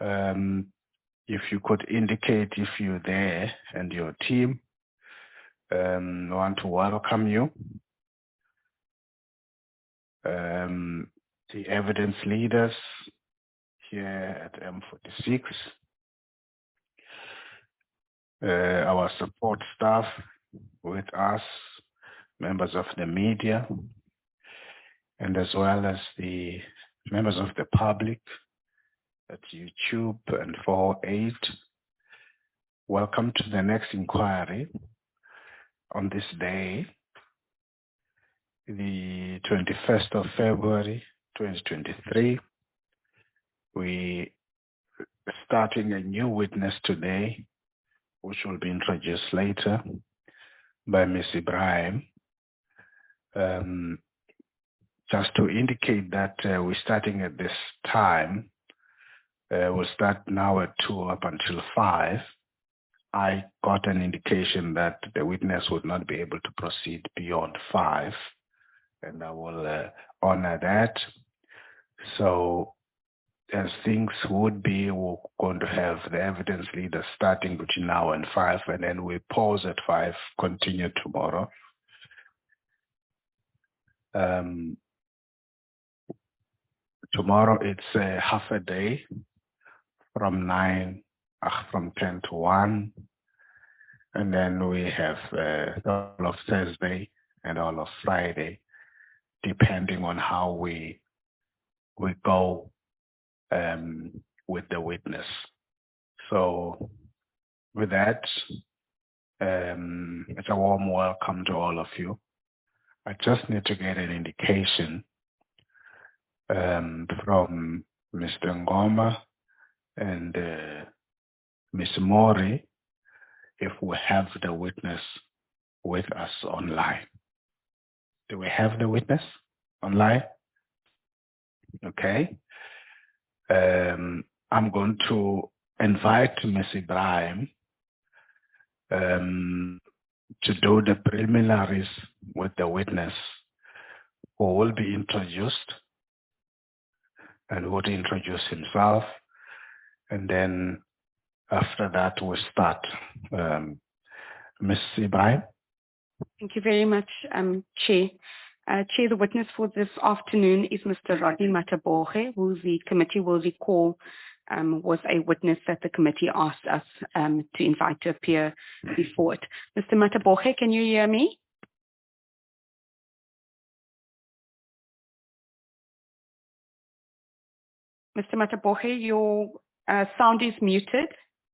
If you could indicate if you're there and your team, I want to welcome you. The evidence leaders here at M46, our support staff with us, members of the media, and as well as the members of the public at YouTube and 408. Welcome to the next inquiry on this day, the 21st of February, 2023. We are starting a new witness today, which will be introduced later by Ms. Ibrahim. Just to indicate that we're starting at this time, we'll start now at 2 up until 5. I got an indication that the witness would not be able to proceed beyond 5, and I will honor that. So as things would be, we're going to have the evidence leader starting between now and 5, and then we pause at 5, continue tomorrow. Tomorrow it's half a day from 10 to 1, and then we have all of Thursday and all of Friday, depending on how we go with the witness. So with that, it's a warm welcome to all of you. I just need to get an indication from Mr. Ngoma and Ms. Mori if we have the witness with us online. Do we have the witness online? Okay. I'm going to invite Ms. Ibrahim to do the preliminaries with the witness, who will be introduced and would introduce himself, and then after that we'll start. Ms. Ibrahim? Thank you very much, Chair. Chair, the witness for this afternoon is Mr. Rodney Mataboge, who the committee will recall was a witness that the committee asked us to invite to appear before it. Mr. Mataboge, can you hear me? Mr. Mataboge, your sound is muted.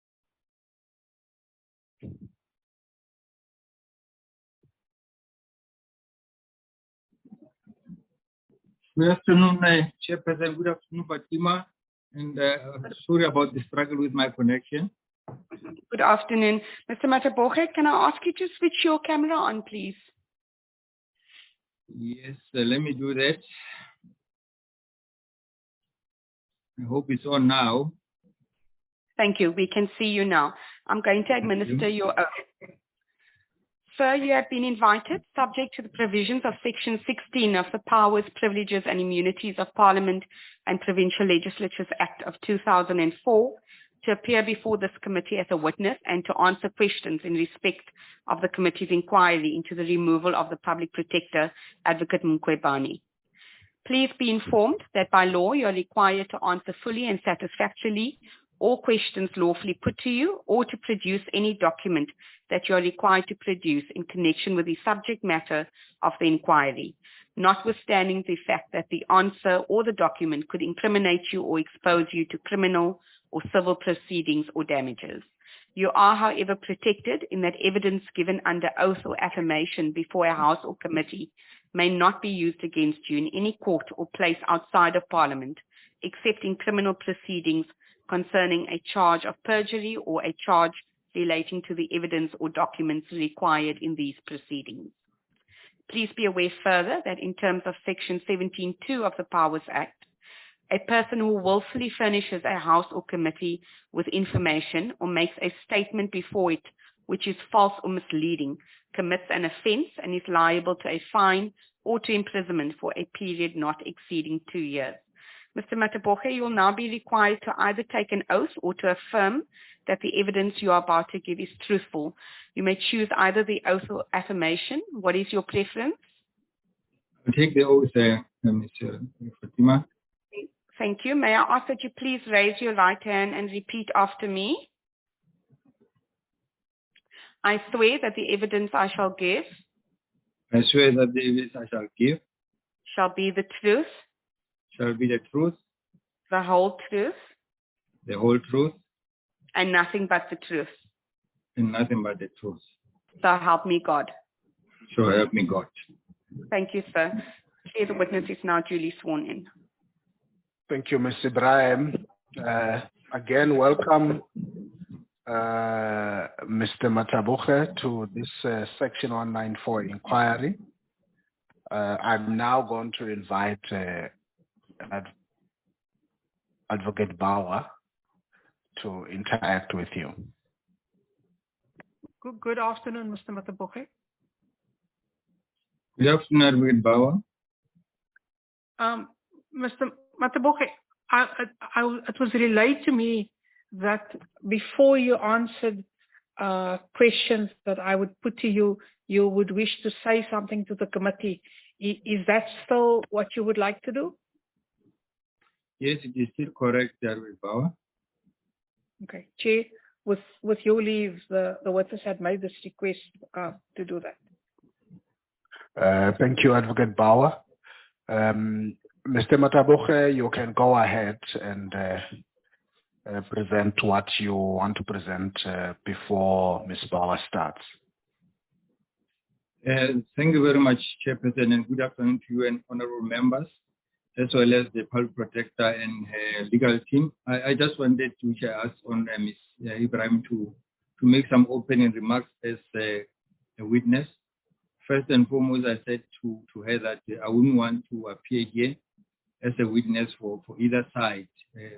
Good afternoon, Chairperson. Good afternoon, Fatima. And sorry about the struggle with my connection. Good afternoon. Mr. Mataboge, can I ask you to switch your camera on, please? Yes, let me do that. I hope it's on now. Thank you. We can see you now. I'm going to administer your oath. Sir, you have been invited, subject to the provisions of Section 16 of the Powers, Privileges and Immunities of Parliament and Provincial Legislatures Act of 2004, to appear before this committee as a witness and to answer questions in respect of the committee's inquiry into the removal of the Public Protector, Advocate Mkhwebane. Please be informed that by law you are required to answer fully and satisfactorily all questions lawfully put to you, or to produce any document that you are required to produce in connection with the subject matter of the inquiry, notwithstanding the fact that the answer or the document could incriminate you or expose you to criminal or civil proceedings or damages. You are, however, protected in that evidence given under oath or affirmation before a House or committee may not be used against you in any court or place outside of Parliament, except in criminal proceedings concerning a charge of perjury or a charge relating to the evidence or documents required in these proceedings. Please be aware further that in terms of Section 17(2) of the Powers Act, a person who willfully furnishes a House or committee with information or makes a statement before it which is false or misleading commits an offence and is liable to a fine or to imprisonment for a period not exceeding 2 years. Mr. Mataboge, you will now be required to either take an oath or to affirm that the evidence you are about to give is truthful. You may choose either the oath or affirmation. What is your preference? I'll take the oath, Ms. Fatima. Thank you. May I ask that you please raise your right hand and repeat after me? I swear that the evidence I shall give I swear that the evidence I shall give shall be the truth, shall be the truth, the whole truth, the whole truth, and nothing but the truth. and nothing but the truth. So help me God. So help me God. Thank you, sir. Chair, the witness is now duly sworn in. Thank you, Mr. Ibrahim. Again, welcome, Mr. Mataboge, to this Section 194 inquiry. I'm now going to invite Advocate Bauer to interact with you. Good afternoon, Mr. Mataboge. Good afternoon, Advocate Bauer. Mr. Mataboge, it was relayed to me that before you answered questions that I would put to you, you would wish to say something to the committee. Is that still what you would like to do? Yes, it is still correct, Advocate Bauer. Okay, Chair, with your leave, the witness had made this request to do that. Thank you, Advocate Bauer. Mr. Mataboge, you can go ahead and present what you want to present before Ms. Bauer starts. Thank you very much, Chairperson, and good afternoon to you and honorable members, as well as the public protector and her legal team. I just wanted to ask on Ms. Ibrahim to make some opening remarks as a witness. First and foremost, I said to her that I wouldn't want to appear here as a witness for either side,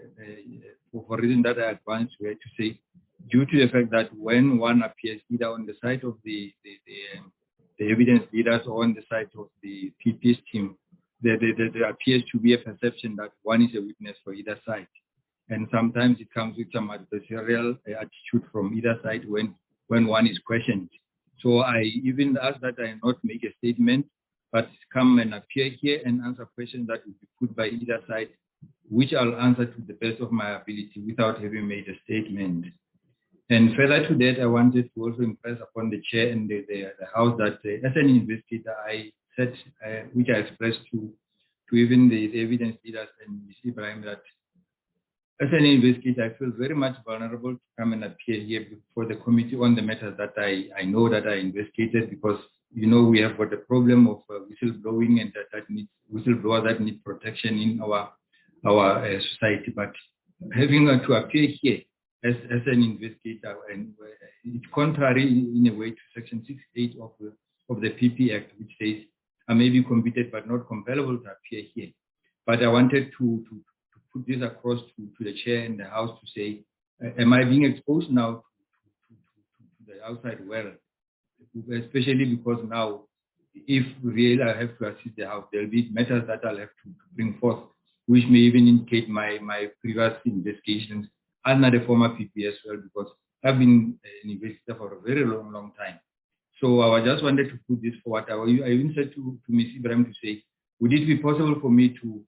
for reason that I advanced to her to say, due to the fact that when one appears either on the side of the evidence leaders or on the side of the PP's team, there appears to be a perception that one is a witness for either side. And sometimes it comes with some adversarial attitude from either side when one is questioned. So I even asked that I not make a statement, but come and appear here and answer questions that will be put by either side, which I'll answer to the best of my ability without having made a statement. And further to that, I wanted to also impress upon the chair and the House that as an investigator, I said, which I expressed to even the evidence leaders and Ms. Ibrahim, that as an investigator, I feel very much vulnerable to come and appear here before the committee on the matters that I know that I investigated, because you know we have got a problem of whistleblowing and that needs whistleblowers that need protection in our society. But having to appear here as an investigator, and it's contrary in a way to Section 68 of the PP Act, which says I may be competent but not compellable to appear here. But I wanted to put this across to the chair and the House to say, am I being exposed now to the outside world? Especially because now, if really I have to assist the House, there will be matters that I'll have to bring forth, which may even indicate my previous investigations under the former PP as well, because I've been an investigator for a very long time. So I just wanted to put this forward. I even said to Ms. Ibrahim to say, would it be possible for me to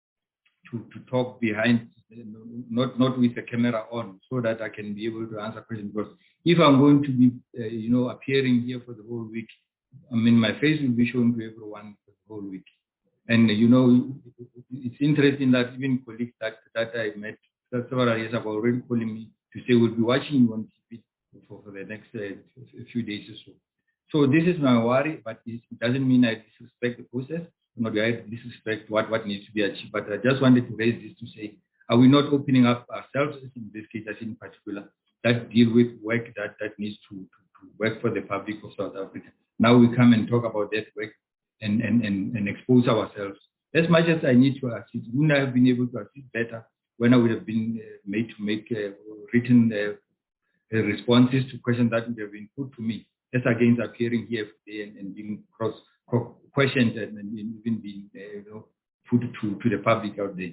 talk behind, not with the camera on, so that I can be able to answer questions? Because if I'm going to be, appearing here for the whole week, I mean, my face will be shown to everyone for the whole week. And, it's interesting that even colleagues that I met several years have already calling me to say, we'll be watching you on TV for the next few days or so. So this is my worry, but it doesn't mean I disrespect the process, nor do I disrespect what needs to be achieved. But I just wanted to raise this to say, are we not opening up ourselves as investigators in particular that deal with work that needs to work for the public of South Africa? Now we come and talk about that work and expose ourselves. As much as I need to assist, wouldn't I have been able to assist better when I would have been made to make written responses to questions that would have been put to me, as against appearing here today and being questioned and even being put to the public out there.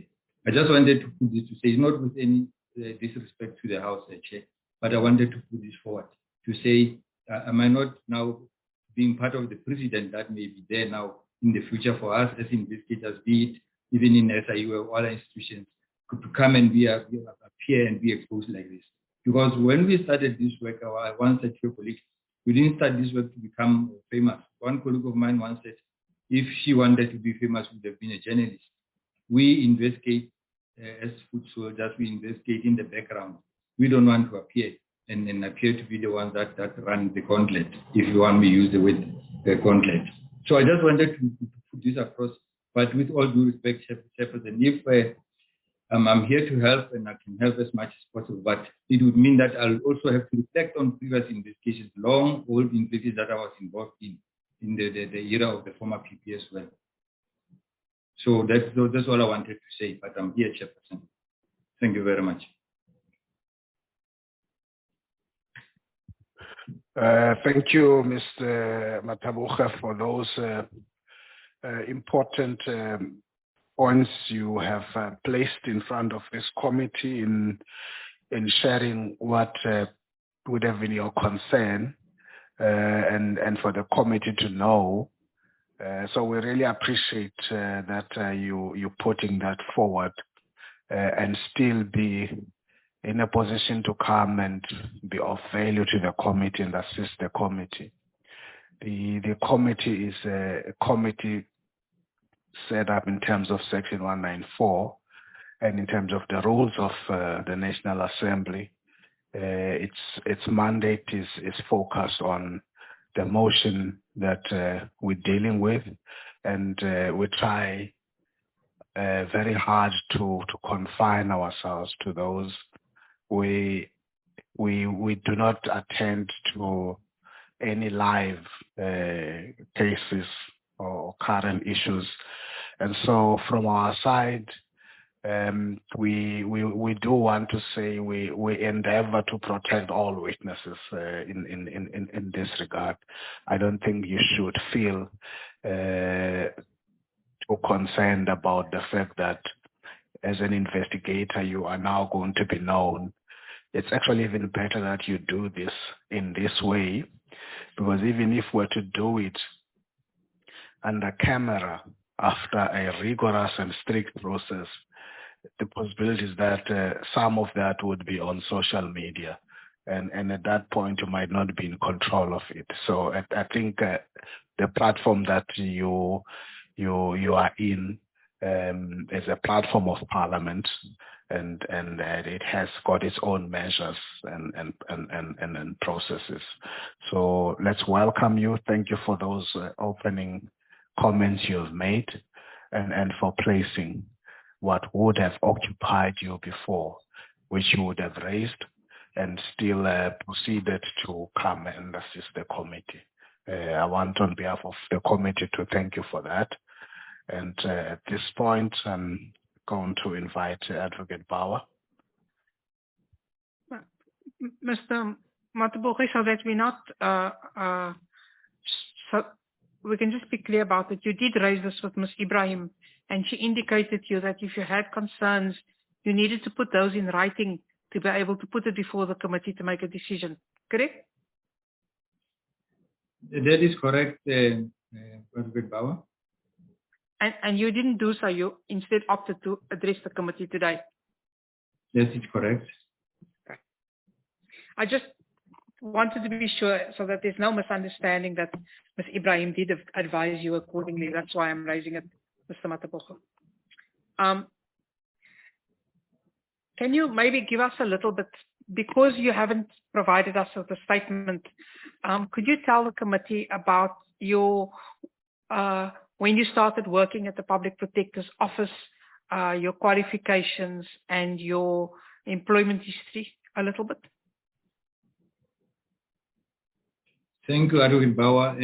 I just wanted to put this to say, not with any disrespect to the House, Chair, but I wanted to put this forward to say, am I not now being part of the precedent that may be there now in the future for us as investigators, be it even in SIU or other institutions, to come and appear and be exposed like this? Because when we started this work, I once said to your colleagues, we didn't start this work to become famous. One colleague of mine once said, if she wanted to be famous, would have been a journalist. We investigate as foot soldiers, we investigate in the background. We don't want to appear and appear to be the ones that run the gauntlet, if you want me to use the word gauntlet. So I just wanted to put this across, but with all due respect, Chairperson, if I'm here to help and I can help as much as possible, but it would mean that I'll also have to reflect on previous investigations, long old investigations that I was involved in the era of the former PP as well. So that's all I wanted to say, but I'm here, Chairperson. Thank you very much. Thank you, Mr. Matabuga, for those important points you have placed in front of this committee in sharing what would have been your concern and for the committee to know. So we really appreciate that you putting that forward and still be in a position to come and be of value to the committee and assist the committee. The committee is a committee set up in terms of Section 194 and in terms of the rules of the National Assembly. Its mandate is focused on the motion that we're dealing with, and we try very hard to confine ourselves to those. We do not attend to any live cases or current issues, and so from our side, we do want to say we endeavor to protect all witnesses in this regard. I don't think you should feel too concerned about the fact that as an investigator you are now going to be known. It's actually even better that you do this in this way, because even if we're to do it under camera after a rigorous and strict process, the possibility is that some of that would be on social media, and at that point you might not be in control of it. So I think the platform that you are in is a platform of Parliament, and it has got its own measures and processes. So let's welcome you. Thank you for those opening comments you've made, and for placing what would have occupied you before, which you would have raised, and still proceeded to come and assist the committee. I want on behalf of the committee to thank you for that. And at this point, I'm going to invite Advocate Bauer. Mr. Matabuga, so that we're not, so we can just be clear about it. You did raise this with Ms. Ibrahim, and she indicated to you that if you had concerns, you needed to put those in writing to be able to put it before the committee to make a decision, correct? That is correct, Advocate Bauer. And you didn't do so, you instead opted to address the committee today. Yes, it's correct. Okay. I just wanted to be sure so that there's no misunderstanding that Ms. Ibrahim did advise you accordingly. That's why I'm raising it, Mr. Matabuga. Can you maybe give us a little bit, because you haven't provided us with a statement, could you tell the committee about your when you started working at the Public Protector's Office, your qualifications and your employment history a little bit? Thank you, Advocate Bauer.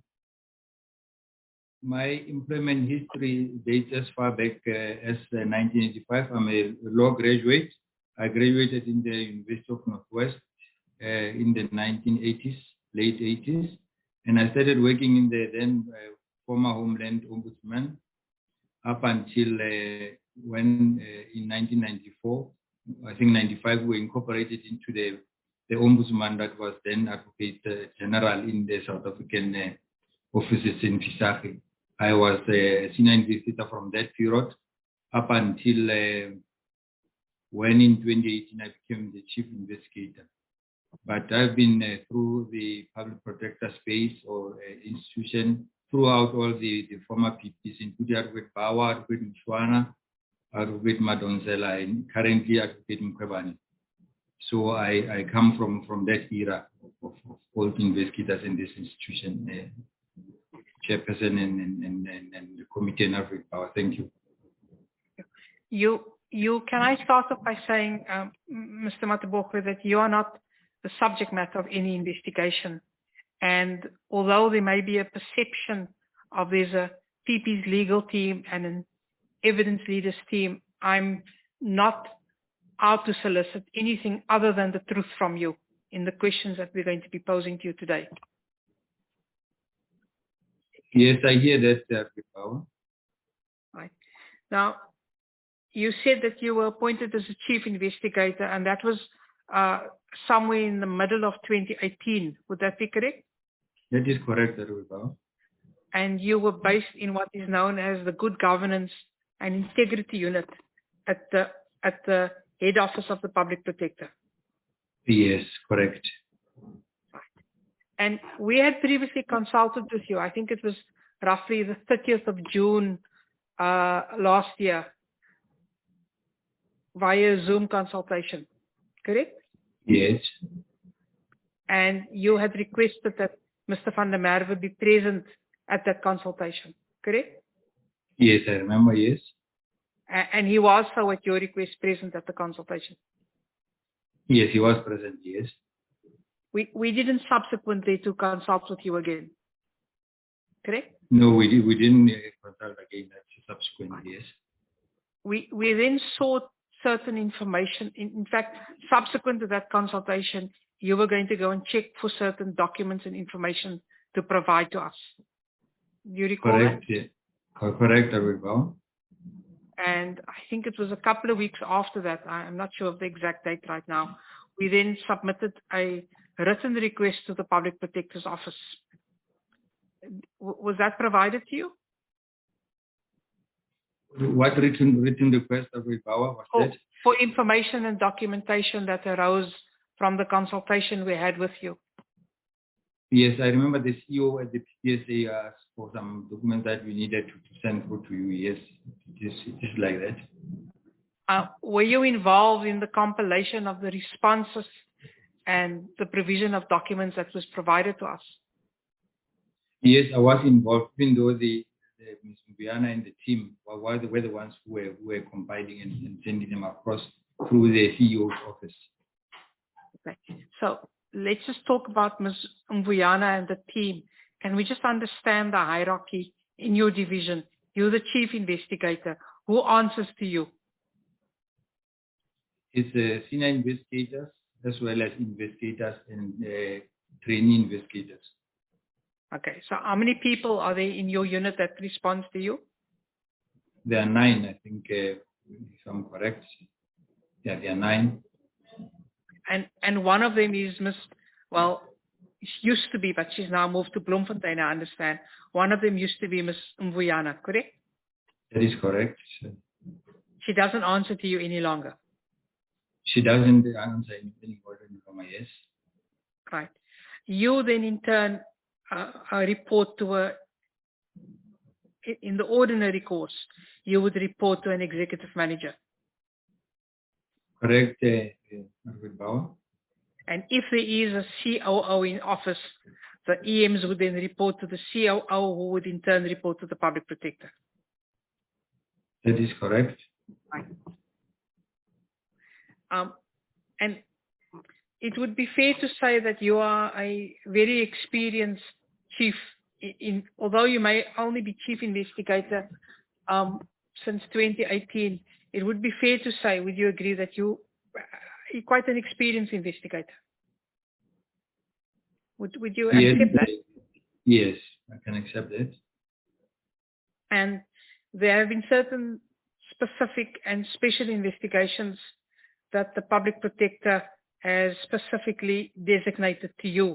My employment history dates as far back as 1985. I'm a law graduate. I graduated in the University of Northwest in the 1980s, late 80s, and I started working in the then former Homeland Ombudsman up until when in 1994, I think 95, we incorporated into the Ombudsman that was then Advocate General in the South African offices in Fisaki. I was a senior investigator from that period up until when in 2018 I became the chief investigator. But I've been through the public protector space or institution throughout all the former PPs, including Advocate Bawa, Advocate Mshwana, Advocate Madonsela, and currently Advocate Mkwebane. So I come from that era of all investigators in this institution, chairperson and the committee and Advocate Bawa. Thank you. Can I start off by saying, Mr. Matebogo, that you are not the subject matter of any investigation. And although there may be a perception of there's a PP's legal team and an evidence leaders team, I'm not out to solicit anything other than the truth from you in the questions that we're going to be posing to you today. Yes, I hear that, Power. Right. Now, you said that you were appointed as a chief investigator, and that was somewhere in the middle of 2018. Would that be correct? That is correct, Power. And you were based in what is known as the Good Governance and Integrity Unit at the head office of the Public Protector. Yes, correct. And we had previously consulted with you. I think it was roughly the 30th of June last year via Zoom consultation, correct? Yes. And you had requested that Mr. van der Merwe be present at that consultation, correct? Yes, I remember, yes. And he was, so at your request, present at the consultation? Yes, he was present, yes. We didn't subsequently to consult with you again, correct? No, we didn't consult again, that's subsequently, yes. We then sought certain information. In fact, subsequent to that consultation, you were going to go and check for certain documents and information to provide to us. Do you recall correct, that? Yeah. Correct, I recall. And I think it was a couple of weeks after that, I'm not sure of the exact date right now, we then submitted a written request to the Public Protector's Office. Was that provided to you? What written request of Power was that? For information and documentation that arose from the consultation we had with you. Yes, I remember the CEO at the PSA asked for some documents that we needed to send through to you. Yes, it is like that. Were you involved in the compilation of the responses and the provision of documents that was provided to us? Yes, I was involved, even though the Ms. Mbiana and the team were the ones who were compiling and sending them across through the CEO's office. Okay. So let's just talk about Ms. Mvuyana and the team. Can we just understand the hierarchy in your division? You're the chief investigator. Who answers to you? It's senior investigators as well as investigators and trainee investigators. Okay. So how many people are there in your unit that responds to you? There are 9, I think, if I'm correct. Yeah, there are 9. And one of them is she used to be, but she's now moved to Bloemfontein, I understand. One of them used to be Ms. Mvuyana, correct? That is correct. She doesn't answer to you any longer? She doesn't answer anything more than from my yes. Right. You then in turn report to in the ordinary course, you would report to an executive manager. Correct, Bauer. And if there is a COO in office, the EMs would then report to the COO, who would in turn report to the Public Protector. That is correct. Right. And it would be fair to say that you are a very experienced chief. Although you may only be chief investigator since 2018, it would be fair to say, would you agree that you're quite an experienced investigator? Would you accept that? Yes, I can accept it. And there have been certain specific and special investigations that the public protector has specifically designated to you.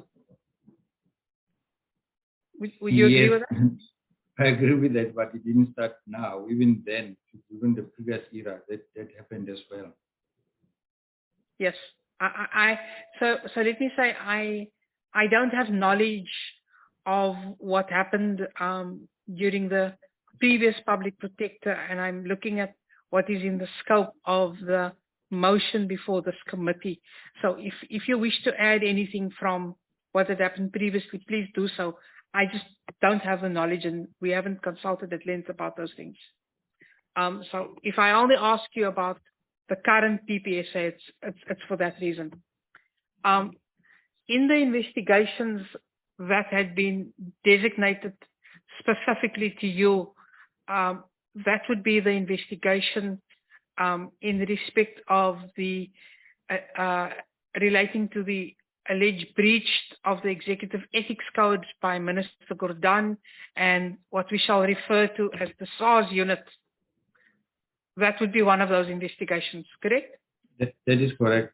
Would you agree with that? I agree with that, but it didn't start now. Even then, even the previous era, that happened as well. Yes. So let me say, I don't have knowledge of what happened during the previous public protector, and I'm looking at what is in the scope of the motion before this committee. So if you wish to add anything from what had happened previously, please do so. I just don't have the knowledge, and we haven't consulted at length about those things. So if I only ask you about the current PPSA, it's for that reason. In the investigations that had been designated specifically to you, that would be the investigation in respect of the relating to the alleged breach of the Executive Ethics Code by Minister Gordhan and what we shall refer to as the SARS unit. That would be one of those investigations, correct? That is correct.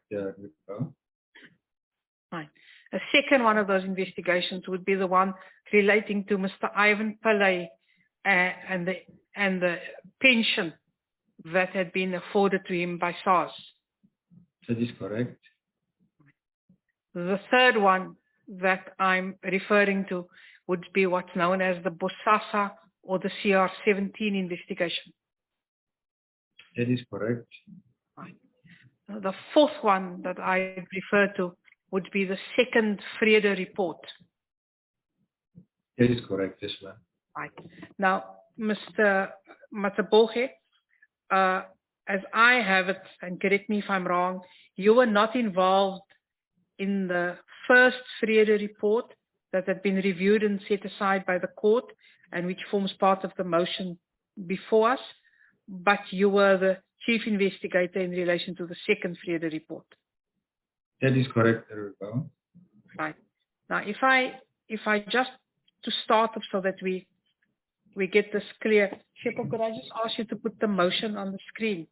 Fine. A second one of those investigations would be the one relating to Mr. Ivan Pillay and the pension that had been afforded to him by SARS. That is correct. The third one that I'm referring to would be what's known as the Bosasa or the CR17 investigation. That is correct. Right. The fourth one that I refer to would be the second Vrede report. That is correct as well. Right. Now, Mr. Mataboge, as I have it, and correct me if I'm wrong, you were not involved in the first Vrede report that had been reviewed and set aside by the court and which forms part of the motion before us, but you were the chief investigator in relation to the second Vrede report. That is correct. Right. Now, if I just to start off so that we get this clear, Shepherd, could I just ask you to put the motion on the screen?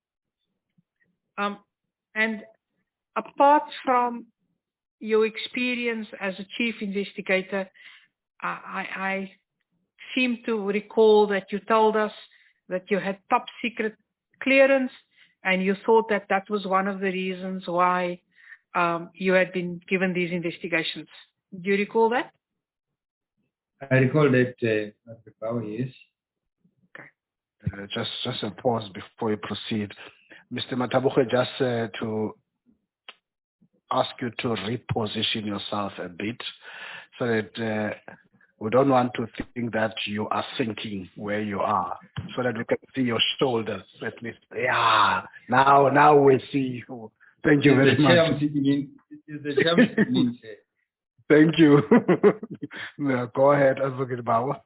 And apart from your experience as a chief investigator, I seem to recall that you told us that you had top secret clearance and you thought that that was one of the reasons why you had been given these investigations. Do you recall that? I recall that, yes. Okay. Just a pause before you proceed. Mr. Mataboge, just to ask you to reposition yourself a bit so that we don't want to think that you are sinking where you are, so that we can see your shoulders at least. Yeah, now we see you. Thank you very much. Thank you. No, go ahead, Advocate Bauer.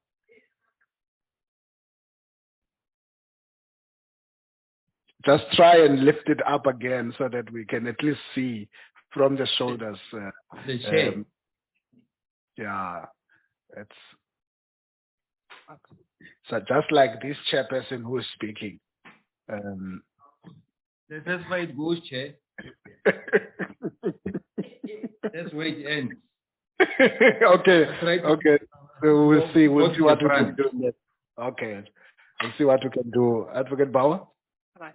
Just try and lift it up again so that we can at least see from the shoulders. The shape. Yeah, it's so just like this chairperson who is speaking. That's why it goes, Chair. That's where it ends. Okay. Right. Okay. So we'll see what we can do next. Okay. We'll see what we can do. Advocate Bauer? Right.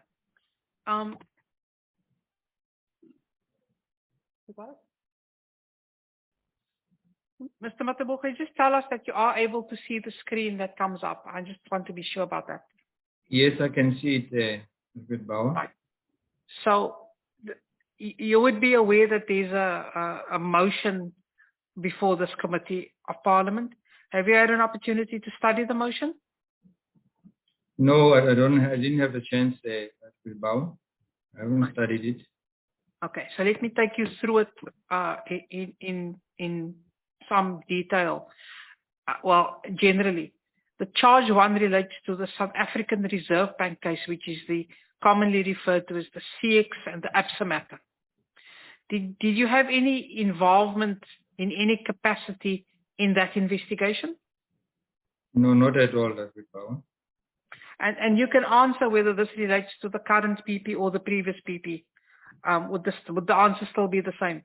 Mr. Mataboge, just tell us that you are able to see the screen that comes up. I just want to be sure about that. Yes, I can see it, Advocate Bauer. Right. So you would be aware that there's a motion before this committee of Parliament. Have you had an opportunity to study the motion? No, I didn't have the chance, Advocate Bauer. I haven't studied it. Okay, so let me take you through it in some detail. Well, generally, the charge one relates to the South African Reserve Bank case, which is the commonly referred to as the CX and the ABSA matter. Did you have any involvement in any capacity in that investigation? No, not at all, Advocate Bauer. And you can answer whether this relates to the current PP or the previous PP. Would the answer still be the same?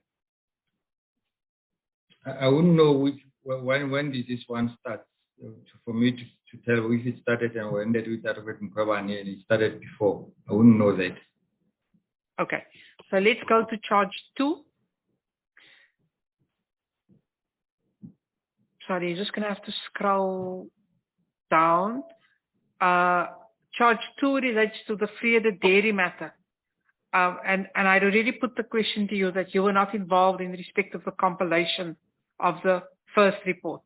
I wouldn't know when did this one start. For me to tell if it started and when did we start with Mkhwebane and it started before. I wouldn't know that. Okay, so let's go to charge 2. Sorry, you're just going to have to scroll down. Charge 2 relates to the Vrede Dairy matter. And I'd already put the question to you that you were not involved in respect of the compilation of the first report.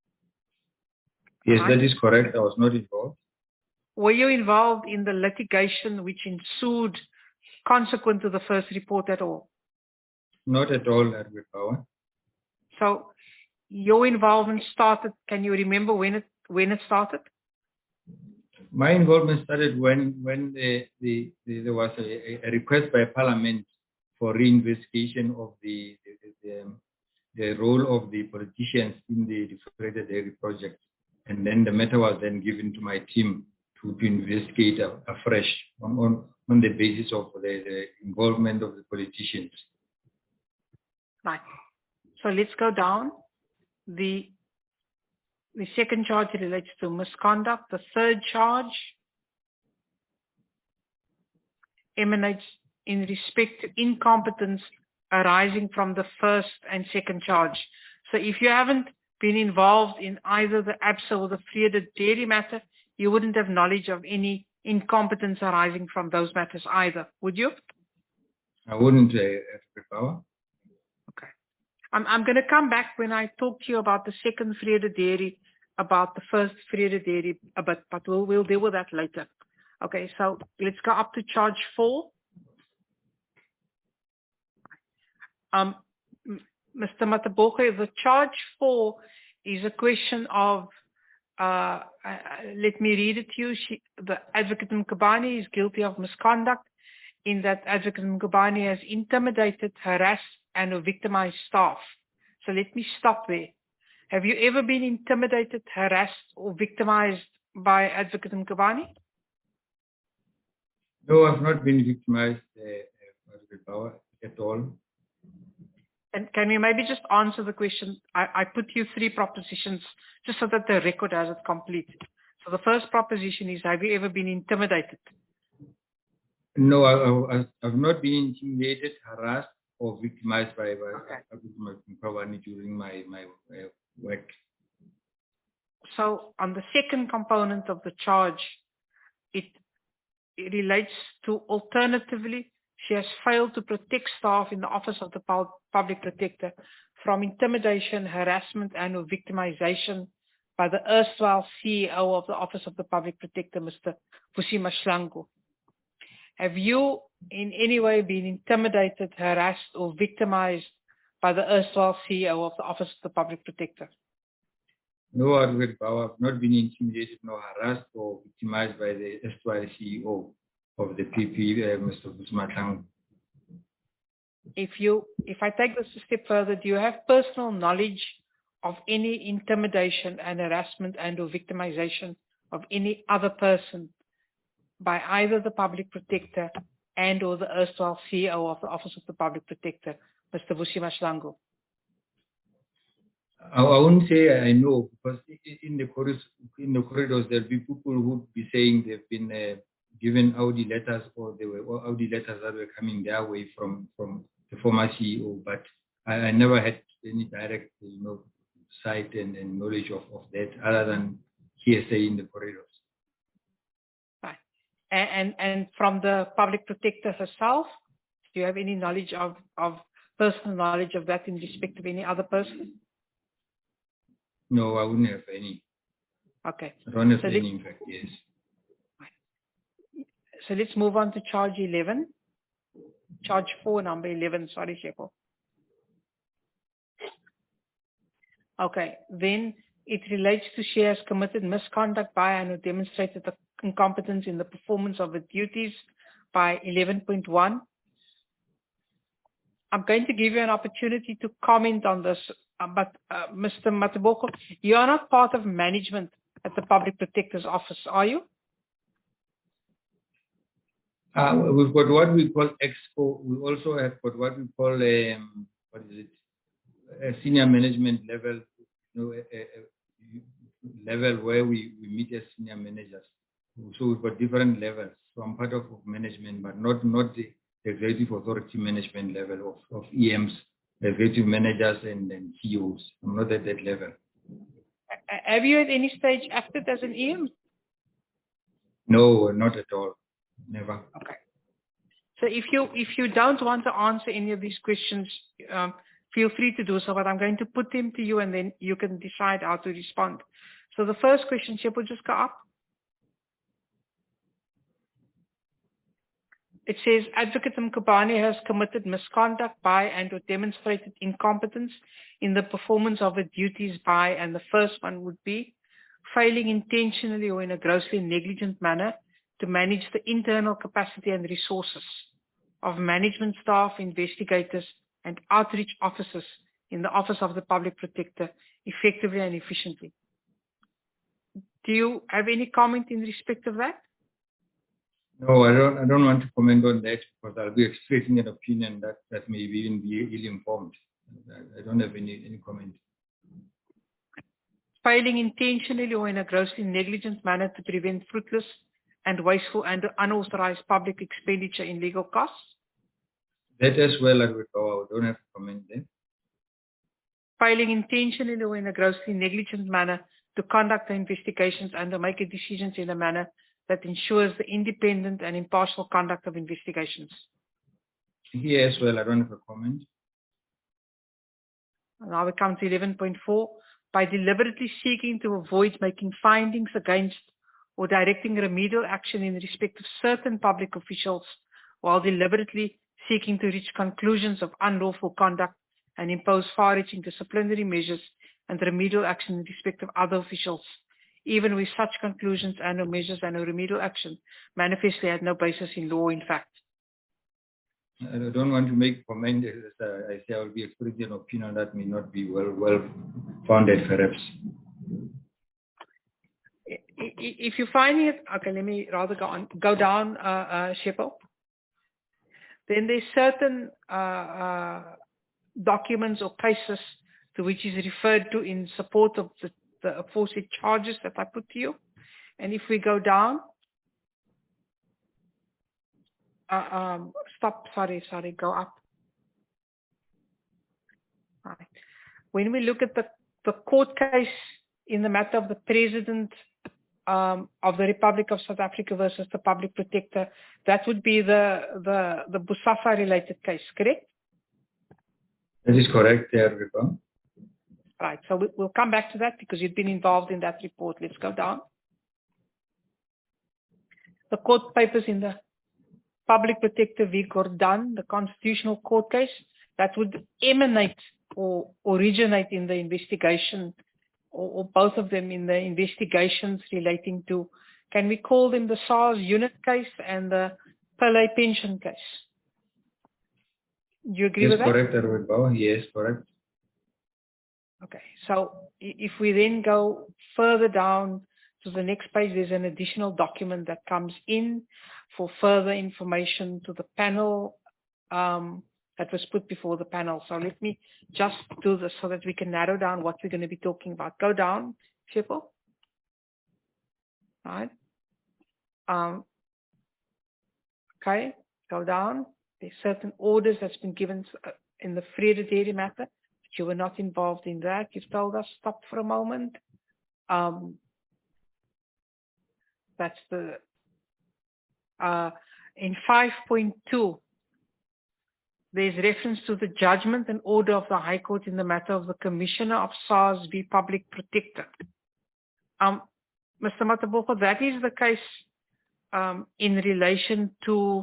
Yes, that is correct. I was not involved. Were you involved in the litigation which ensued consequent to the first report at all? Not at all, Advocate Power. So your involvement started, can you remember when it started? My involvement started when there was a request by Parliament for reinvestigation of the role of the politicians in the Vrede Dairy project. And then the matter was then given to my team to investigate afresh on the basis of the involvement of the politicians. Right. So let's go down. The second charge relates to misconduct. The third charge emanates in respect to incompetence arising from the first and second charge. So if you haven't been involved in either the ABSA or the Vrede Dairy matter, you wouldn't have knowledge of any incompetence arising from those matters either, would you? I wouldn't, Advocate Power. Okay. I'm going to come back when I talk to you about the second Vrede Dairy, about the first Vrede Dairy a bit, but we'll deal with that later. Okay, so let's go up to charge 4. Mr. Mataboge, the charge 4 is a question of, let me read it to you. The Advocate Mkhwebane is guilty of misconduct in that Advocate Mkhwebane has intimidated, harassed, and victimized staff. So let me stop there. Have you ever been intimidated, harassed, or victimized by Advocate Mkhwebane? No, I've not been victimized, Advocate Power, at all. And can you maybe just answer the question? I put you 3 propositions just so that the record has it complete. So the first proposition is, have you ever been intimidated? No, I've not been intimidated, harassed, or victimized by Mkhwebane during my work. So on the second component of the charge, it relates to, alternatively, she has failed to protect staff in the Office of the Public Protector from intimidation, harassment, and or victimization by the erstwhile CEO of the Office of the Public Protector, Mr. Vusi Mahlangu. Have you in any way been intimidated, harassed, or victimized by the erstwhile CEO of the Office of the Public Protector? No, Advocate Power, I've not been intimidated, nor harassed, or victimized by the erstwhile CEO of the PP, Mr. Vusi Mahlangu. If I take this a step further, do you have personal knowledge of any intimidation and harassment and or victimization of any other person by either the Public Protector and or the erstwhile CEO of the Office of the Public Protector, Mr. Vusi Mahlangu? I wouldn't say I know, because in the corridors there'll be people who would be saying they've been given Audi letters, or they were Audi letters that were coming their way from the former CEO, but I never had any direct, sight and knowledge of that, other than hearsay in the corridors. Right. And from the Public Protector herself, do you have any knowledge of personal knowledge of that in respect of any other person? No, I wouldn't have any. Okay. I don't have any, in fact, yes. So let's move on to charge 11. Charge 4, number 11. Sorry, Shepo. Okay. Then it relates to she has committed misconduct by and demonstrated the incompetence in the performance of her duties by 11.1. I'm going to give you an opportunity to comment on this, but Mr. Mataboge, you are not part of management at the Public Protector's Office, are you? We've got what we call Expo. We also have got what we call a senior management level, level where we meet as senior managers. So we've got different levels. So I'm part of management, but not the executive authority management level of EMs, executive managers and CEOs. I'm not at that level. Have you at any stage acted as an EM? No, not at all. Never. Okay. So if you don't want to answer any of these questions, feel free to do so, but I'm going to put them to you and then you can decide how to respond. So the first question, Shepo, just go up. It says, Advocate Mkhwebane has committed misconduct by and or demonstrated incompetence in the performance of her duties by, and the first one would be failing intentionally or in a grossly negligent manner to manage the internal capacity and resources of management staff, investigators, and outreach officers in the Office of the Public Protector effectively and efficiently. Do you have any comment in respect of that? No, I don't want to comment on that because I'll be expressing an opinion that may even be ill-informed. I don't have any comment. Failing intentionally or in a grossly negligent manner to prevent fruitless and wasteful and unauthorized public expenditure in legal costs. That as well, I don't have to comment there. Failing intentionally or in a grossly negligent manner to conduct the investigations and to make decisions in a manner that ensures the independent and impartial conduct of investigations. Here as well, I don't have a comment. Now we come to 11.4. By deliberately seeking to avoid making findings against or directing remedial action in respect of certain public officials, while deliberately seeking to reach conclusions of unlawful conduct and impose far-reaching disciplinary measures and remedial action in respect of other officials, even with such conclusions and or measures and or remedial action manifestly had no basis in law or in fact. I don't want to make a comment. As I say, I will be expressing an opinion that may not be well founded, perhaps. If you find it, okay, let me rather go down, Shepo. Then there's certain documents or cases to which is referred to in support of the aforesaid charges that I put to you. And if we go down, go up. Right. When we look at the court case in the matter of the President of the Republic of South Africa versus the Public Protector, that would be the Busafa related case, correct? That is correct, Rico. Right, so we'll come back to that because you've been involved in that report. Let's go down. The court papers in the Public Protector v. Gordhan, the constitutional court case, that would emanate or originate in the investigation, or both of them in the investigations relating to, can we call them the SARS unit case and the Pillay pension case? Do you agree with that? Correct, Arvind. Yes, correct. Okay, so if we then go further down to the next page, there's an additional document that comes in for further information to the panel that was put before the panel. So let me just do this so that we can narrow down what we're going to be talking about. Go down, Shepo. Right. Okay, go down. There's certain orders that's been given in the Vrede Dairy matter. You were not involved in that. You've told us stop for a moment. That's the in 5.2. There's reference to the judgment and order of the High Court in the matter of the Commissioner of SARS v. Public Protector. Mr. Mataboko, that is the case in relation to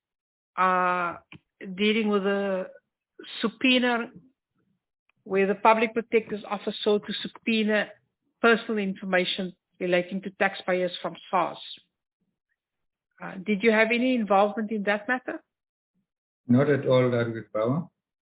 dealing with a subpoena where the Public Protector's Office sought to subpoena personal information relating to taxpayers from SARS. Did you have any involvement in that matter? Not at all, Arvind Power.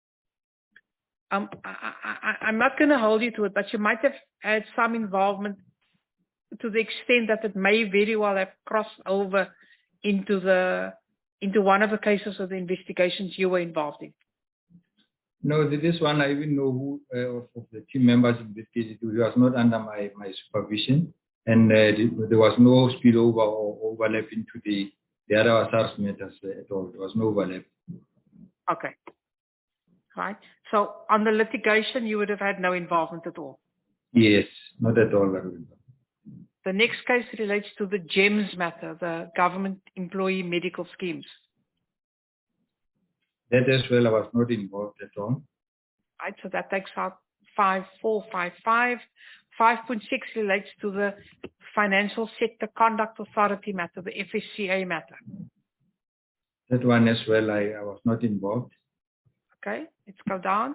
I'm not going to hold you to it, but you might have had some involvement to the extent that it may very well have crossed over into the into one of the cases of the investigations you were involved in? No, this one I even know who of the team members investigated. He was not under my supervision, and there was no spillover or overlap into the other SARS matters at all. There was no overlap. Okay. Right. So on the litigation, you would have had no involvement at all? Yes, not at all. The next case relates to the GEMS matter, the government employee medical schemes. That as well, I was not involved at all. Right, so that takes out 5455. 5.6 relates to the Financial Sector Conduct Authority matter, the FSCA matter. That one as well, I was not involved. Okay, let's go down.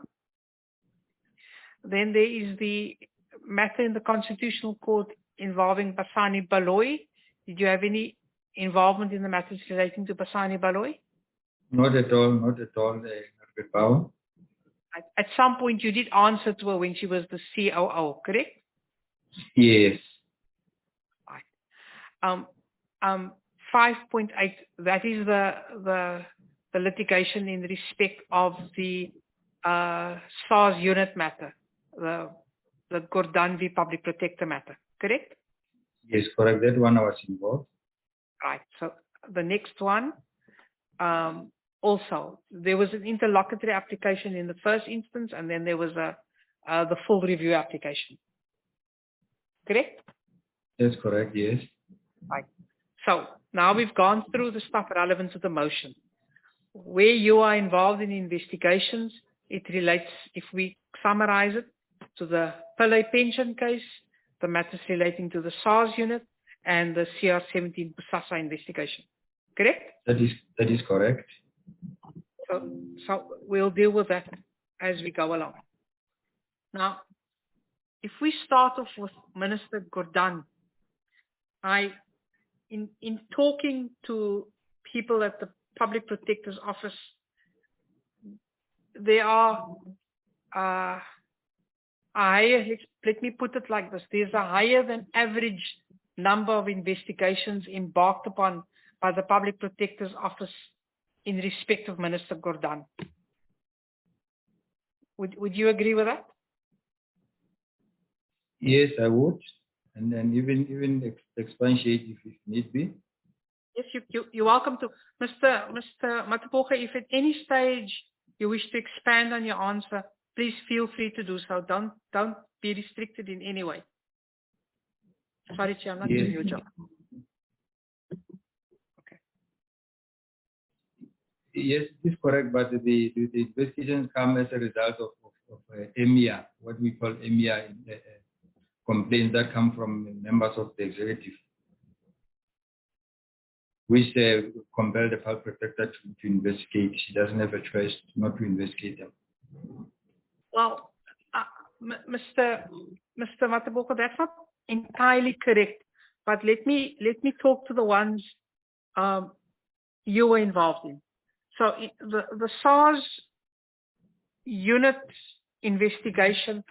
Then there is the matter in the Constitutional Court involving Basani Baloyi. Did you have any involvement in the matters relating to Basani Baloyi? Not at all, not at all. Power. At some point you did answer to her when she was the COO, correct? Yes. Right. 5.8, that is the litigation in respect of the SARS unit matter, the Gordhan v. Public Protector matter, correct? Yes, correct. That one I was involved. Right. So the next one, also, there was an interlocutory application in the first instance, and then there was the full review application. Correct? That's correct, yes. Right. So now we've gone through the stuff relevant to the motion. Where you are involved in investigations, it relates, if we summarize it, to the Pillay pension case, the matters relating to the SARS unit, and the CR17 Bosasa investigation. Correct? That is correct. So we'll deal with that as we go along. Now, if we start off with Minister Gordhan, in talking to people at the Public Protector's Office, there are let me put it like this, there's a higher than average number of investigations embarked upon by the Public Protector's Office in respect of Minister Gordhan. Would you agree with that? Yes, I would, and then even expatiate if need be. Yes, you're welcome to. Mr. Matapoge, if at any stage you wish to expand on your answer, please feel free to do so. Don't be restricted in any way. Sorry, Chair, I'm not doing your job. Okay. Yes, it's correct, but the investigations come as a result of EMEA, what we call EMEA complaints that come from members of the executive, which compel the Public Protector to investigate. She doesn't have a choice not to investigate them. Well, Mr. Matapoge, that's not entirely correct. But let me talk to the ones you were involved in. So the SARS unit investigation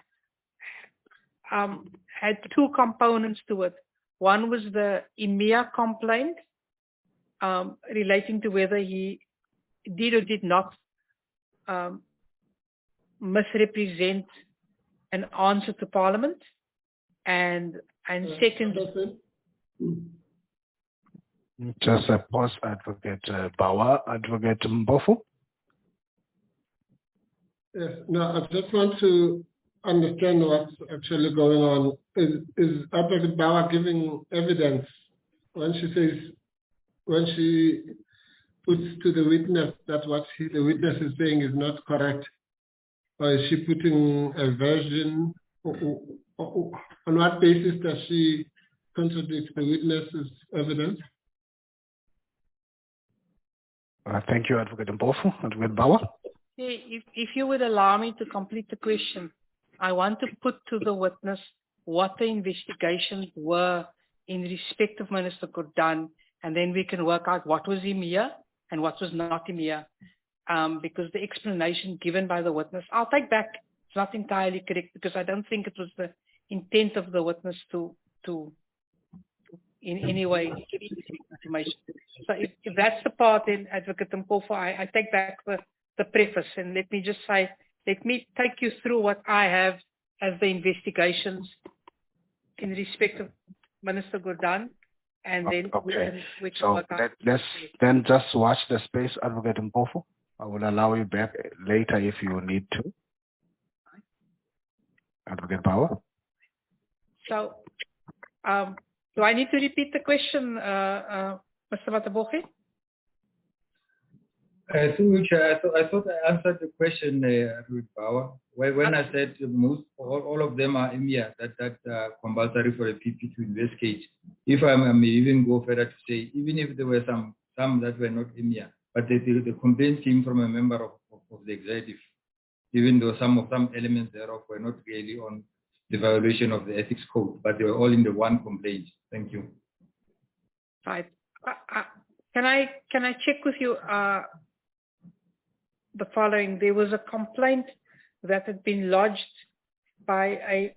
had two components to it. One was the EMEA complaint relating to whether he did or did not misrepresent an answer to Parliament, and second. Just a pause, Advocate Bauer. Advocate Mbofu. Yes, no, I just want to understand what's actually going on. Is Advocate Bauer giving evidence when she puts to the witness that what the witness is saying is not correct? Or is she putting a version? On what basis does she contradict the witness's evidence? Thank you, Advocate Mbofu. Advocate Bauer. If you would allow me to complete the question, I want to put to the witness what the investigations were in respect of Minister Gordhan, and then we can work out what was EMEA and what was not EMEA, because the explanation given by the witness, I'll take back, it's not entirely correct, because I don't think it was the intent of the witness to in any way giving information. So if that's the part, then Advocate Mpofu, I take back the preface, and let me just say, let me take you through what I have as the investigations in respect of Minister Gordhan, and then okay. we can So work out. let's then just watch the space, Advocate Mpofu. I will allow you back later if you need to. Advocate Power. So, do I need to repeat the question, Mr. Mataboge? Through which I thought I answered the question, with Power. When I said all of them are EMEA, that compulsory for a PP to investigate. If I may even go further to say, even if there were some that were not EMEA, but the complaint came from a member of the executive, even though some elements thereof were not really on the violation of the ethics code, but they were all in the one complaint. Thank you. Right. Can I check with you the following? There was a complaint that had been lodged by a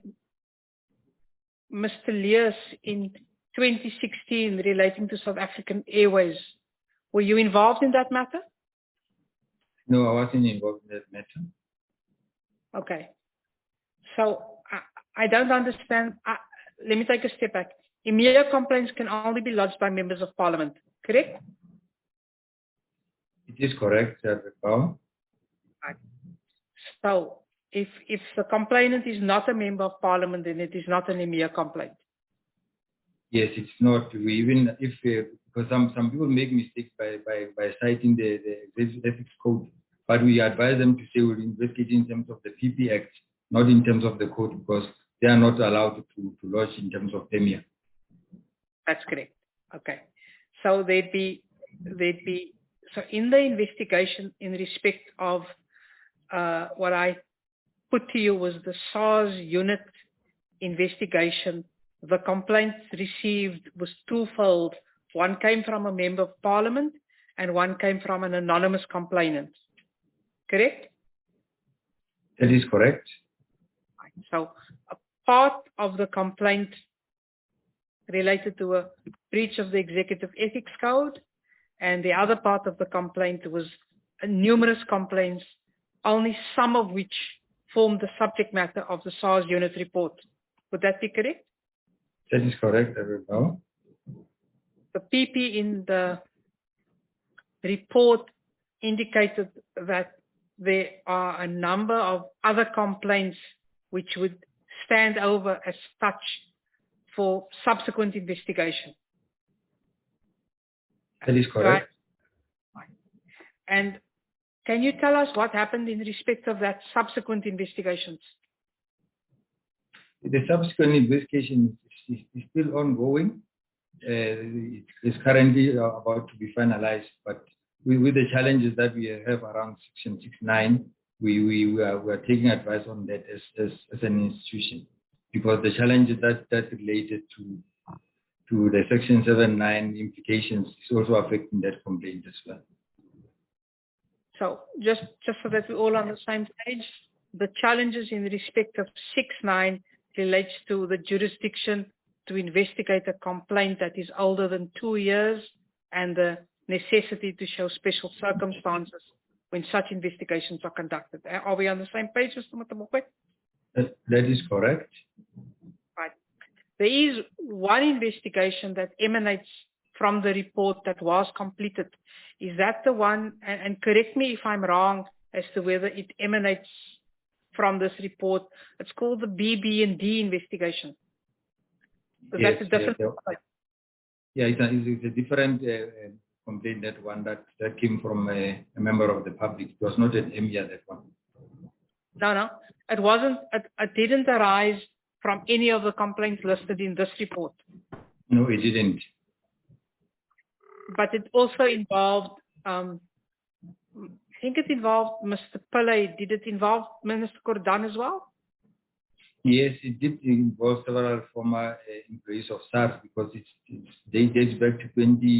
Mr. Leers in 2016 relating to South African Airways. Were you involved in that matter? No, I wasn't involved in that matter. Okay. So I don't understand. Let me take a step back. EMEA complaints can only be lodged by members of parliament, correct? It is correct, Power. Right. So if the complainant is not a member of parliament, then it is not an EMEA complaint. Yes, it's not. We even if because some people make mistakes by citing the ethics code, but we advise them to say we're investigating in terms of the PP Act, not in terms of the code, because they are not allowed to lodge in terms of EMEA. That's correct. Okay. So there'd be so in the investigation in respect of what I put to you was the SARS unit investigation. The complaints received was twofold. One came from a member of parliament and one came from an anonymous complainant. Correct? That is correct. So a part of the complaint related to a breach of the executive ethics code, and the other part of the complaint was numerous complaints, only some of which formed the subject matter of the SARS unit report. Would that be correct? That is correct, Power. The PP in the report indicated that there are a number of other complaints which would stand over as such for subsequent investigation. That is correct. Right. And can you tell us what happened in respect of that subsequent investigations? The subsequent investigation is still ongoing. It is currently about to be finalized, but with the challenges that we have around Section 6.9, we are taking advice on that as an institution, because the challenges that related to the Section 7.9 implications is also affecting that complaint as well. So just so that we're all on the same page, the challenges in respect of 6.9 relates to the jurisdiction to investigate a complaint that is older than 2 years and the necessity to show special circumstances when such investigations are conducted. Are we on the same page, Mr. Mataboge? That is correct. Right. There is one investigation that emanates from the report that was completed. Is that the one, and correct me if I'm wrong as to whether it emanates from this report. It's called the BB&D investigation. So yes, that's a different it's a different complaint, that one that came from a member of the public. It was not an EMEA, that one. No. It wasn't. It didn't arise from any of the complaints listed in this report. No, it didn't. But it also involved, I think it involved Mr. Pillay. Did it involve Minister Gordhan as well? Yes, it did involve several former employees of SARS, because it dates back to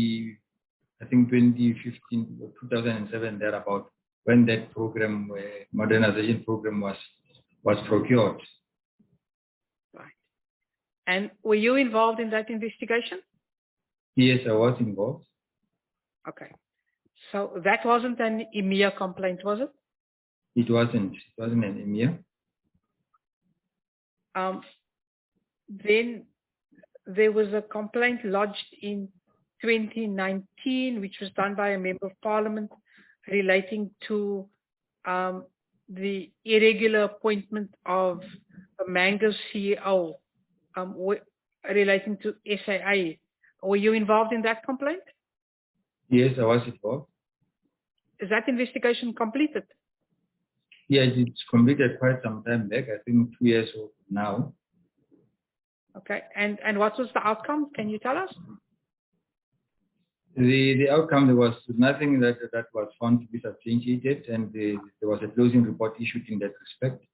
2015 or 2007, thereabout, when that program, modernization program, was procured. Right. And were you involved in that investigation? Yes, I was involved. Okay. So that wasn't an EMEA complaint, was it? It wasn't. It wasn't an EMEA. Then there was a complaint lodged in 2019, which was done by a member of parliament relating to the irregular appointment of the Mango CEO relating to SAA. Were you involved in that complaint? Yes, I was involved. Is that investigation completed? Yes, it's completed quite some time back, I think 2 years old now. Okay, and what was the outcome? Can you tell us? The outcome, there was nothing that was found to be substantiated, and there was a closing report issued in that respect.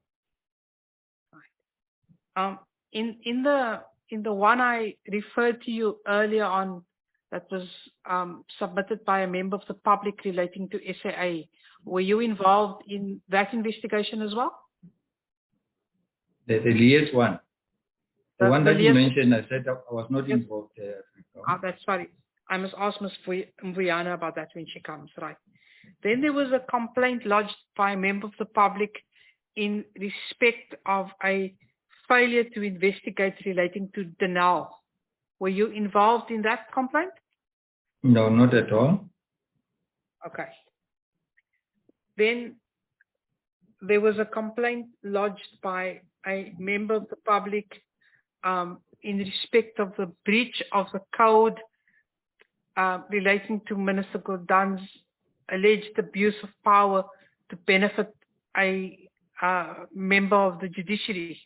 In the one I referred to you earlier on, that was submitted by a member of the public relating to SAA, were you involved in that investigation as well? The liaise one. The one that you mentioned, I said I was not involved. That's sorry. I must ask Ms. Mvuyana about that when she comes, right? Then there was a complaint lodged by a member of the public in respect of a failure to investigate relating to Denel. Were you involved in that complaint? No, not at all. Okay. Then there was a complaint lodged by a member of the public in respect of the breach of the code relating to Minister Gordhan's alleged abuse of power to benefit a member of the judiciary.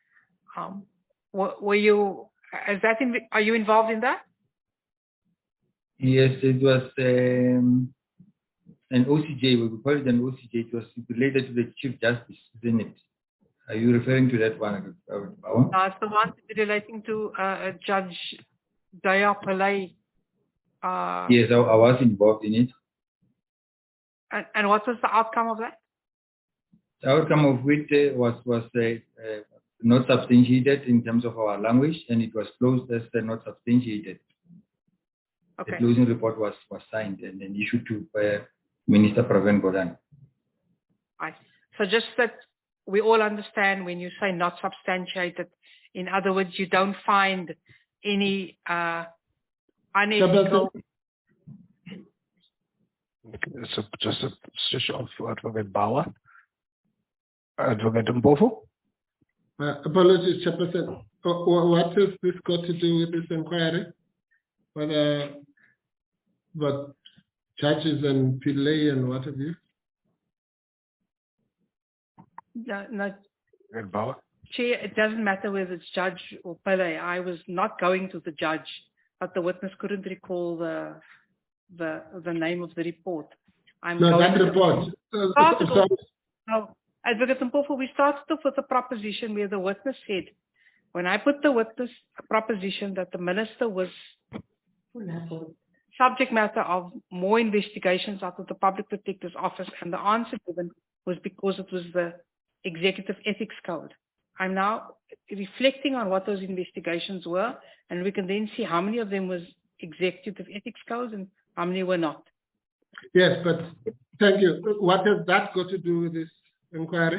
Are you involved in that? Yes, it was an OCJ. We call it an OCJ. It was related to the Chief Justice, isn't it? Are you referring to that one? It's the one relating to Judge Daya Pillay. Yes, I was involved in it. And what was the outcome of that? The outcome of which was not substantiated in terms of our language, and it was closed as not substantiated. Okay. The closing report was signed and then issued to Minister Pravin Gordhan. Right. So just that we all understand when you say not substantiated, in other words, you don't find any unethical... So just a switch off Advocate Bauer. Advocate Mpofu? Apologies, Chairperson. What has this got to do with this inquiry? But judges and Pillay and what have you? No. Bauer? Chair, it doesn't matter whether it's judge or Pillay. I was not going to the judge, but the witness couldn't recall the name of the report. Report. Advocate Mpofu, we started off with a proposition where the witness said, when I put the witness a proposition that the minister was subject matter of more investigations out of the Public Protector's Office, and the answer given was because it was the Executive Ethics Code. I'm now reflecting on what those investigations were, and we can then see how many of them was Executive Ethics Codes and how many were not. Yes, but thank you. What has that got to do with this inquiry?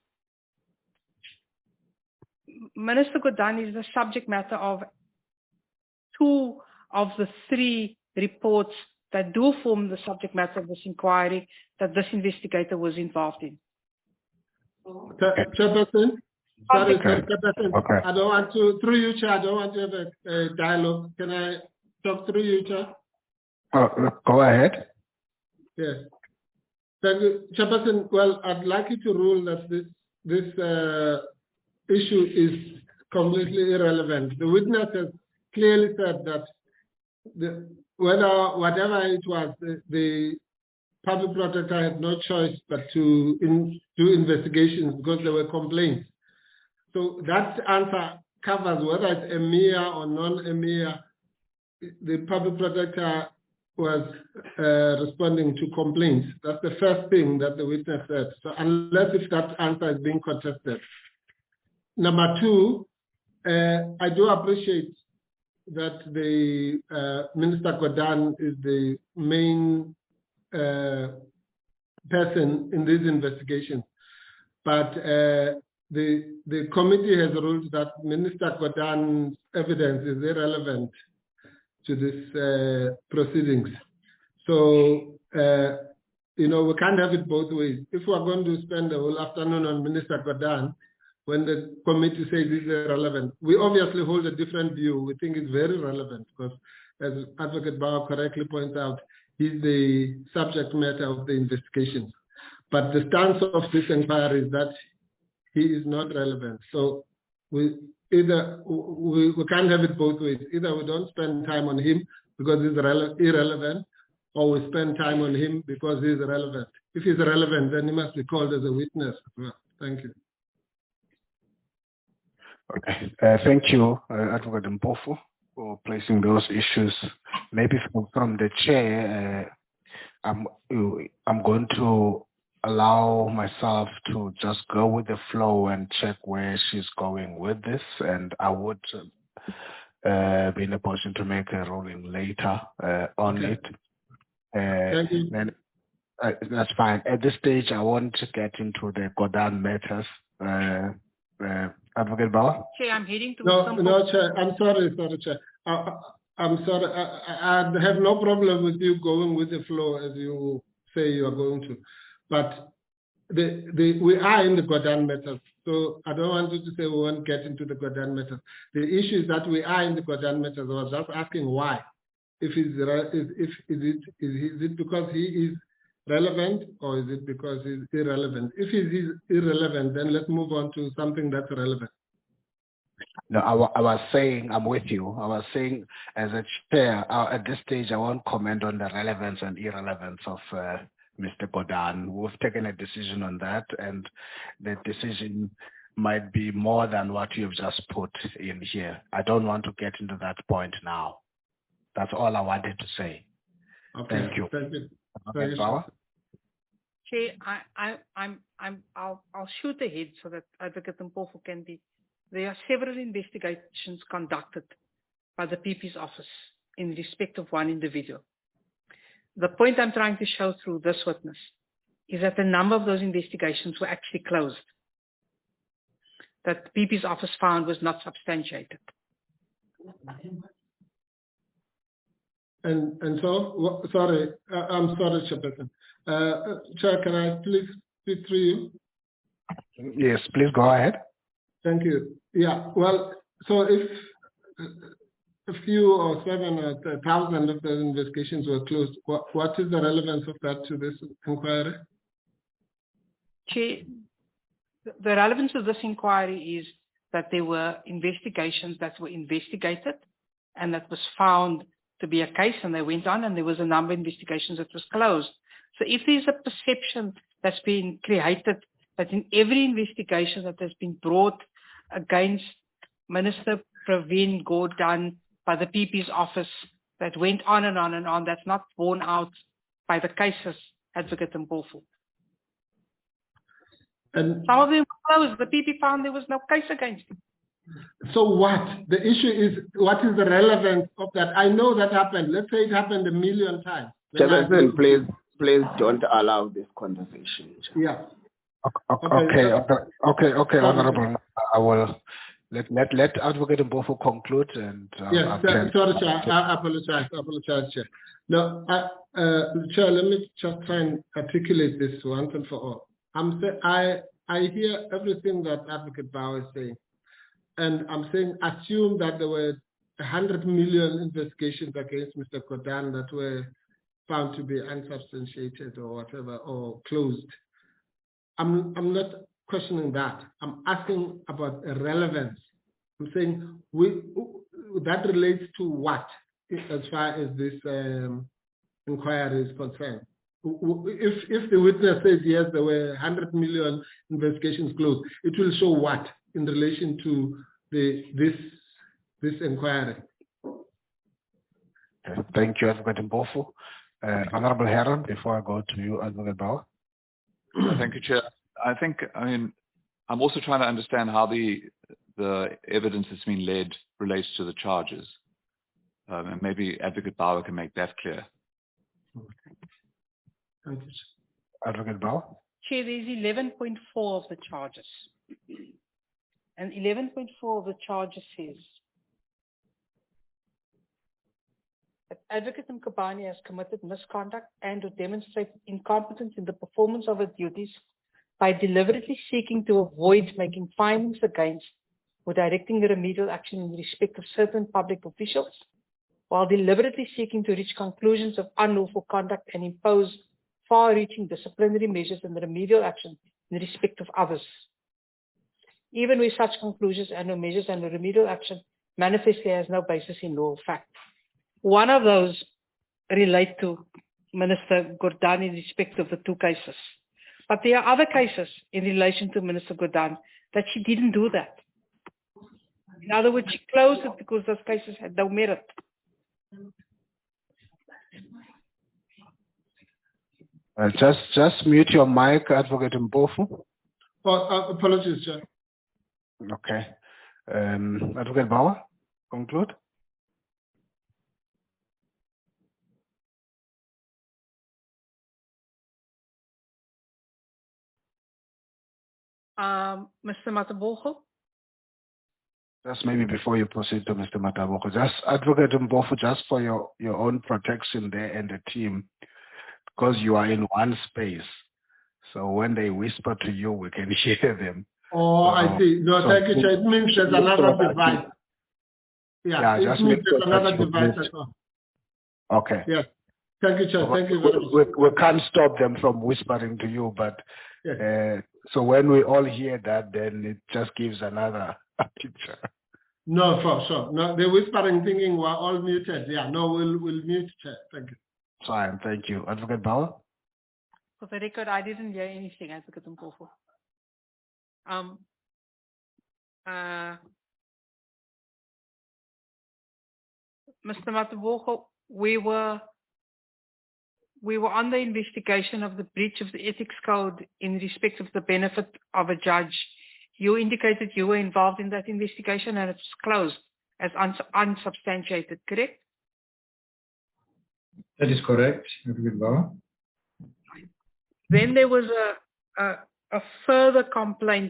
Minister Gordhan is the subject matter of 2 of the 3 reports that do form the subject matter of this inquiry that this investigator was involved in. Chairperson? Sorry, Chairperson. Okay. I don't want to, through you, Chair, I don't want to have a dialogue. Can I talk through you, Chair? Go ahead. Yes. Thank you. Chairperson, well, I'd like you to rule that this issue is completely irrelevant. The witness has clearly said that whatever it was, the public protector had no choice but to do investigations because there were complaints. So that answer covers whether it's EMEA or non-EMEA. The public protector was responding to complaints. That's the first thing that the witness said. So unless if that answer is being contested. Number 2, I do appreciate that the Minister Gordhan is the main person in this investigation, but the committee has ruled that Minister Gordhan's evidence is irrelevant to this proceedings. So, we can't have it both ways. If we're going to spend the whole afternoon on Minister Gordhan, when the committee says it's irrelevant, we obviously hold a different view. We think it's very relevant because, as Advocate Bauer correctly points out, he's the subject matter of the investigation. But the stance of this inquiry is that he is not relevant. So we can't have it both ways. Either we don't spend time on him because he's irrelevant, or we spend time on him because he's relevant. If he's relevant, then he must be called as a witness. Well, thank you. Okay. Thank you, Advocate Mpofu, for placing those issues. Maybe from the chair, I'm going to allow myself to just go with the flow and check where she's going with this, and I would be in a position to make a ruling later on it. Thank you. Then, that's fine. At this stage, I want to get into the Gordhan matters. Advocate Bauer? Chair, I'm heading to No, Chair. I'm sorry, Chair. I'm sorry. I have no problem with you going with the flow as you say you are going to, but we are in the Gordhan matters. So I don't want you to say we won't get into the Gordhan matters. The issue is that we are in the Gordhan matters. I was just asking why. Is it because he is relevant, or is it because he's irrelevant? If he's irrelevant, then let's move on to something that's relevant. No, I was saying, I'm with you. I was saying, as a chair, at this stage, I won't comment on the relevance and irrelevance of Mr. Gordhan. We've taken a decision on that, and the decision might be more than what you've just put in here. I don't want to get into that point now. That's all I wanted to say. Okay. Thank you. Thank you. Chair, I'll shoot ahead so that Advocate Mpofu can be. There are several investigations conducted by the PP's office in respect of one individual. The point I'm trying to show through this witness is that a number of those investigations were actually closed, that the PP's office found was not substantiated. And so, sorry, I'm sorry, Chairperson. Chair, can I please speak through you? Yes, please go ahead. Thank you. Yeah, well, so if a few or 7 or 1,000 of those investigations were closed, what is the relevance of that to this inquiry? Chair, the relevance of this inquiry is that there were investigations that were investigated and that was found to be a case, and they went on, and there was a number of investigations that was closed. So if there's a perception that's been created that in every investigation that has been brought against Minister Pravin Gordhan by the PP's office that went on and on and on, that's not borne out by the cases, Advocate Mpofu. And some of them were closed. The PP found there was no case against him. So what? The issue is, what is the relevance of that? I know that happened. Let's say it happened 1 million times. Chairperson, please don't allow this conversation. Yeah. Okay, Honorable. I will let Advocate Mpofu conclude. And yes, sorry, Chair. I apologize, Chair. No, Chair, let me just try and articulate this once and for all. I hear everything that Advocate Bauer is saying. And I'm saying, assume that there were 100 million investigations against Mr. Gordhan that were found to be unsubstantiated or whatever, or closed. I'm not questioning that. I'm asking about relevance. I'm saying that relates to what, as far as this inquiry is concerned. If the witness says yes, there were 100 million investigations closed, it will show what in relation to this inquiry. Okay. Thank you, Advocate Mpofu. Honorable Heron, before I go to you, Advocate Bauer. Thank you, Chair. I'm also trying to understand how the evidence that's been led relates to the charges. And maybe Advocate Bauer can make that clear. Thank you. Advocate Bauer? Chair, there's 11.4 of the charges. And 11.4 of the charges says that Advocate Mkhwebane has committed misconduct and or demonstrated incompetence in the performance of her duties by deliberately seeking to avoid making findings against or directing remedial action in respect of certain public officials, while deliberately seeking to reach conclusions of unlawful conduct and impose far-reaching disciplinary measures and remedial action in respect of others, even where such conclusions and or measures and remedial action manifestly has no basis in law or fact. One of those relate to Minister Gordhan in respect of the two cases. But there are other cases in relation to Minister Gordhan that she didn't do that. In other words, she closed it because those cases had no merit. Just mute your mic, Advocate Mpofu. Apologies, Chair. Okay. Advocate Bauer, conclude. Mr. Mataboko? Just maybe before you proceed to Mr. Mataboko, just Advocate Mpofu, just for your own protection there and the team, because you are in one space. So when they whisper to you, we can hear them. Oh, I see. No, thank you, Chair. It means there's another device. Yeah, it means there's another device as well. Okay. Yes. Thank you, Chair. Thank you very much. We can't stop them from whispering to you, but yes. So when we all hear that, then it just gives another picture. No, for sure. No, the whispering thinking we're all muted. Yeah, no, we'll mute, Chair. Thank you. Fine, thank you. Advocate Bauer? For the record, I didn't hear anything, Advocate Mpofu. Mr. Mataboko, we were on the investigation of the breach of the ethics code in respect of the benefit of a judge. You indicated you were involved in that investigation and it's closed as unsubstantiated, correct? That is correct, Advocate Bauer. Then there was a further complaint,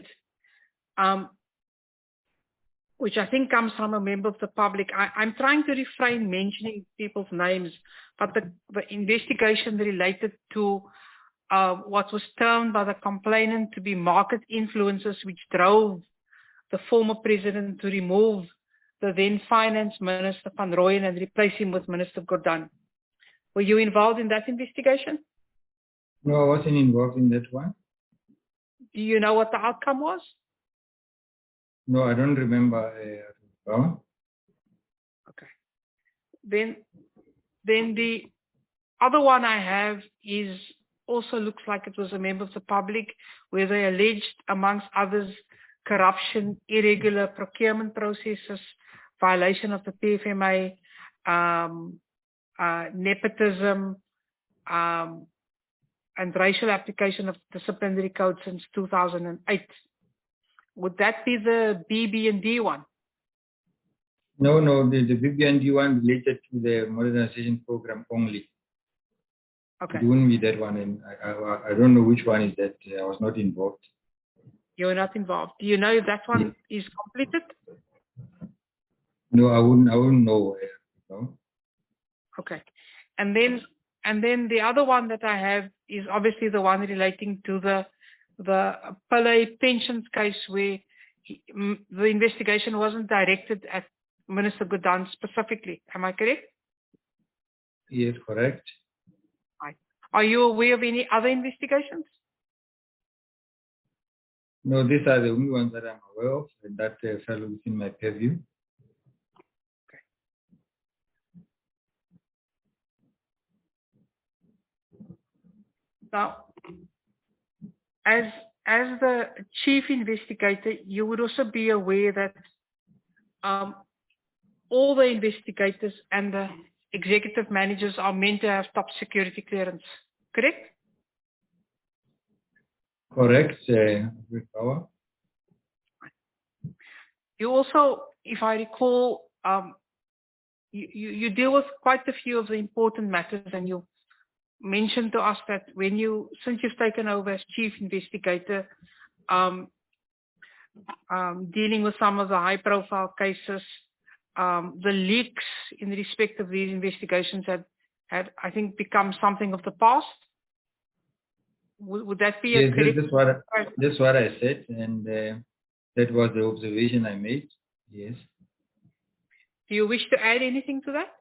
which I think comes from a member of the public. I'm trying to refrain mentioning people's names, but the investigation related to what was termed by the complainant to be market influences, which drove the former president to remove the then finance minister Van Rooyen and replace him with Minister Gordhan. Were you involved in that investigation? No, I wasn't involved in that one. Do you know what the outcome was? No, I don't remember. Okay. Then the other one I have is also looks like it was a member of the public, where they alleged, amongst others, corruption, irregular procurement processes, violation of the PFMA, nepotism, and racial application of disciplinary code since 2008. Would that be the BB&D one? No, the BB&D one related to the modernization program only. Okay. It wouldn't be that one, and I don't know which one is that. I was not involved. You were not involved. Do you know if that one is completed? No, I wouldn't know. No. Okay. And then the other one that I have is obviously the one relating to the Pillay pensions case, where the investigation wasn't directed at Minister Gordhan specifically. Am I correct? Yes, correct. Right. Are you aware of any other investigations? No, these are the only ones that I'm aware of, and that fell within my purview. Okay. Now, as the chief investigator, you would also be aware that all the investigators and the executive managers are meant to have top security clearance, correct? Correct, with power. You also, if I recall, you deal with quite a few of the important matters, and you mentioned to us that since you've taken over as chief investigator, dealing with some of the high-profile cases, the leaks in respect of these investigations had I think, become something of the past. Would that be yes, a correct? That's what I said, and that was the observation I made. Yes. Do you wish to add anything to that?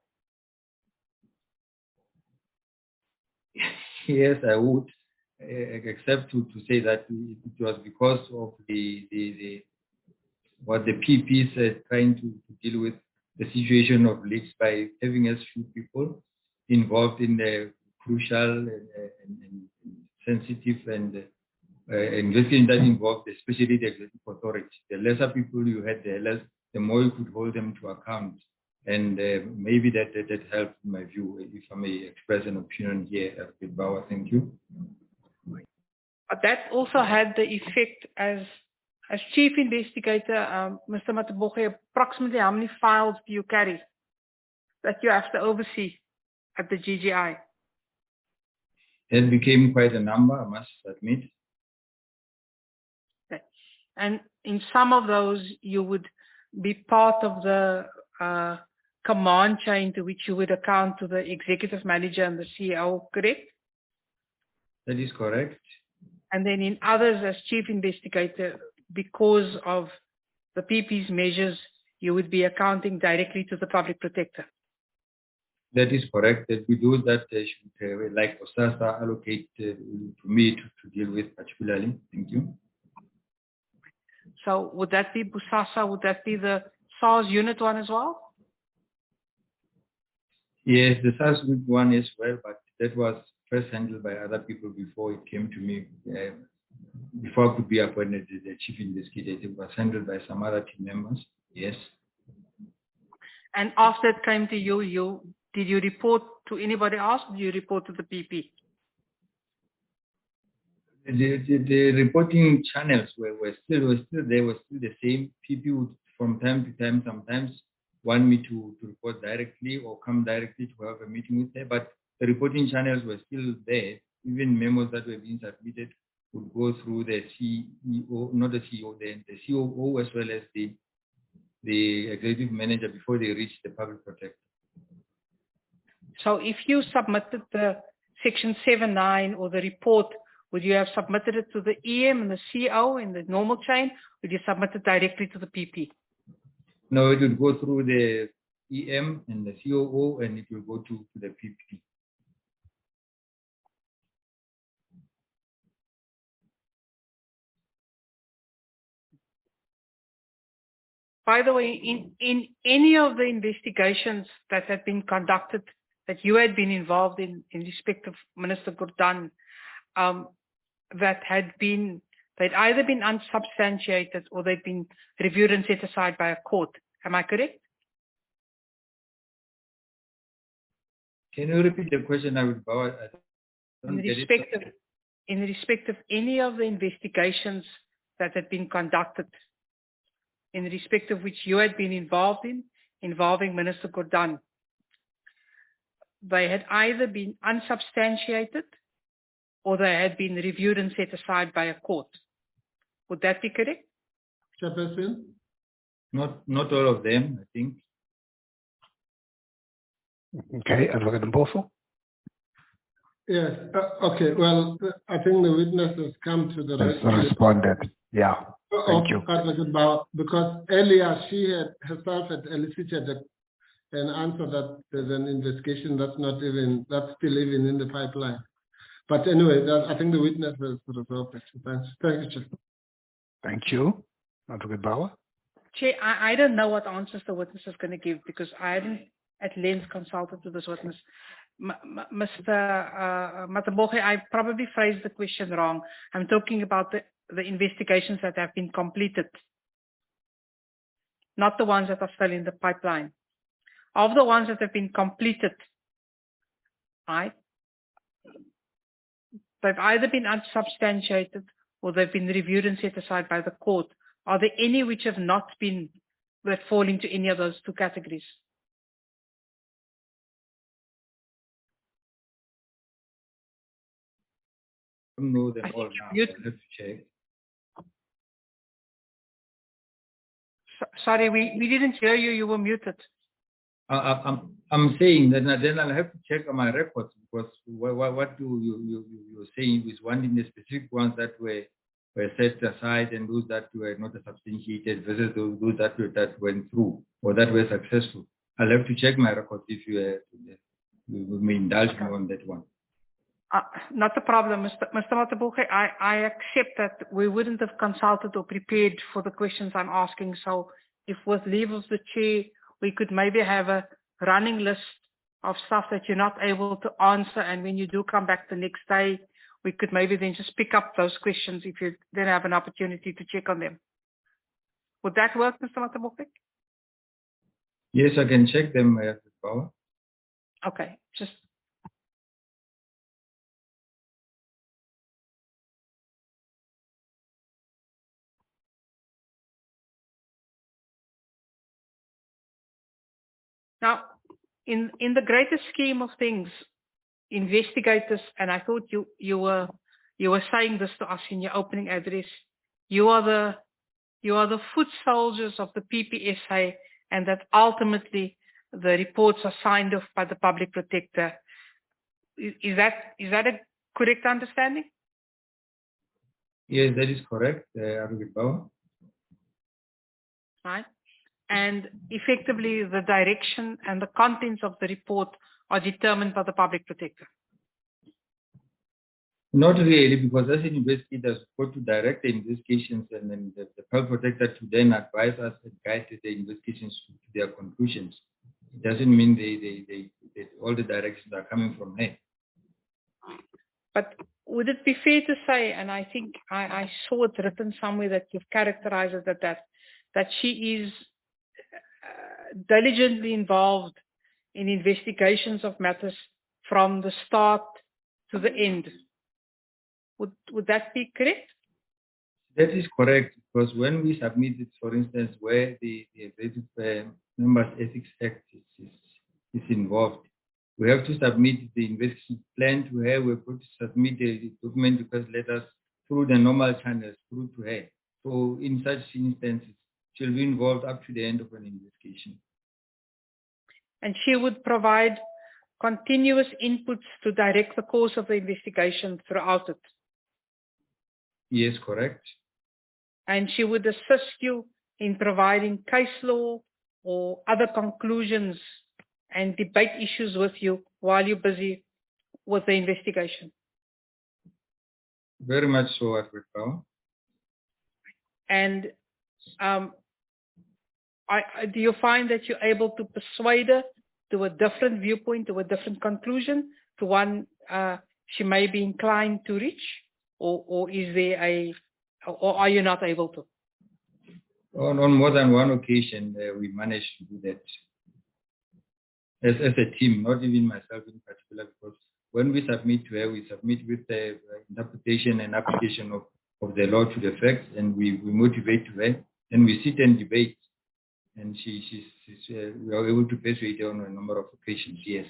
Yes, I would, except to say that it was because of what the PPs are trying to deal with, the situation of leaks by having as few people involved in the crucial and sensitive and investigation that involved especially the executive authority. The lesser people you had, the more you could hold them to account. And maybe that helped in my view, if I may express an opinion here, Bauer. Thank you. But that also had the effect as chief investigator, Mr. Matabogge, approximately how many files do you carry that you have to oversee at the GGI? It became quite a number, I must admit. Okay. And in some of those, you would be part of the command chain to which you would account to the executive manager and the CEO, correct? That is correct. And then in others, as chief investigator, because of the PP's measures, you would be accounting directly to the public protector. That is correct. That we do that, should, like OSASA, allocate to me to deal with particularly. Thank you. So would that be BUSASA? Would that be the SARS Unit 1 as well? Yes, the SARS Unit 1 as well, but that was first handled by other people before it came to me. Before I could be appointed as the chief investigator, it was handled by some other team members. Yes. And after it came to you, did you report to anybody else? Or did you report to the PP? The reporting channels were still the same. PP would from time to time sometimes want me to report directly or come directly to have a meeting with them, but the reporting channels were still there. Even memos that were being submitted would go through the CEO, not the CEO, the COO as well as the executive manager before they reach the public protector. So if you submitted the Section 7(9) or the report, would you have submitted it to the EM and the CO in the normal chain? Or would you submit it directly to the PP? No, it would go through the EM and the COO, and it will go to the PP. By the way, in any of the investigations that had been conducted, that you had been involved in respect of Minister Gordhan, that they'd either been unsubstantiated or they'd been reviewed and set aside by a court. Am I correct? Can you repeat the question? I would bow. In respect of any of the investigations that had been conducted, in respect of which you had been involved in, involving Minister Gordhan, they had either been unsubstantiated or they had been reviewed and set aside by a court. Would that be correct? Chairperson? Not all of them, I think. Okay, Advocate Mpofu. Yes. Okay. Well, I think the witness has come to the responded. Yeah. Thank you. Advocate Bauer, because earlier she had herself had elicited an answer that there's an investigation that's still even in the pipeline. But anyway, I think the witness has resolved it. Thanks. Thank you. Thank you. Advocate Bauer. Chair, I don't know what answers the witness is going to give because I haven't at length consulted with this witness. Mr. Matabogge, I probably phrased the question wrong. I'm talking about the investigations that have been completed, not the ones that are still in the pipeline. Of the ones that have been completed, right, they've either been unsubstantiated or they've been reviewed and set aside by the court. Are there any which have not been, that fall into any of those two categories? don't know them all now. I'll have to check. Sorry, we didn't hear you. You were muted. I'm saying that then I'll have to check on my records, because what you're saying is wanting the specific ones that were set aside and those that were not substantiated versus those that went through or that were successful. I'll have to check my records if you may indulge me on that one. Not a problem, Mr. Mataboge. I accept that we wouldn't have consulted or prepared for the questions I'm asking. So if with leave of the chair, we could maybe have a running list of stuff that you're not able to answer. And when you do come back the next day, we could maybe then just pick up those questions if you then have an opportunity to check on them. Would that work, Mr. Mataboge? Yes, I can check them, Power. Okay, just. Now, in the greater scheme of things, investigators, and I thought you were saying this to us in your opening address, you are the foot soldiers of the PPSA, and that ultimately the reports are signed off by the public protector. Is that a correct understanding? Yes, that is correct, Arvid Bauer. Right. And effectively, the direction and the contents of the report are determined by the public protector. Not really, because as an investigator, supposed to direct the investigations, and then the public protector to then advise us and guide the investigations to their conclusions. It doesn't mean they all the directions are coming from her. But would it be fair to say, and I think I saw it written somewhere that you've characterized it that she is diligently involved in investigations of matters from the start to the end. Would that be correct? That is correct, because when we submitted, for instance, where the Executive Members Ethics Act is involved, we have to submit the investigation plan to her. We're going to submit the document request letters through the normal channels through to her. So in such instances, she'll be involved up to the end of an investigation. And she would provide continuous inputs to direct the course of the investigation throughout it. Yes, correct. And she would assist you in providing case law or other conclusions and debate issues with you while you're busy with the investigation. Very much so, Edward Power. And do you find that you're able to persuade her to a different viewpoint, to a different conclusion, to one she may be inclined to reach, or is there or are you not able to? On more than one occasion, we managed to do that as a team, not even myself in particular, because when we submit to her, we submit with the interpretation and application of the law to the facts, and we motivate to her, and we sit and debate. And we are able to persuade her on a number of occasions, yes.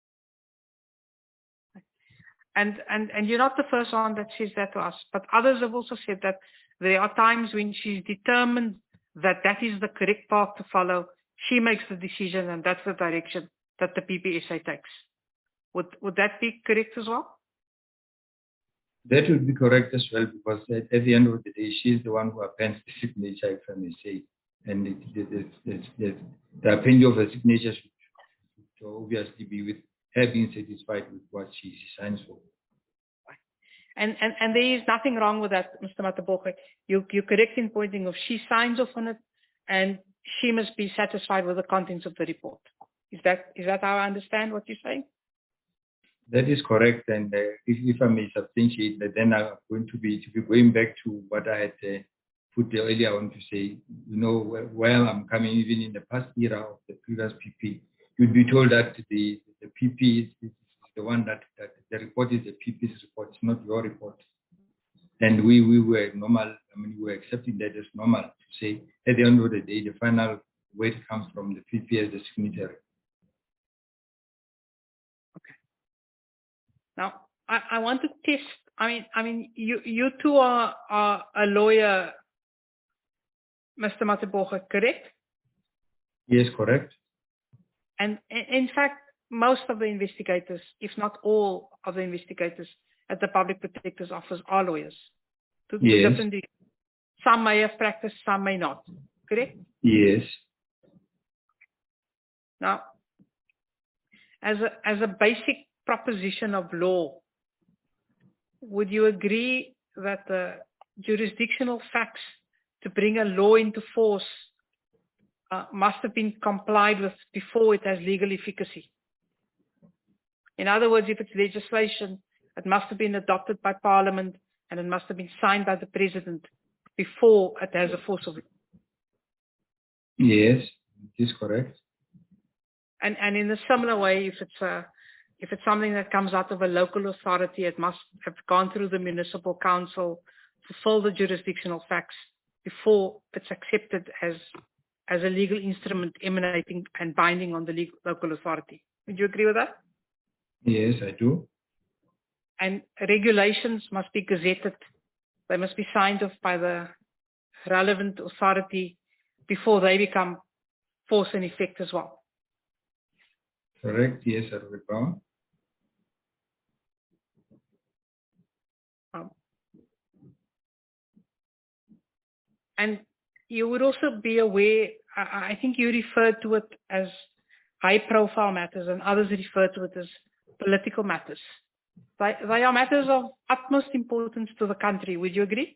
And you're not the first one that says that to us, but others have also said that there are times when she's determined that that is the correct path to follow. She makes the decision, and that's the direction that the PPSA takes. Would that be correct as well? That would be correct as well, because at the end of the day, she's the one who appends the signature, if I may say. And the appending of the signature should obviously be with her being satisfied with what she signs for. And there is nothing wrong with that, Mr. Mataboge. You're correct in pointing of she signs off on it, and she must be satisfied with the contents of the report. Is that how I understand what you're saying? That is correct. And if I may substantiate that, then I'm going to be going back to what I had put earlier on to say, where I'm coming, even in the past era of the previous PP, you'd be told that the PP is the one that the report is the PP's report, it's not your report. And we were normal, we were accepting that as normal to say, at the end of the day, the final weight comes from the PP as the signatory. Okay. Now, I want to test I mean, you two are a lawyer, Mr. Mateboge, correct? Yes, correct. And in fact, most of the investigators, if not all of the investigators at the Public Protector's Office are lawyers. To Yes. different degrees. Some may have practiced, some may not. Correct? Yes. Now, as a basic proposition of law, would you agree that the jurisdictional facts to bring a law into force must have been complied with before it has legal efficacy? In other words, if it's legislation, it must have been adopted by Parliament and it must have been signed by the President before it has a force of law. Yes, it is correct. And in a similar way, if it's something that comes out of a local authority, it must have gone through the municipal council, fulfill the jurisdictional facts before it's accepted as a legal instrument emanating and binding on the local authority. Would you agree with that? Yes, I do. And regulations must be gazetted. They must be signed off by the relevant authority before they become force and effect as well. Correct. Yes, Advocate Power. And you would also be aware, I think you referred to it as high-profile matters and others refer to it as political matters. They are matters of utmost importance to the country. Would you agree?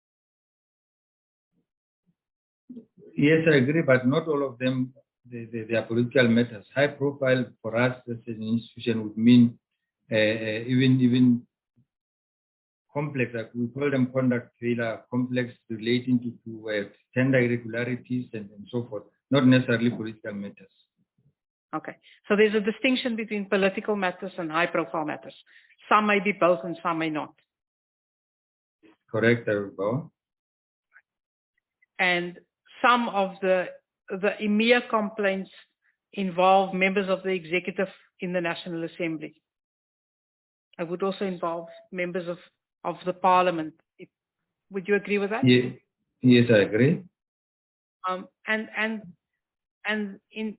Yes, I agree, but not all of them, they are political matters. High profile for us as an institution would mean even complex, like we call them conduct failure, complex relating to tender irregularities and so forth, not necessarily political matters. Okay, so there's a distinction between political matters and high profile matters. Some may be both and some may not. Correct, Arubao. And some of the EMEA complaints involve members of the executive in the National Assembly. It would also involve members of the Parliament. Would you agree with that? Yeah. Yes, I agree. And in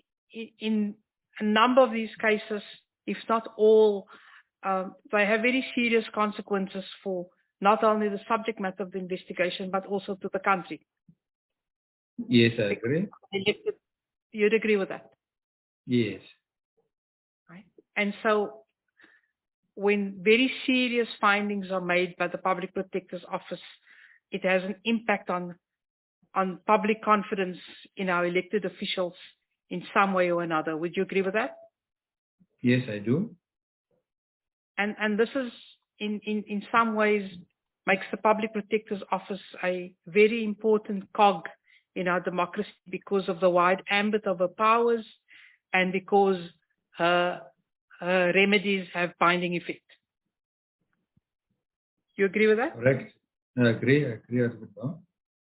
a number of these cases, if not all, they have very serious consequences for not only the subject matter of the investigation, but also to the country. Yes, I agree. You'd agree with that? Yes. Right. And so when very serious findings are made by the Public Protector's Office, it has an impact on public confidence in our elected officials in some way or another. Would you agree with that? Yes, I do. And this is in some ways makes the Public Protector's Office a very important cog in our democracy because of the wide ambit of her powers and because her remedies have binding effect. You agree with that? Correct. I agree with that.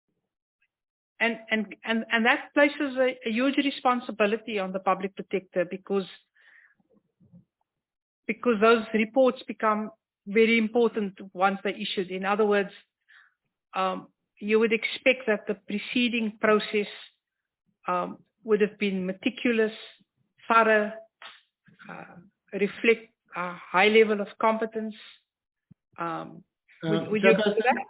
And that places a huge responsibility on the Public Protector because those reports become very important once they're issued. In other words, you would expect that the preceding process would have been meticulous, thorough, reflect a high level of competence. Would you agree with that?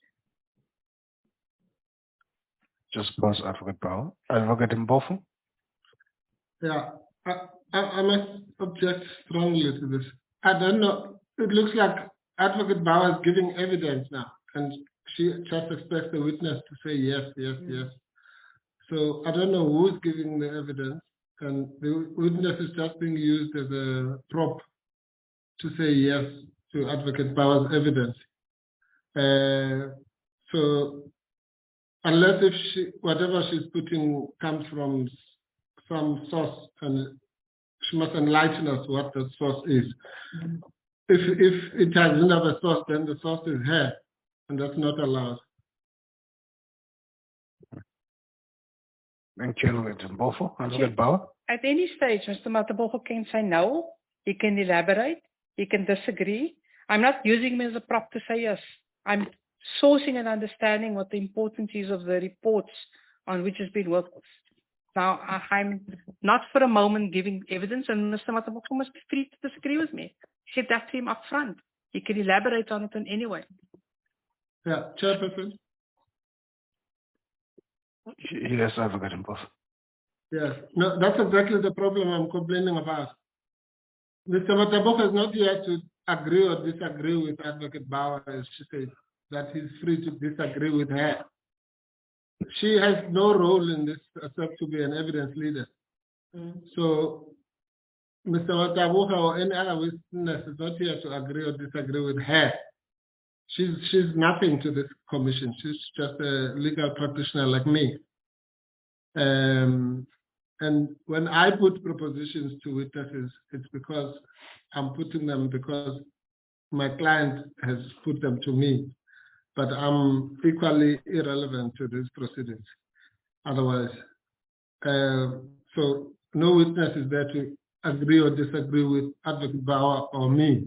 Just pause, Advocate Power. Advocate Mbofu? Yeah, I must object strongly to this. I don't know. It looks like Advocate Bauer is giving evidence now, and she just expects the witness to say yes, yes, yes. So I don't know who's giving the evidence, and the witness is just being used as a prop to say yes to Advocate Bauer's evidence. So unless if whatever she's putting comes from some source, and she must enlighten us what the source is. If it doesn't have a source, then the source is her, and that's not allowed. Thank you, Advocate Mbofu. Advocate Bauer? At any stage, Mr. Mateboge can say no, he can elaborate, he can disagree. I'm not using him as a prop to say yes. I'm sourcing and understanding what the importance is of the reports on which has been worked with. Now, I'm not for a moment giving evidence, and Mr. Mataboko must be free to disagree with me. I said that to him up front. He can elaborate on it in any way. Yeah, Chairperson. Yes, Advocate Mpofu. Yes, no, that's exactly the problem I'm complaining about. Mr. Mataboko is not here to agree or disagree with Advocate Bauer, as she said, that he's free to disagree with her. She has no role in this except to be an evidence leader. So Mr. Mataboko or any other witness is not here to agree or disagree with her. She's nothing to this commission. She's just a legal practitioner like me. And when I put propositions to witnesses, it's because I'm putting them because my client has put them to me. But I'm equally irrelevant to these proceedings. Otherwise, so no witness is there to agree or disagree with Advocate Bauer or me,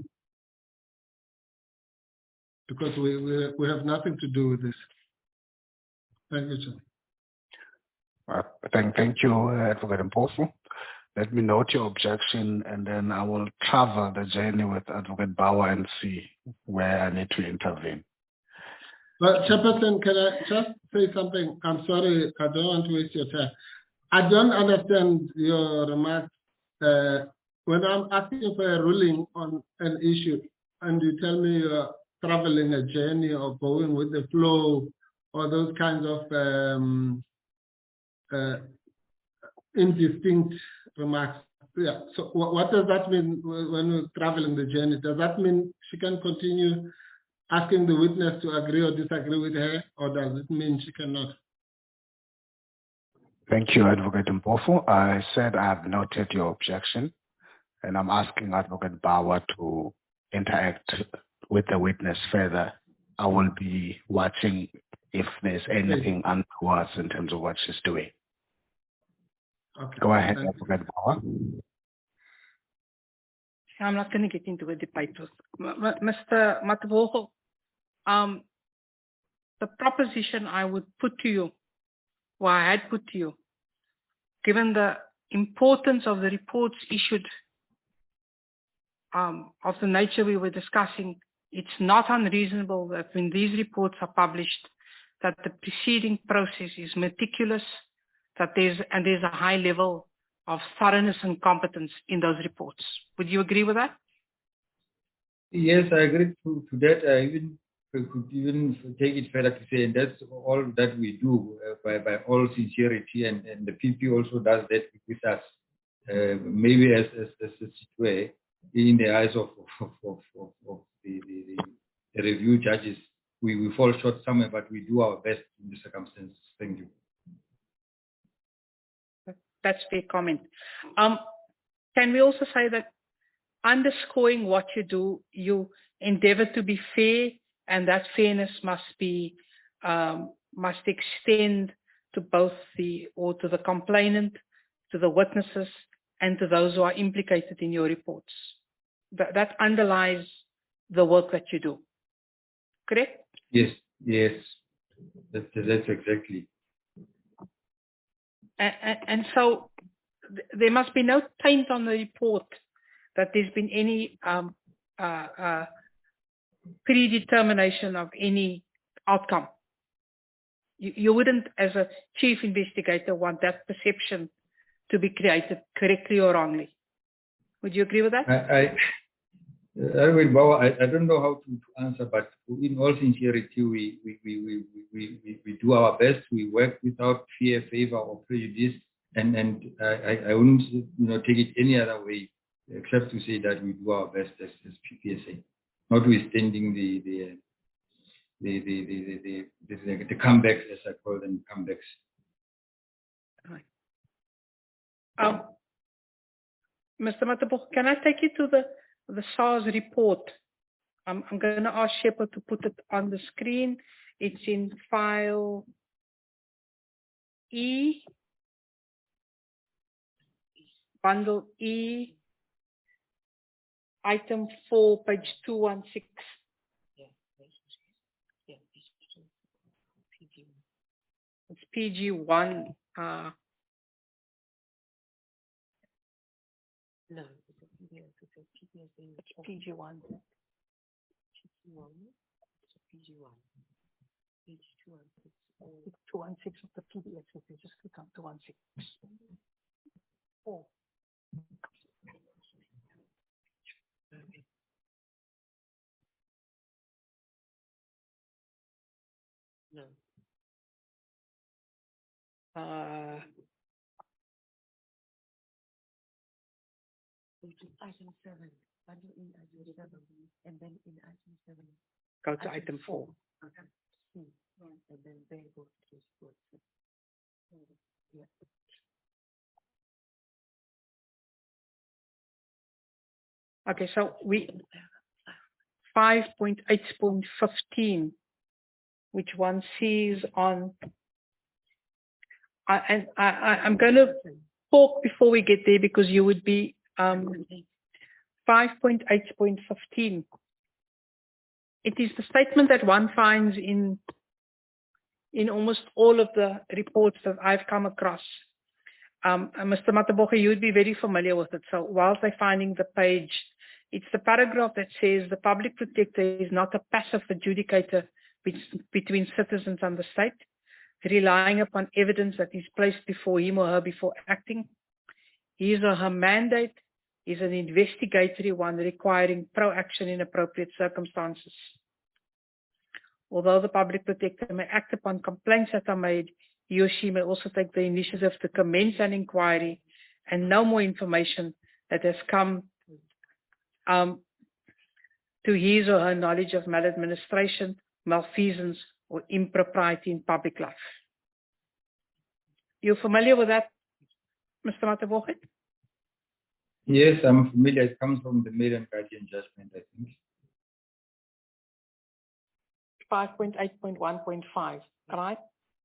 because we have nothing to do with this. Thank you, Chair. Thank you, Advocate Mpofu. Let me note your objection, and then I will travel the journey with Advocate Bauer and see where I need to intervene. But Chairperson, can I just say something? I'm sorry, I don't want to waste your time. I don't understand your remarks. When I'm asking for a ruling on an issue, and you tell me you're traveling a journey or going with the flow, or those kinds of indistinct remarks. Yeah. So what does that mean when we're traveling the journey? Does that mean she can continue asking the witness to agree or disagree with her, or does it mean she cannot? Thank you, Advocate Mpofu. I said I have noted your objection, and I'm asking Advocate Bauer to interact with the witness further. I will be watching if there's anything untoward in terms of what she's doing. Okay. Go ahead, Advocate Bauer. I'm not going to get into a debate with Mr. Mataboko. The proposition I would put to you, or I had put to you, given the importance of the reports issued of the nature we were discussing, it's not unreasonable that when these reports are published, that the preceding process is meticulous, that there's a high level of thoroughness and competence in those reports. Would you agree with that? Yes, I agree to that. I could even take it further to say, and that's all that we do by all sincerity, and the PP also does that with us. Maybe as a way in the eyes of the review judges, we fall short somewhere, but we do our best in the circumstances. Thank you. That's fair comment. Can we also say that underscoring what you do, you endeavor to be fair, and that fairness must extend to both to the complainant, to the witnesses, and to those who are implicated in your reports. That underlies the work that you do. Correct? Yes. That's exactly. And so there must be no taint on the report that there's been any predetermination of any outcome. You wouldn't, as a chief investigator, want that perception to be created, correctly or wrongly. Would you agree with that? I don't know how to answer, but in all sincerity, we do our best. We work without fear, favor, or prejudice, and I wouldn't take it any other way except to say that we do our best as PPSA, notwithstanding the comebacks, as I call them, comebacks. Mr. Mataboko, can I take you to the SARS report? I'm going to ask Shepard to put it on the screen. It's in file E, bundle E, item 4, page 216. It's PG1. No, it's PG1. Page 216 of the PDF. If you just click on 216. 4. No. Item 7. In item 7, and then in item 7. Go to item 4. Okay. And then there goes to sports. Yeah. Okay, so we 5.8.15, which one sees on, I'm going to talk before we get there because you would be 5.8.15. It is the statement that one finds in almost all of the reports that I've come across. Mr. Mataboge, you'd be very familiar with it. So whilst I'm finding the page, it's the paragraph that says the public protector is not a passive adjudicator between citizens and the state, relying upon evidence that is placed before him or her before acting. His or her mandate is an investigatory one requiring proaction in appropriate circumstances. Although the public protector may act upon complaints that are made, he or she may also take the initiative to commence an inquiry and no more information that has come to his or her knowledge of maladministration, malfeasance, or impropriety in public life. You familiar with that, Mr. Mataboge? Yes, I'm familiar. It comes from the maid and guardian judgment, I think. 5.8.1.5, right?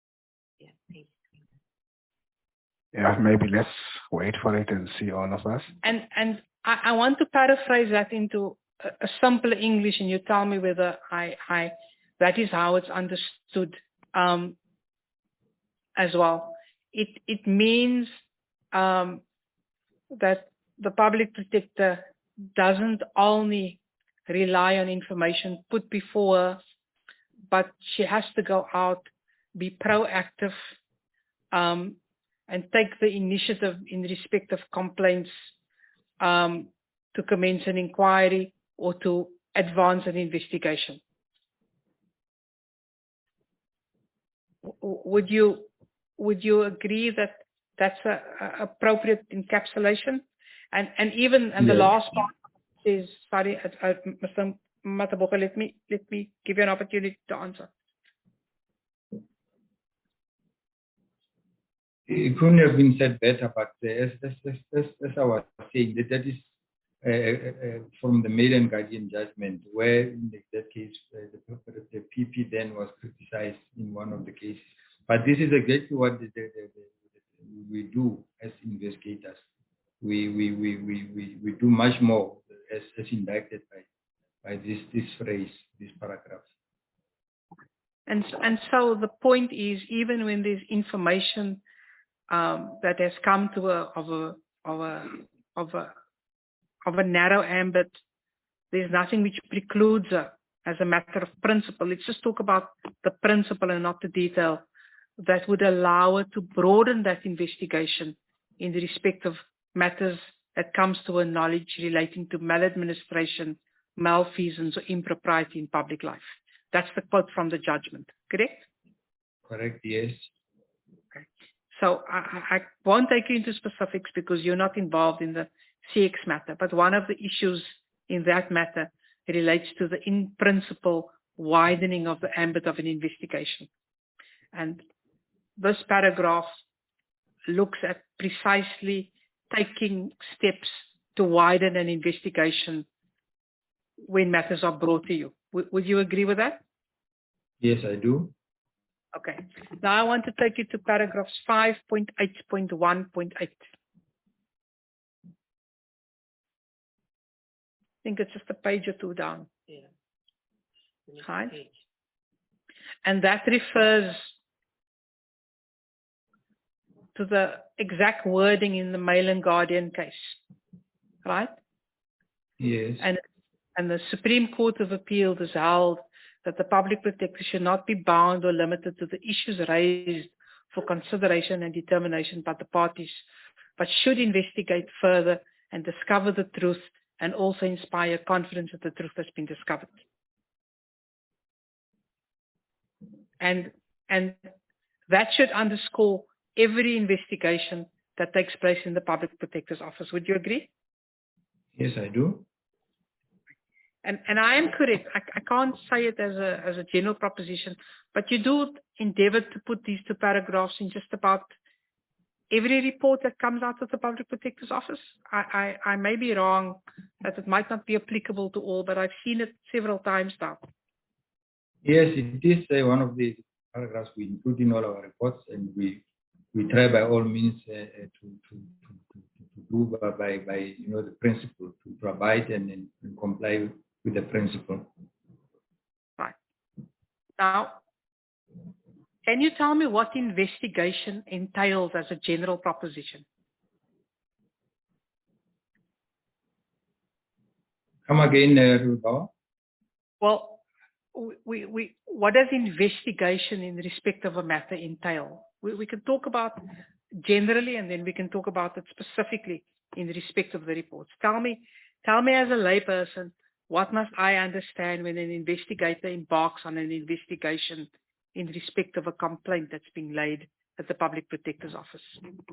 Yeah, maybe let's wait for it and see all of us. And I want to paraphrase that into a simpler English, and you tell me whether that is how it's understood as well. It means that the public protector doesn't only rely on information put before her, but she has to go out, be proactive, and take the initiative in respect of complaints to commence an inquiry or to advance an investigation. Would you agree that that's an appropriate encapsulation? And even the last part is, sorry, Mr. Mataboge, let me give you an opportunity to answer. It couldn't have been said better, but as I was saying, that is from the maid and guardian judgment, where in that case the PP then was criticized in one of the cases. But this is exactly what we do as investigators. We do much more as indicted by this phrase, this paragraph. And so the point is, even when there's information that has come to of a narrow ambit, there's nothing which precludes her as a matter of principle. Let's just talk about the principle and not the detail that would allow her to broaden that investigation in the respect of matters that comes to her knowledge relating to maladministration, malfeasance, or impropriety in public life. That's the quote from the judgment, correct? Correct, yes. Okay. So I won't take you into specifics because you're not involved in the CX matter, but one of the issues in that matter relates to the in principle widening of the ambit of an investigation. And this paragraph looks at precisely taking steps to widen an investigation when matters are brought to you. Would you agree with that? Yes, I do. Okay. Now I want to take you to paragraphs 5.8.1.8. think it's just a page or two down. Yeah. Right? And that refers to the exact wording in the Mail and Guardian case. Right? Yes. And the Supreme Court of Appeal has held that the public protector should not be bound or limited to the issues raised for consideration and determination by the parties, but should investigate further and discover the truth and also inspire confidence that the truth has been discovered. And that should underscore every investigation that takes place in the public protector's office. Would you agree? Yes, I do. And I am correct. I can't say it as a general proposition, but you do endeavor to put these two paragraphs in just about every report that comes out of the public protector's office. I may be wrong, that it might not be applicable to all, but I've seen it several times now. Yes, it is one of the paragraphs we include in all our reports, and we try by all means to do by the principle, to abide and comply with the principle. Right. Now, can you tell me what investigation entails as a general proposition? Come again, Rubawa? Well, what does investigation in respect of a matter entail? We can talk about generally, and then we can talk about it specifically in respect of the reports. Tell me as a layperson, what must I understand when an investigator embarks on an investigation in respect of a complaint that's being laid at the Public Protector's Office?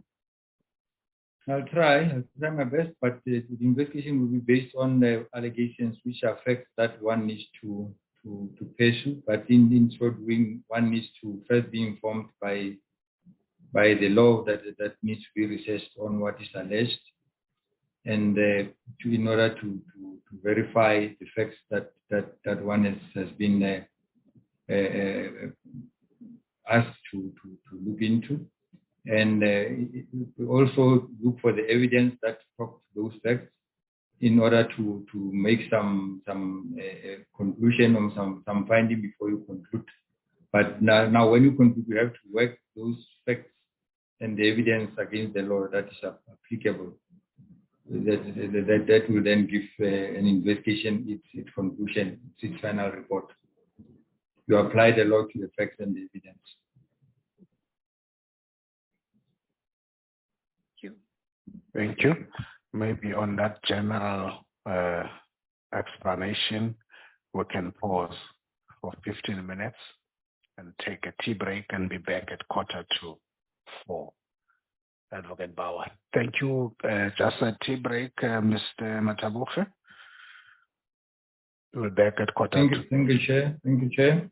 I'll try my best, but the investigation will be based on the allegations which affect that one needs to pursue. But in so doing, one needs to first be informed by the law that needs to be researched on what is alleged, and in order to verify the facts that one has been asked to look into, and also look for the evidence that supports those facts in order to make some conclusion or some finding before you conclude. But now when you conclude, you have to work those facts and the evidence against the law that is applicable. That will then give an investigation its conclusion, its final report. You apply the law to the facts and the evidence. Thank you. Maybe on that general explanation, we can pause for 15 minutes and take a tea break and be back at 3:45. Advocate Bauer. Thank you. Just a tea break, Mr. Matabuche. We'll be back at 3:45. Thank you, Chair. Thank you, Chair.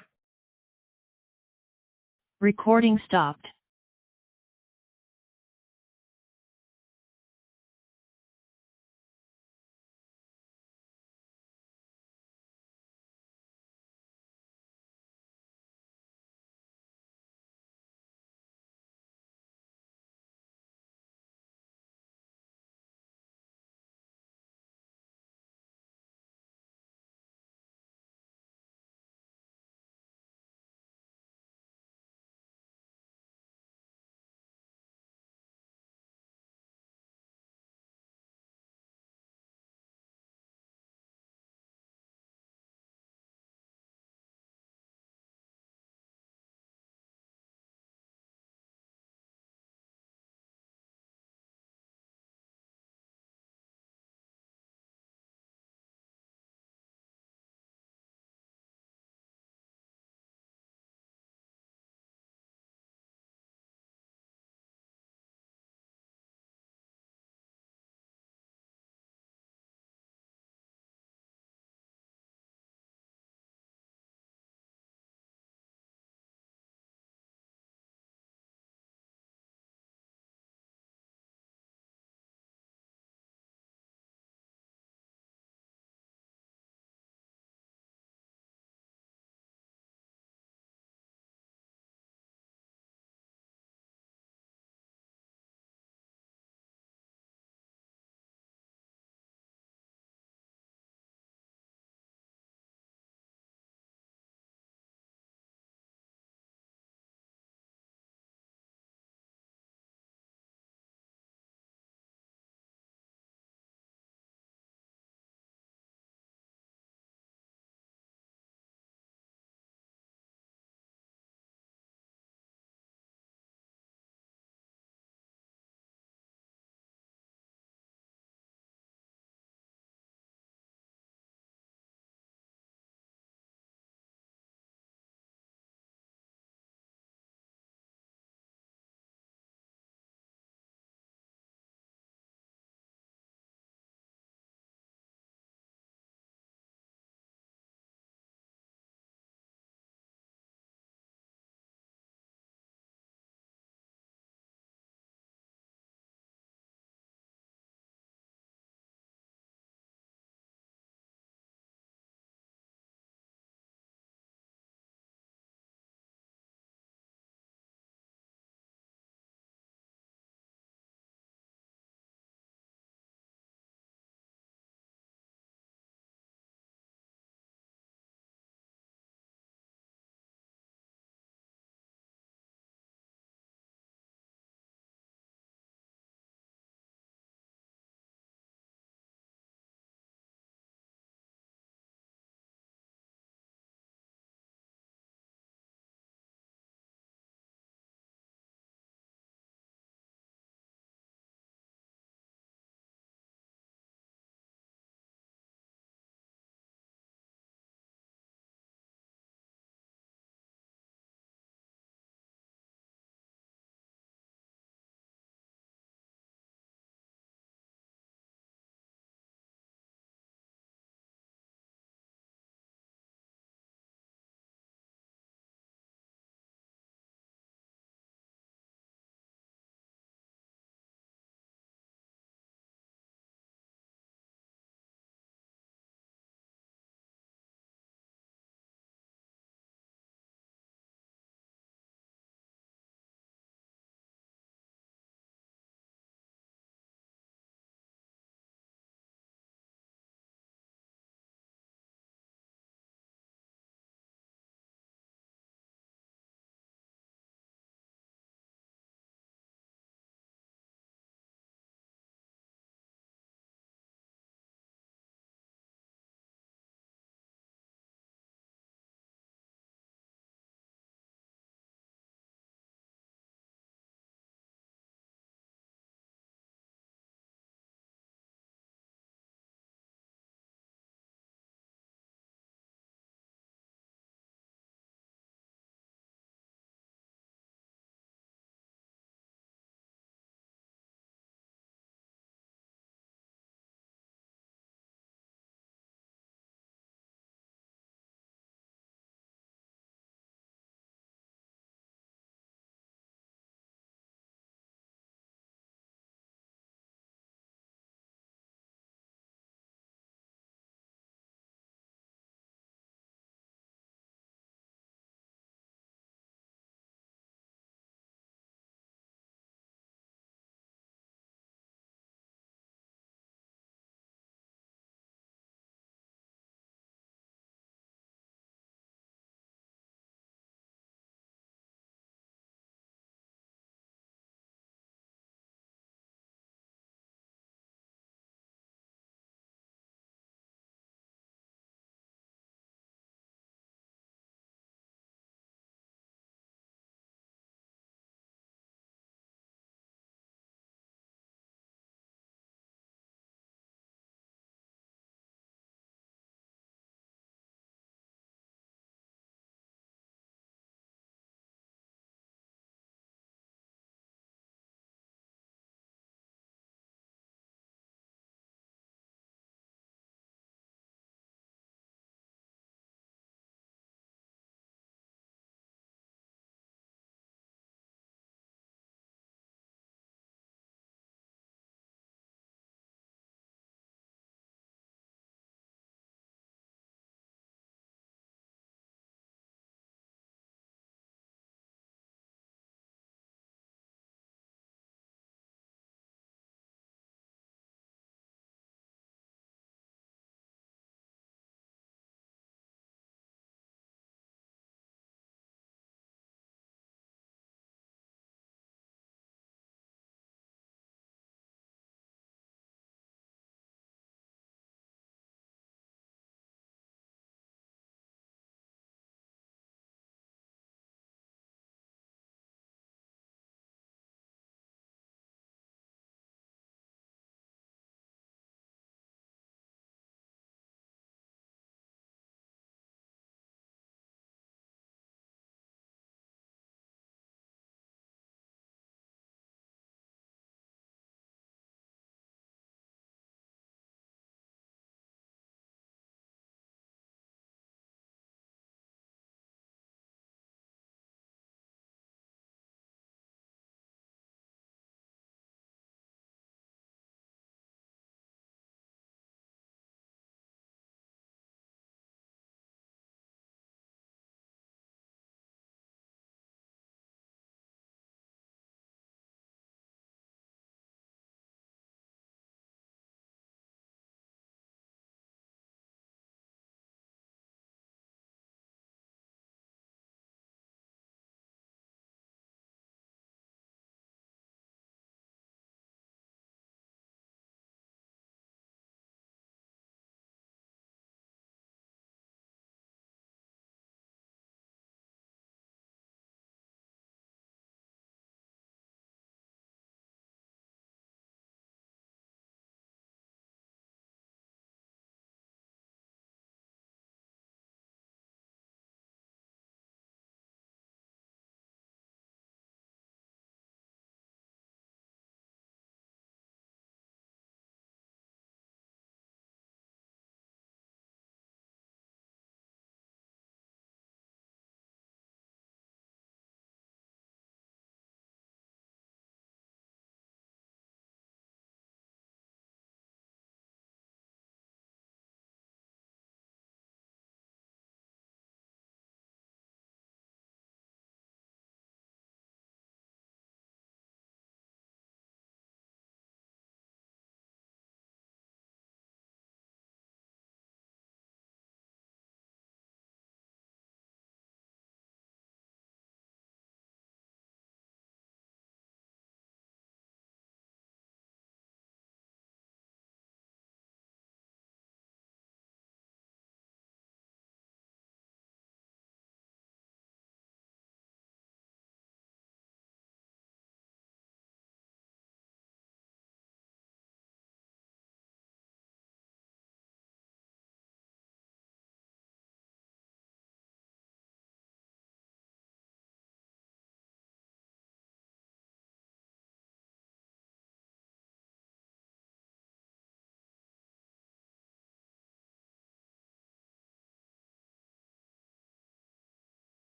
Recording stopped.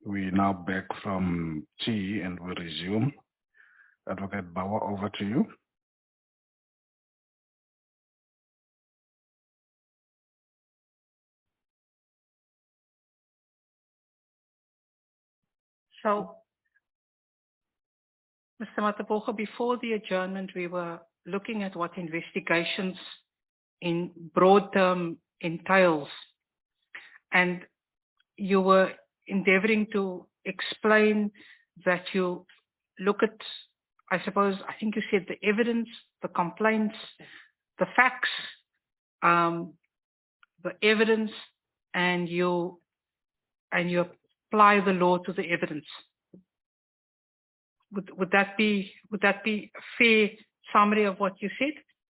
We now back from tea and we resume. Advocate Bawa, over to you. So, Mr. Matapoga, before the adjournment, we were looking at what investigations in broad term entails. And you were endeavoring to explain that you look at, I suppose, I think you said the evidence, the complaints, the facts, the evidence, and you apply the law to the evidence. Would that be a fair summary of what you said?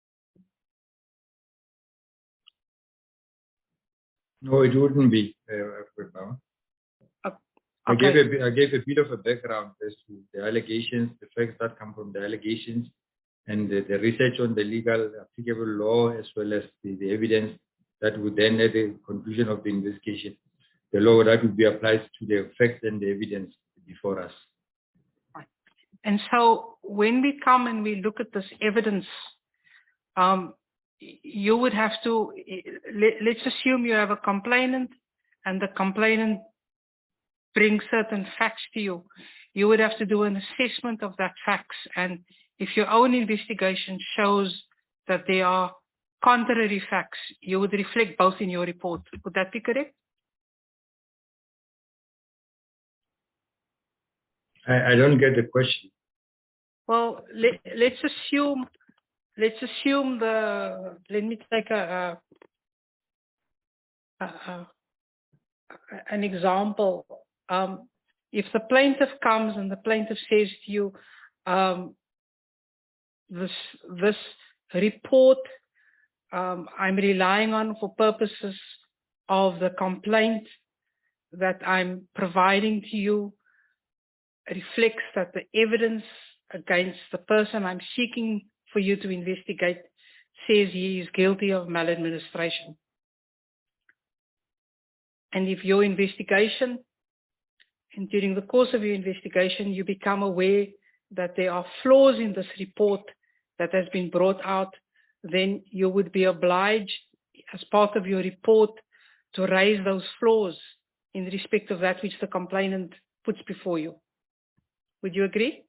No, it wouldn't be. I gave a bit of a background as to the allegations, the facts that come from the allegations, and the research on the legal applicable law, as well as the evidence that would then, at the conclusion of the investigation, the law that would be applied to the facts and the evidence before us. And so when we come and we look at this evidence, you would have to, let's assume you have a complainant and the complainant brings certain facts to you. You would have to do an assessment of that facts. And if your own investigation shows that there are contrary facts, you would reflect both in your report. Would that be correct? I don't get the question. Well, let's assume let me take an example. If the plaintiff comes and the plaintiff says to you, this report I'm relying on for purposes of the complaint that I'm providing to you reflects that the evidence against the person I'm seeking for you to investigate says he is guilty of maladministration. And if your investigation, and during the course of your investigation, you become aware that there are flaws in this report that has been brought out, then you would be obliged, as part of your report, to raise those flaws in respect of that which the complainant puts before you. Would you agree?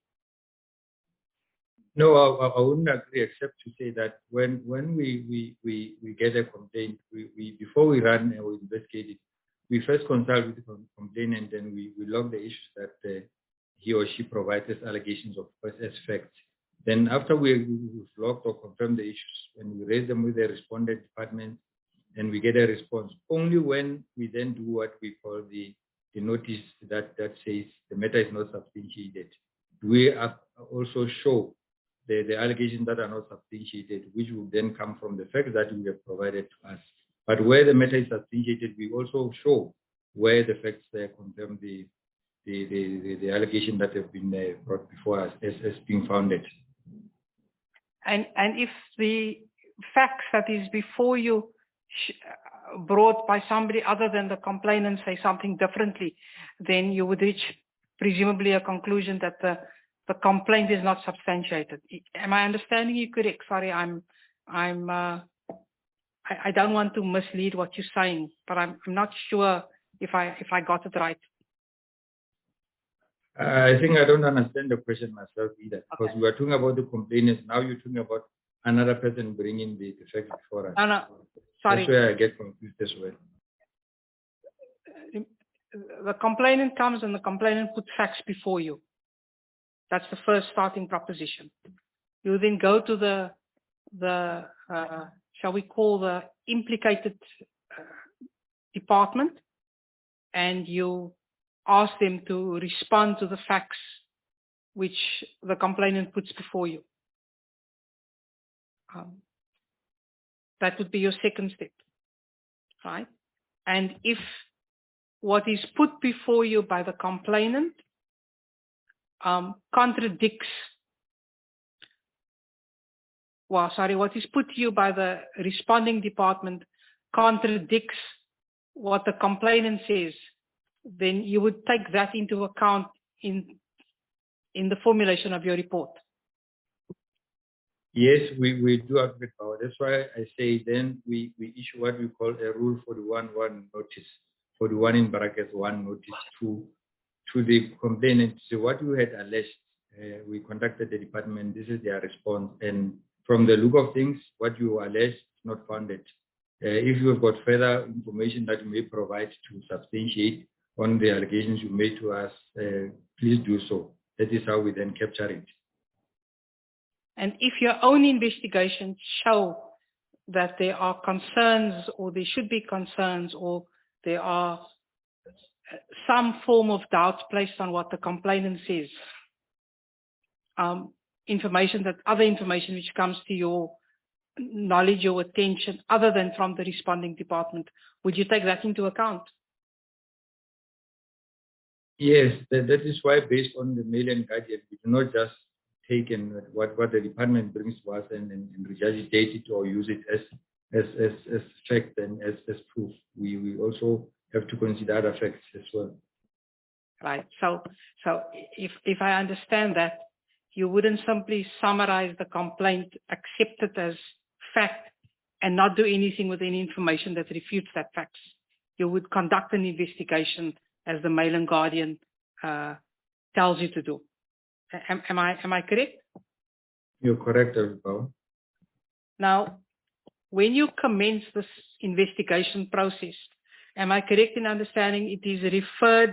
No, I wouldn't agree, except to say that when we get a complaint, we before we run or investigate it, we first consult with the complainant and we log the issues that he or she provides as allegations of as facts. Then after we've logged or confirmed the issues, and we raise them with the respondent department, and we get a response, only when we then do what we call the notice that says the matter is not substantiated, we also show the allegations that are not substantiated, which will then come from the facts that you have provided to us. But where the matter is substantiated, we also show where the facts confirm the allegation that have been brought before us as being founded. And if the facts that is before you brought by somebody other than the complainant say something differently, then you would reach presumably a conclusion that the complaint is not substantiated. Am I understanding you correct? Sorry, I don't want to mislead what you're saying, but I'm not sure if I got it right. I think I don't understand the question myself either, because we are talking about the complainants. Now you're talking about another person bringing the facts before us. No, sorry. That's where I get confused as well. The complainant comes and the complainant puts facts before you. That's the first starting proposition. You then go to the shall we call the implicated department, and you ask them to respond to the facts which the complainant puts before you. That would be your second step, right? And if what is put before you by the complainant what is put to you by the responding department contradicts what the complainant says, then you would take that into account in the formulation of your report. Yes, we do advocate power. That's why I say then we issue what we call a Rule 41(1) notice, 41 in brackets 1 notice to the complainant. So what you had alleged, we contacted the department. This is their response, and from the look of things, what you alleged is not founded. If you have got further information that you may provide to substantiate on the allegations you made to us, please do so. That is how we then capture it. And if your own investigations show that there are concerns, or there should be concerns, or there are some form of doubts placed on what the complainant says, other information which comes to your knowledge or attention other than from the responding department, would you take that into account? Yes, that is why, based on the Mail and Guardian, we do not just take in what the department brings to us and regurgitate it or use it as fact and as proof. We also have to consider other facts as well. Right. So if I understand that, you wouldn't simply summarize the complaint, accept it as fact, and not do anything with any information that refutes that fact. You would conduct an investigation as the Mail and Guardian tells you to do. Am I correct? You're correct, Paul. Now, when you commence this investigation process, am I correct in understanding it is referred,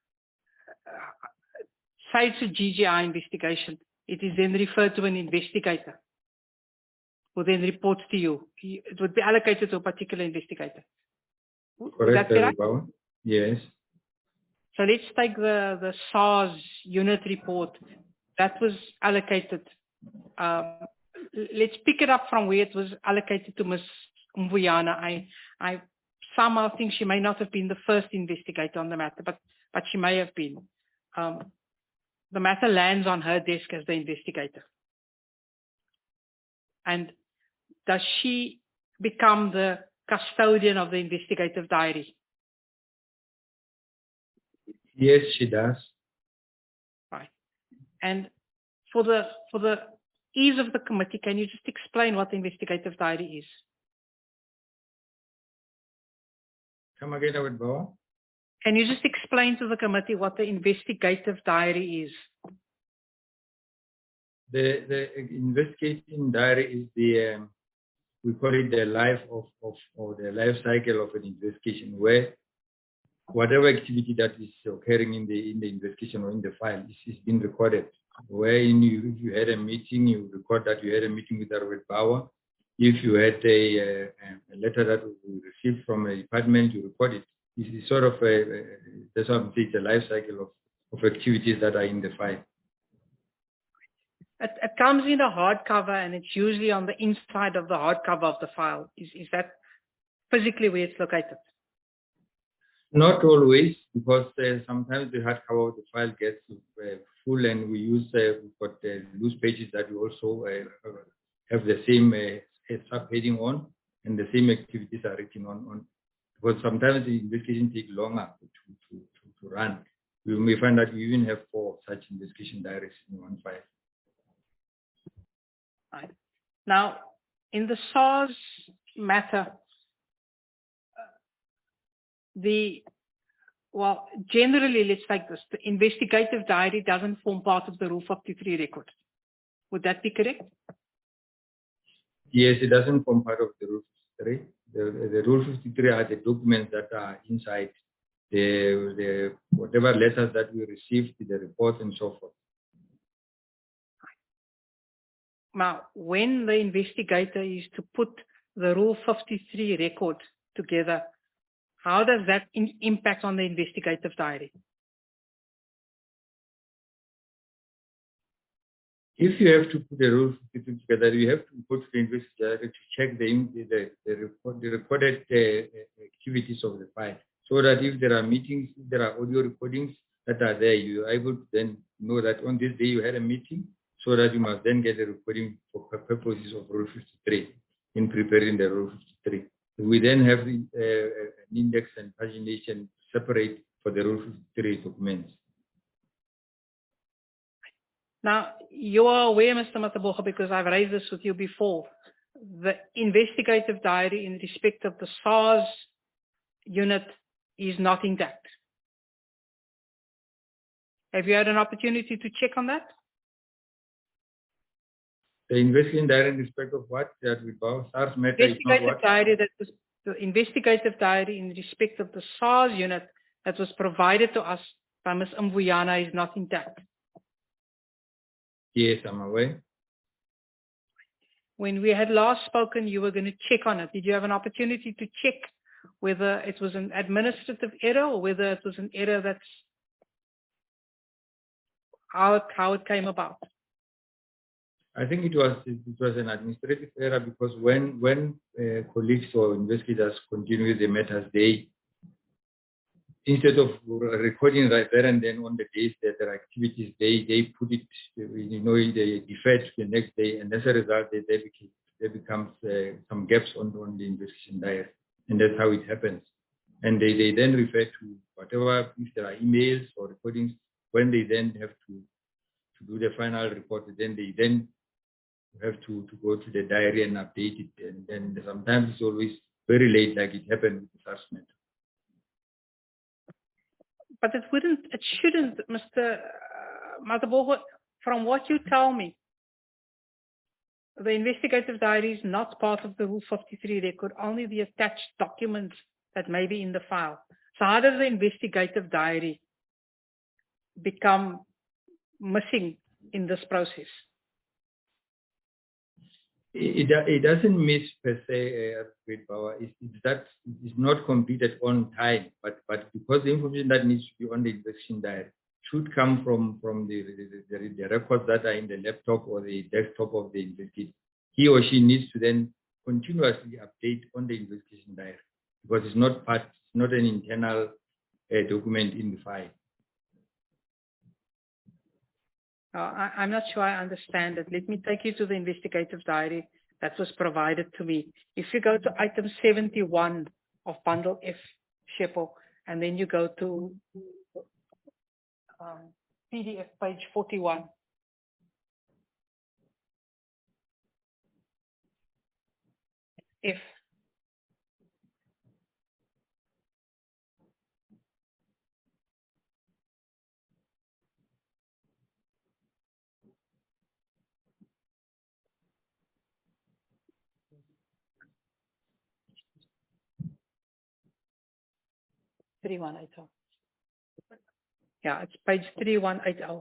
say it's a GGI investigation, it is then referred to an investigator who then reports to you. It would be allocated to a particular investigator. Correct, Paul. Yes. So let's take the SARS unit report that was allocated. Let's pick it up from where it was allocated to Ms. Mbuyana. I somehow think she may not have been the first investigator on the matter, but she may have been. The matter lands on her desk as the investigator. And does she become the custodian of the investigative diary? Yes, she does. Right. And for the ease of the committee, can you just explain what the investigative diary is? Come again, David Bauer. Can you just explain to the committee what the investigative diary is? The investigating diary is the we call it the life of or the life cycle of an investigation, where whatever activity that is occurring in the investigation or in the file is being recorded. Wherein if you had a meeting, you record that you had a meeting with Robert Bauer. If you had a letter that you received from a department, you record it. This is sort of that's what it's a life cycle of activities that are in the file. It comes in a hardcover, and it's usually on the inside of the hardcover of the file. Is that physically where it's located? Not always, because sometimes the hardcover of the file gets full, and we use we've got loose pages that we also have the same subheading on, and the same activities are written on. Because sometimes the investigation takes longer to run. We may find that we even have 4 such investigation diaries in one file. Right. Now, in the SARS matter, generally, let's take this. The investigative diary doesn't form part of the Rule 53 record. Would that be correct? Yes, it doesn't form part of the Rule 53. The Rule 53 are the documents that are inside the whatever letters that we received, the reports and so forth. Now, when the investigator is to put the Rule 53 record together, how does that impact on the investigative diary? If you have to put the Rule 53 together, you have to go to the investigator to check the recorded activities of the file, so that if there are meetings, if there are audio recordings that are there, you are able to then know that on this day you had a meeting, so that you must then get a recording for purposes of Rule 53 in preparing the Rule 53. We then have an index and pagination separate for the Rule 53 documents. Now, you are aware, Mr. Mataboga, because I've raised this with you before, the investigative diary in respect of the SARS unit is not intact. Have you had an opportunity to check on that? The investigative diary in respect of what? That we bow SARS matter is not what? The investigative diary in respect of the SARS unit that was provided to us by Ms. Mbuyana is not intact. Yes, I'm aware. When we had last spoken, you were going to check on it. Did you have an opportunity to check whether it was an administrative error or whether it was an error that's how it came about? I think it was an administrative error because when colleagues or investigators continue the matters, they, instead of recording right there and then on the days that there are activities, they put it, they defer to the next day, and as a result, there becomes some gaps on the investigation diary, and that's how it happens. And they then refer to whatever, if there are emails or recordings, when they then have to do the final report, then they then have to go to the diary and update it, and then sometimes it's always very late, like it happened with the SARS matter. But it shouldn't, Mr. Mataboga, from what you tell me, the investigative diary is not part of the Rule 53 record, only the attached documents that may be in the file. So how does the investigative diary become missing in this process? It doesn't miss per se, great power. It's that it's not completed on time, but because the information that needs to be on the investigation diary should come from the records that are in the laptop or the desktop of the investigator. He or she needs to then continuously update on the investigation diary because it's not an internal document in the file. I'm not sure I understand it. Let me take you to the investigative diary that was provided to me. If you go to item 71 of bundle F, Shepo, and then you go to PDF page 41. F. Yeah, it's page 3180.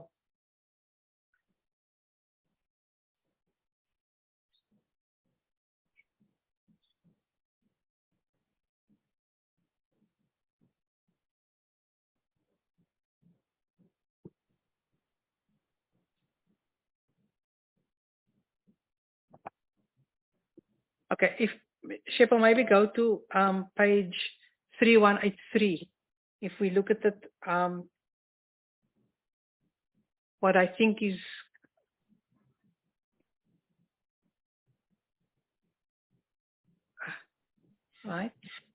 Okay, if Shepo, maybe go to page 3183. If we look at it, what I think is right.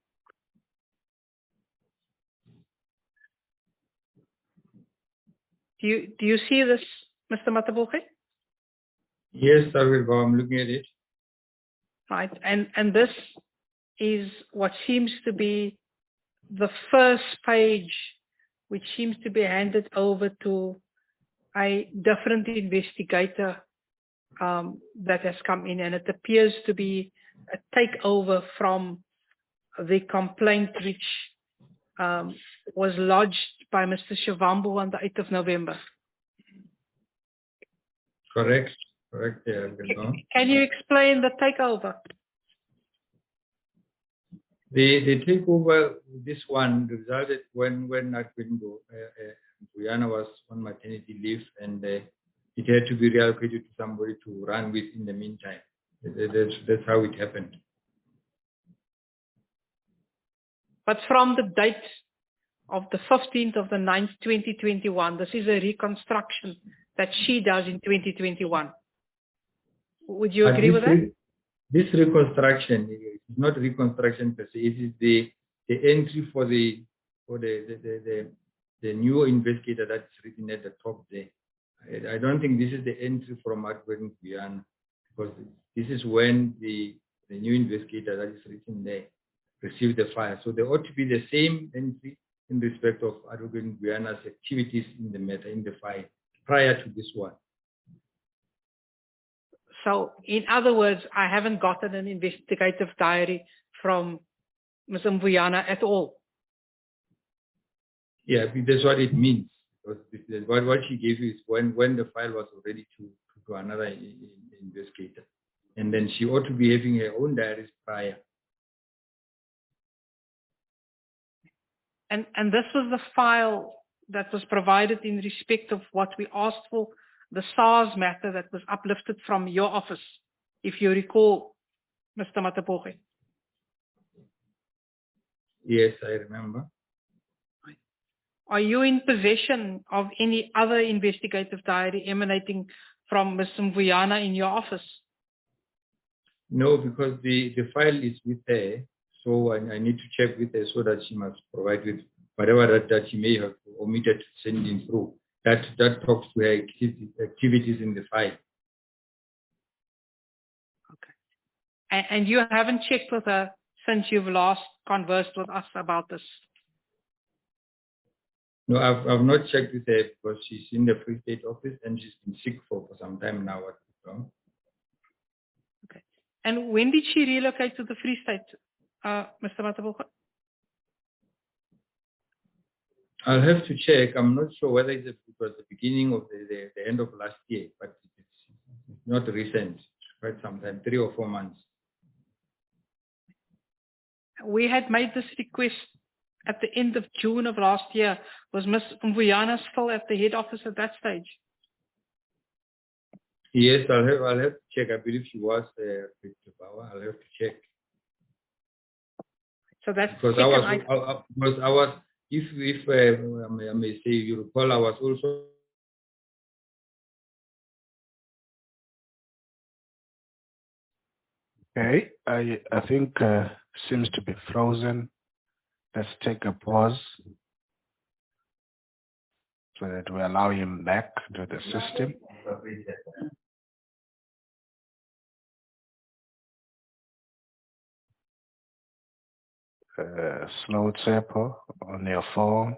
Do you see this, Mr. Mataboga? Yes, sir, I'm looking at it. Right, and this is what seems to be the first page, which seems to be handed over to a different investigator that has come in, and it appears to be a takeover from the complaint which was lodged by Mr. Shivambu on the 8th of November. Correct. Yeah, can you explain the takeover? The takeover, this one resulted when Akwindo Mbuyana was on maternity leave, and it had to be reallocated to somebody to run with in the meantime. That's how it happened. But from the date of the 15th of the 9th, 2021, this is a reconstruction that she does in 2021. Would you agree with that? This reconstruction is not reconstruction per se. It is the entry for the or the new investigator that's written at the top there. I don't think this is the entry from Advocate Guyana, because this is when the new investigator that is written there received the file. So there ought to be the same entry in respect of Advocate Guyana's activities in the matter, in the file, prior to this one. So in other words, I haven't gotten an investigative diary from Ms. Mvuyana at all. Yeah, that's what it means. What she gave you is when the file was already to another investigator. And then she ought to be having her own diaries prior. And this was the file that was provided in respect of what we asked for, the SARS matter that was uplifted from your office, if you recall, Mr. Matapoge. Yes, I remember. Are you in possession of any other investigative diary emanating from Ms. Mvuyana in your office? No, because the file is with her, so I need to check with her so that she must provide with whatever that she may have omitted sending through. That talks to her activities in the file. Okay. And you haven't checked with her since you've last conversed with us about this? No, I've not checked with her because she's in the Free State office and she's been sick for some time now. Okay. And when did she relocate to the Free State, Mr. Matapoge? I'll have to check. I'm not sure whether it was the beginning of the end of last year, but it's not recent. It's quite some time, 3 or 4 months. We had made this request at the end of June of last year. Was Ms. Mvuyana still at the head office at that stage? Yes, I'll have to check. I believe she was there. I'll have to check. So that's because I was, if I may say, you recall, I was also. Okay, I think seems to be frozen. Let's take a pause so that we allow him back to the system. Slow tempo on your phone.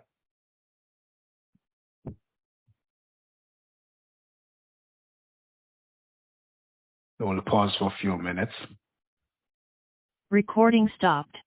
We'll pause for a few minutes. Recording stopped.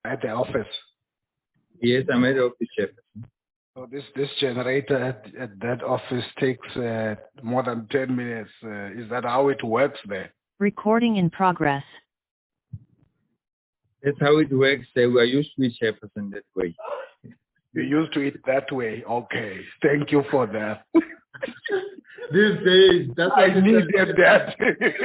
at the office. Yes, I'm at the office, Chairperson. So this generator at that office takes more than 10 minutes. Is that how it works there? Recording in progress. That's how it works. We are used to it, Chairperson, that way. You're used to it that way. Okay. Thank you for that. These days, that's I what needed that.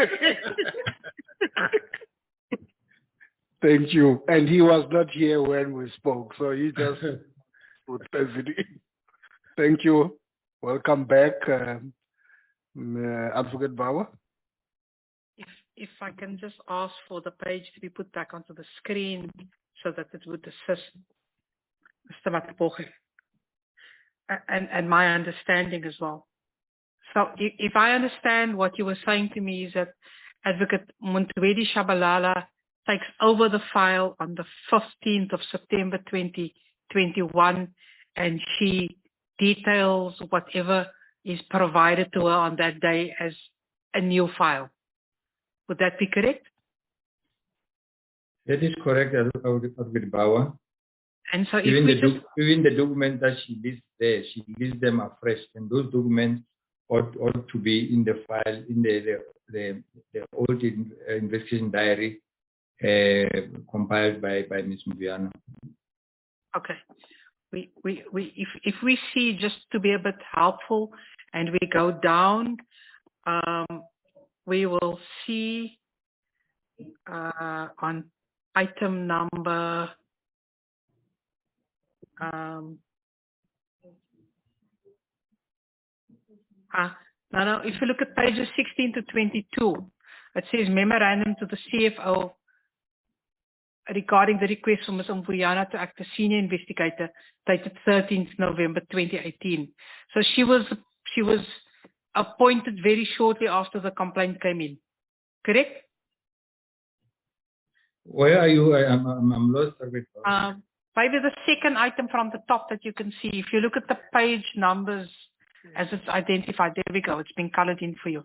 Thank you. And he was not here when we spoke, so he just put everything. Thank you. Welcome back, Advocate Bauer. If I can just ask for the page to be put back onto the screen so that it would assist Mr. Mataboge and my understanding as well. So if I understand what you were saying to me is that Advocate Muntwedi Shabalala takes over the file on the 15th of September 2021 and she details whatever is provided to her on that day as a new file. Would that be correct? That is correct, Advocate Bauer. And so even the document that she lists there, she lists them afresh, and those documents ought to be in the file, in the old investigation diary compiled by Ms. Mvuyana. Okay. If we see, just to be a bit helpful, and we go down, we will see on item number no, if you look at pages 16 to 22, it says memorandum to the CFO regarding the request for Ms. Mvuyana to act as senior investigator dated 13th November 2018. So she was appointed very shortly after the complaint came in, correct? Where are you? I'm lost. Maybe the second item from the top that you can see. If you look at the page numbers as it's identified, there we go. It's been colored in for you.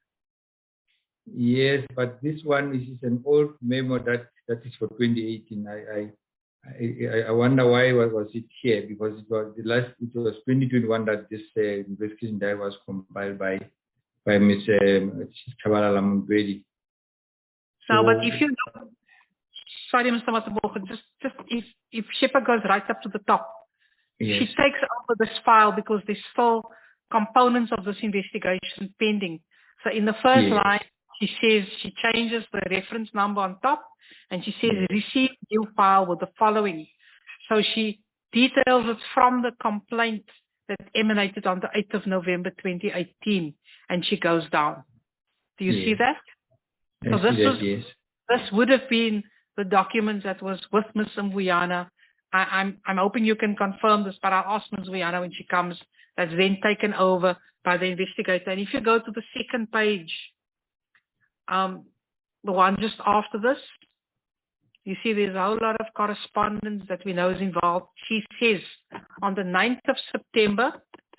Yes, but this one is an old memo that is for 2018. I wonder why was it here, because it was 2021 that this investigation diary was compiled by Ms. Shabalala Muntwedi. No, but if you look, sorry, Mr. Mataboge, just if Shipper goes right up to the top, yes. She takes over this file because there's still components of this investigation pending. So in the first yes. line, she says she changes the reference number on top, and she says receive new file with the following. So she details it from the complaint that emanated on the 8th of November 2018, and she goes down. Do you see that? So this would have been the document that was with Ms. Mvuyana. I'm hoping you can confirm this, but I'll ask Ms. Mvuyana when she comes. That's then taken over by the investigator. And if you go to the second page, the one just after this, you see there's a whole lot of correspondence that we know is involved. She says on the 9th of September,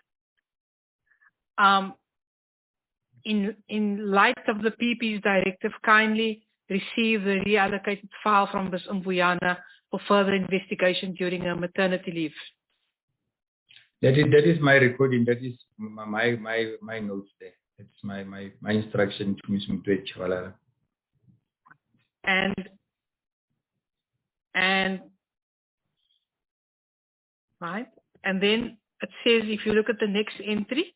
in light of the PP's directive, kindly receive the reallocated file from Ms. Mvuyana for further investigation during her maternity leave. That is my recording. That is my notes there. That's my instruction to Ms. Muntwedi. And right, and then it says, if you look at the next entry,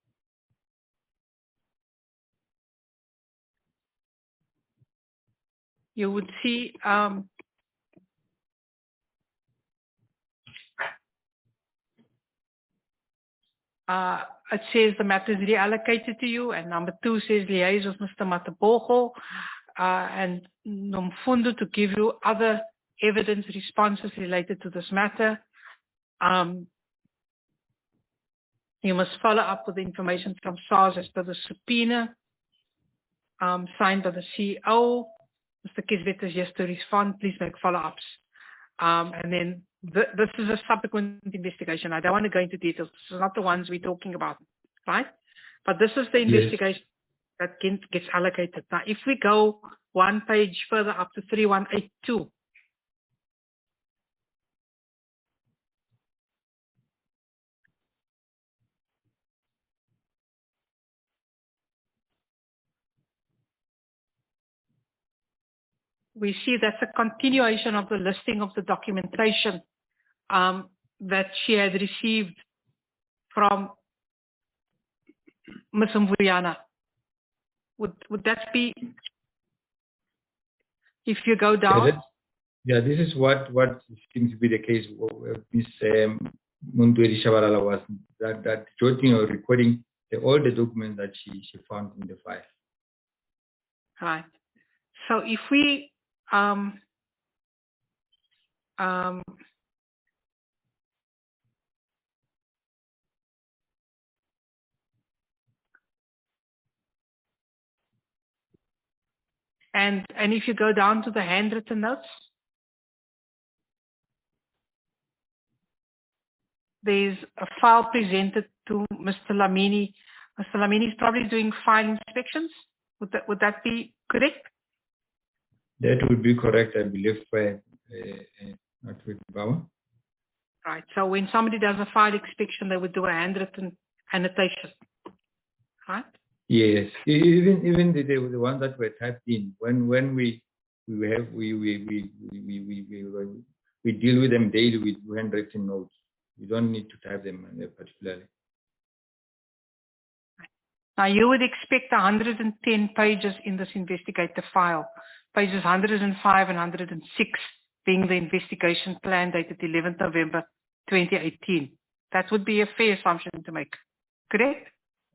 you would see it says the matter is reallocated to you, and number 2 says liaise with Mr. Mataboge and Nomfundo to give you other evidence responses related to this matter. You must follow up with the information from SARS as per the subpoena signed by the CEO. Mr. Kisbet is yes to respond. Please make follow-ups. And then this is a subsequent investigation. I don't want to go into details. This is not the ones we're talking about, right? But this is the investigation that gets allocated. Now, if we go one page further up to 3182, we see that's a continuation of the listing of the documentation that she had received from Ms. Mvuyana. Would that be, if you go down? Yeah, this is what seems to be the case. Ms. Mundweli Shabalala was that jotting or recording all the documents that she found in the file. Right. So if we and if you go down to the handwritten notes, there's a file presented to Mr. Lamini. Mr. Lamini is probably doing file inspections. Would that be correct? That would be correct, I believe, not with Bauer. Right. So when somebody does a file inspection, they would do a handwritten annotation, right? Yes. Even the ones that were typed in, when we deal with them daily with handwritten notes. You don't need to type them particularly. Now you would expect 110 pages in this investigative file, pages 105 and 106 being the investigation plan dated 11th November 2018. That would be a fair assumption to make, correct?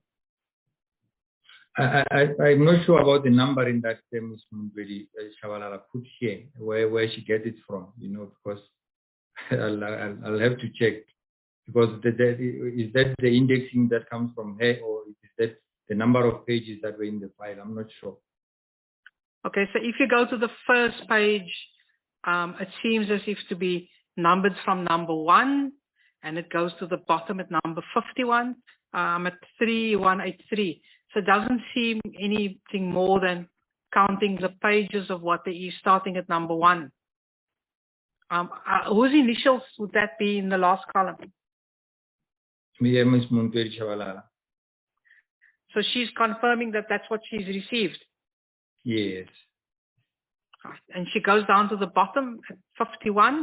I'm not sure about the number in that Ms. Mundweli Shabalala put here, where she gets it from, because I'll have to check, because is that the indexing that comes from her, or is that the number of pages that were in the file? I'm not sure. Okay, so if you go to the first page, it seems as if to be numbered from number 1, and it goes to the bottom at number 51, at 3183. So it doesn't seem anything more than counting the pages of what there is starting at number 1. Whose initials would that be in the last column? Ms. Mundweli Shabalala. So she's confirming that that's what she's received. Yes. Right. And she goes down to the bottom at 51.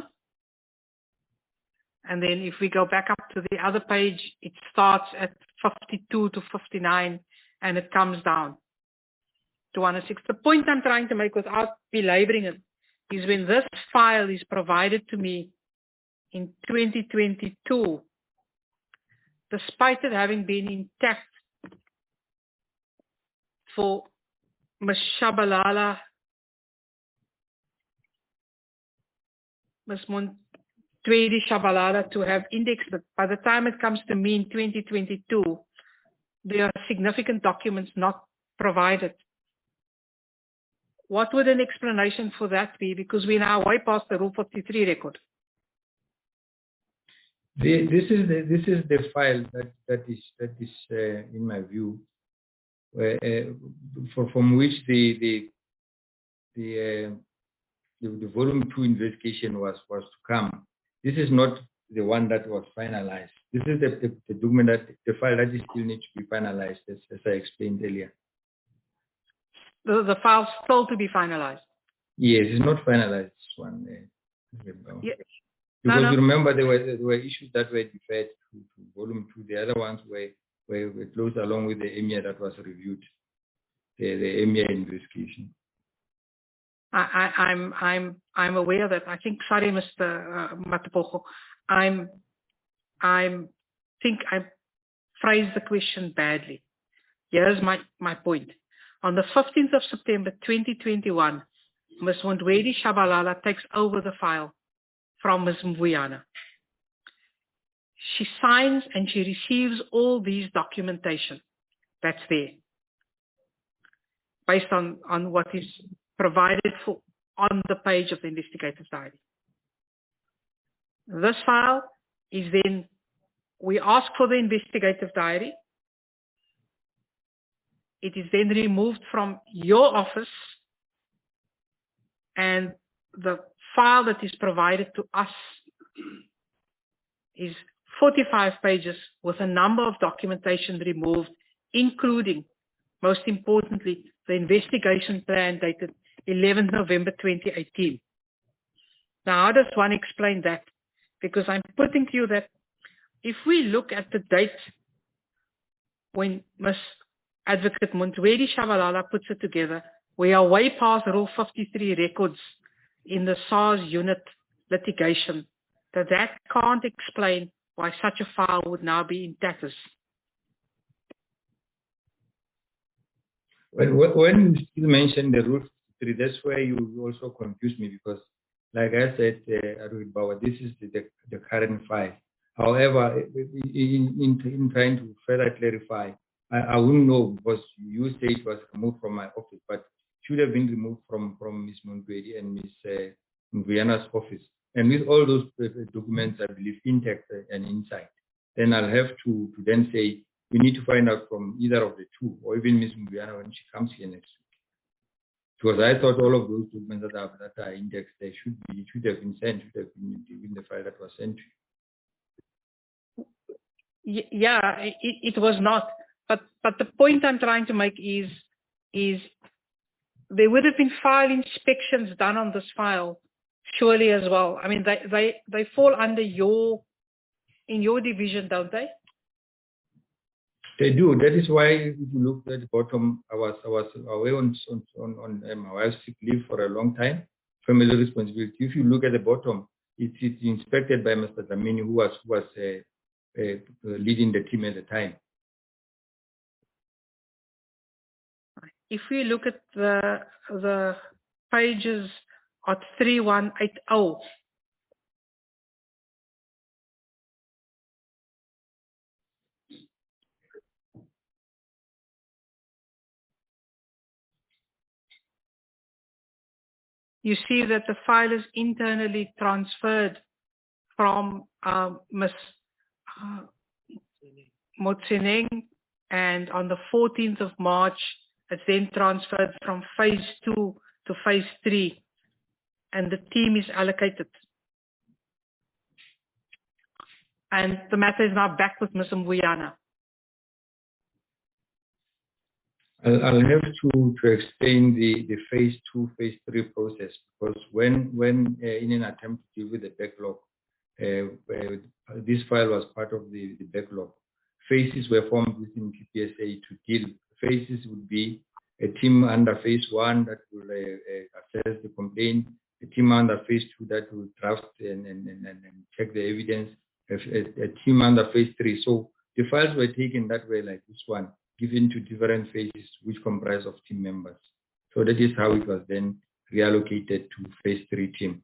And then if we go back up to the other page, it starts at 52 to 59, and it comes down to 106. The point I'm trying to make without belaboring it is when this file is provided to me in 2022, despite it having been intact for Ms. Shabalala, Ms. Mundweli Shabalala to have indexed it, by the time it comes to me in 2022, there are significant documents not provided. What would an explanation for that be? Because we're now way past the Rule 43 record. This is the file that is in my view, from which the volume 2 investigation was to come. This is not the one that was finalized. This is the document the file that still needs to be finalized, as I explained earlier. The file's still to be finalized. Yes, it's not finalized, this one. Yes. Because you remember there were issues that were deferred to volume 2. The other ones were closed along with the EMIA that was reviewed, the EMIA investigation. I'm aware that. I think, sorry, Mr. Matapogo, I think I phrased the question badly. Here's my point. On the 15th of September 2021, Ms. Mundweli Shabalala takes over the file from Ms. Mvuyana. She signs and she receives all these documentation that's there, based on what is provided for on the page of the investigative diary. This file is then, we ask for the investigative diary. It is then removed from your office, and the file that is provided to us is 45 pages with a number of documentation removed, including, most importantly, the investigation plan dated 11th November 2018. Now, how does one explain that? Because I'm putting to you that if we look at the date when Ms. Advocate Montwedi Shabalala puts it together, we are way past Rule 53 records in the SARS unit litigation, that can't explain why such a file would now be in tatters. When you mentioned the Rule 53, that's where you also confused me, because like I said, this is the current file. However, in trying to further clarify, I wouldn't know, because you say it was removed from my office, but it should have been removed from Ms. Montwedi and Ms. Mviana's office. And with all those documents, I believe, intact and inside, then I'll have to then say, we need to find out from either of the two, or even Ms. Mviana when she comes here next week. Because I thought all of those documents that are indexed, it should have been sent, should have been in the file that was sent to you. Yeah, it was not. But the point I'm trying to make is there would have been file inspections done on this file, surely as well. I mean, they fall under in your division, don't they? They do. That is why, if you look at the bottom, I was away on my wife's sick leave for a long time. Family responsibility. If you look at the bottom, it's inspected by Mr. Dlamini, who was leading the team at the time. If we look at the pages at 3180. You see that the file is internally transferred from Ms. Motseneng, and on the 14th of March, it's then transferred from phase 2 to phase 3, and the team is allocated. And the matter is now back with Ms. Mviana. I'll have to explain the phase 2, phase 3 process, because when in an attempt to deal with the backlog, this file was part of the backlog. Phases were formed within PPSA to deal. Phases would be a team under phase 1 that will assess the complaint, a team under phase 2 that will draft and check the evidence, a team under phase 3. So the files were taken that way, like this one, given to different phases which comprise of team members. So that is how it was then reallocated to phase 3 team.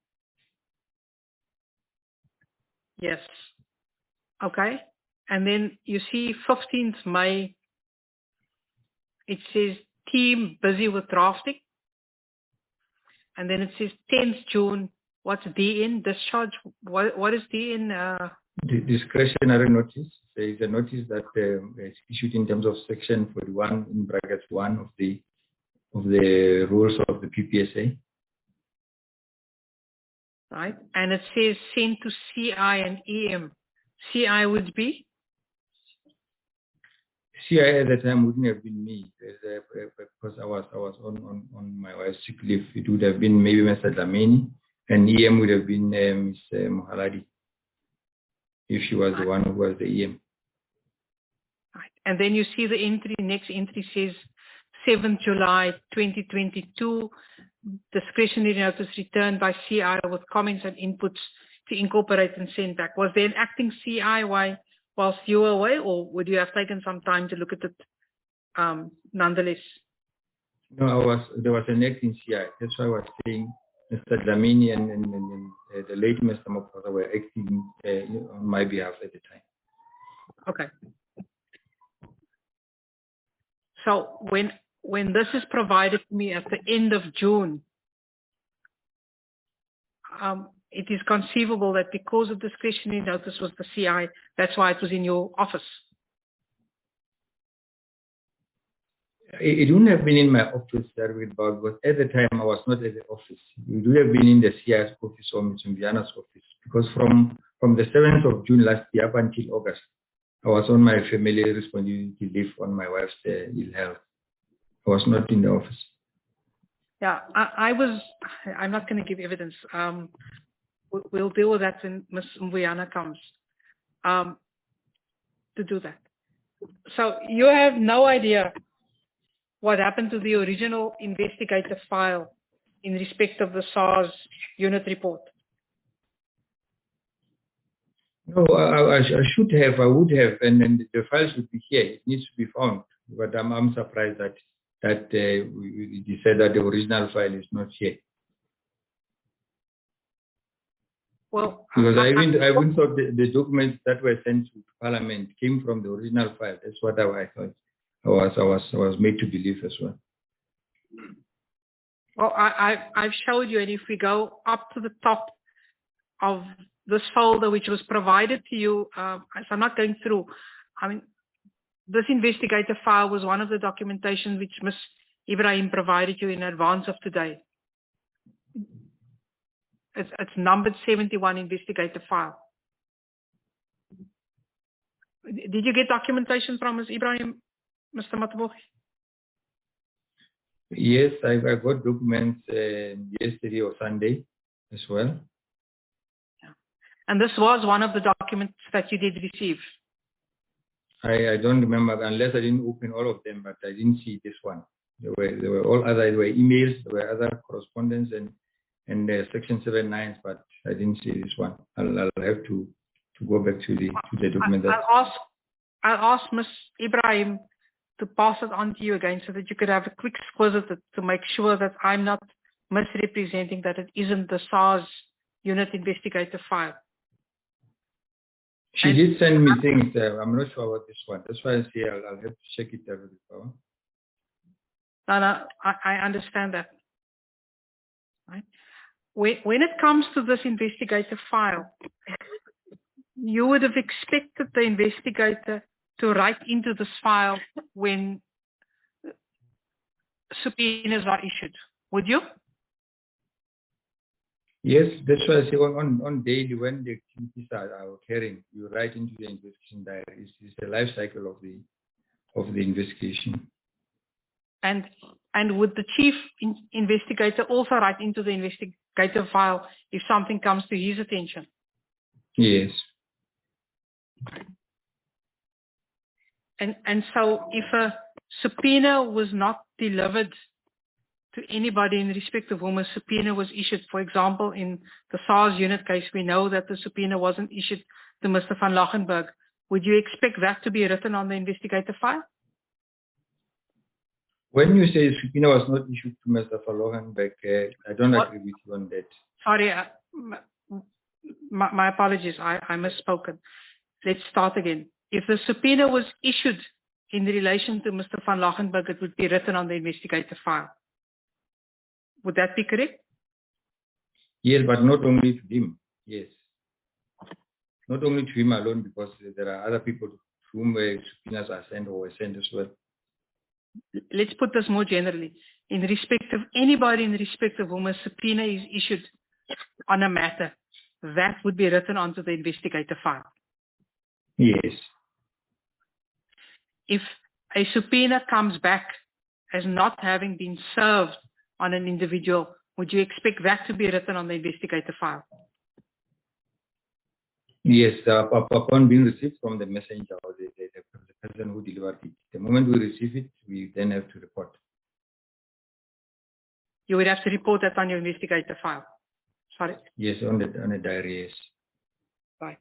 Yes. Okay. And then you see 15th May, it says team busy with drafting. And then it says 10th June, what's DN? Discharge? What is DN? The discretionary notice. There is a notice that is issued in terms of section 41 in brackets 1 of the rules of the PPSA. Right. And it says sent to CI and EM. CI would be? CI at the time wouldn't have been me, because I was on my wife's sick leave. It would have been maybe Mr. Dlamini, and EM would have been Ms. Mohaladi, if she was the one who was the EM. Right. And then you see the entry, next entry says 7th July 2022, discretionary notice returned by CI with comments and inputs to incorporate and send back. Was there an acting CI whilst you were away, or would you have taken some time to look at it nonetheless? No, there was an acting CI. That's why I was saying Mr. Dlamini and the late Mr. Mopata were acting on my behalf at the time. Okay. So when this is provided to me at the end of June, it is conceivable that because of discretionary notice was the CI, that's why it was in your office. It wouldn't have been in my office, because at the time I was not at the office. It would have been in the CI's office or Ms. Mviana's office, because from the 7th of June last year up until August, I was on my family responsibility leave on my wife's ill health. I was not in the office. Yeah, I'm not going to give evidence. We'll deal with that when Ms. Mbuyana comes to do that. So you have no idea what happened to the original investigative file in respect of the SARS unit report? No, I should have, I would have, and then the file should be here. It needs to be found. But I'm surprised that you said that the original file is not here. Well, because I even thought the documents that were sent to Parliament came from the original file. That's what I thought. I was made to believe as well. Well, I've showed you, and if we go up to the top of this folder, which was provided to you, so I'm not going through. I mean, this investigative file was one of the documentation which Ms. Ibrahim provided you in advance of today. It's numbered 71 investigative file. Did you get documentation from Ms. Ibrahim, Mr. Matabogi? Yes, I got documents yesterday or Sunday as well. Yeah. And this was one of the documents that you did receive? I don't remember, unless I didn't open all of them, but I didn't see this one. There were all other, there were emails, there were other correspondence and section 79, but I didn't see this one. I'll have to go back to the document. I'll ask Ms. Ibrahim to pass it on to you again so that you could have a quick squiz at it to make sure that I'm not misrepresenting that it isn't the SARS unit investigative file. She did send me things. I'm not sure about this one. That's why I say I'll have to check it out. No, I understand that. Right? When it comes to this investigative file, you would have expected the investigator to write into this file when subpoenas are issued, would you? Yes, that's why I say on daily when the activities are occurring, you write into the investigation diary. It's the life cycle of the investigation. And would the chief investigator also write into the investigative file if something comes to his attention? Yes. And so if a subpoena was not delivered to anybody in respect of whom a subpoena was issued, for example, in the SARS unit case, we know that the subpoena wasn't issued to Mr. van Lochenberg. Would you expect that to be written on the investigative file? When you say subpoena was not issued to Mr. van Lochenberg, I don't agree with you on that. Sorry, my apologies, I misspoken. Let's start again. If the subpoena was issued in relation to Mr. van Lochenberg, it would be written on the investigative file. Would that be correct? Yes, but not only to him. Yes. Not only to him alone, because there are other people to whom subpoenas are sent or were sent as well. Let's put this more generally. In respect of anybody in respect of whom a subpoena is issued on a matter, that would be written onto the investigative file. Yes. If a subpoena comes back as not having been served on an individual, would you expect that to be written on the investigative file? Yes, upon being received from the messenger or the person who delivered it. The moment we receive it, we then have to report. You would have to report that on your investigative file. Sorry? Yes, on the diary, yes. Right.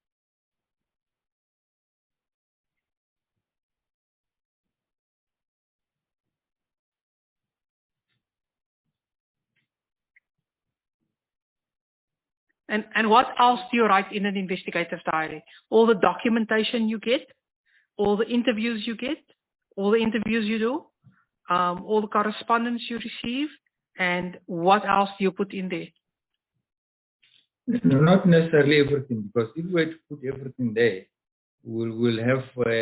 And what else do you write in an investigative diary? All the documentation you get, all the interviews you get, all the interviews you do, all the correspondence you receive, and what else do you put in there? No, not necessarily everything, because if we were to put everything there, we'll have,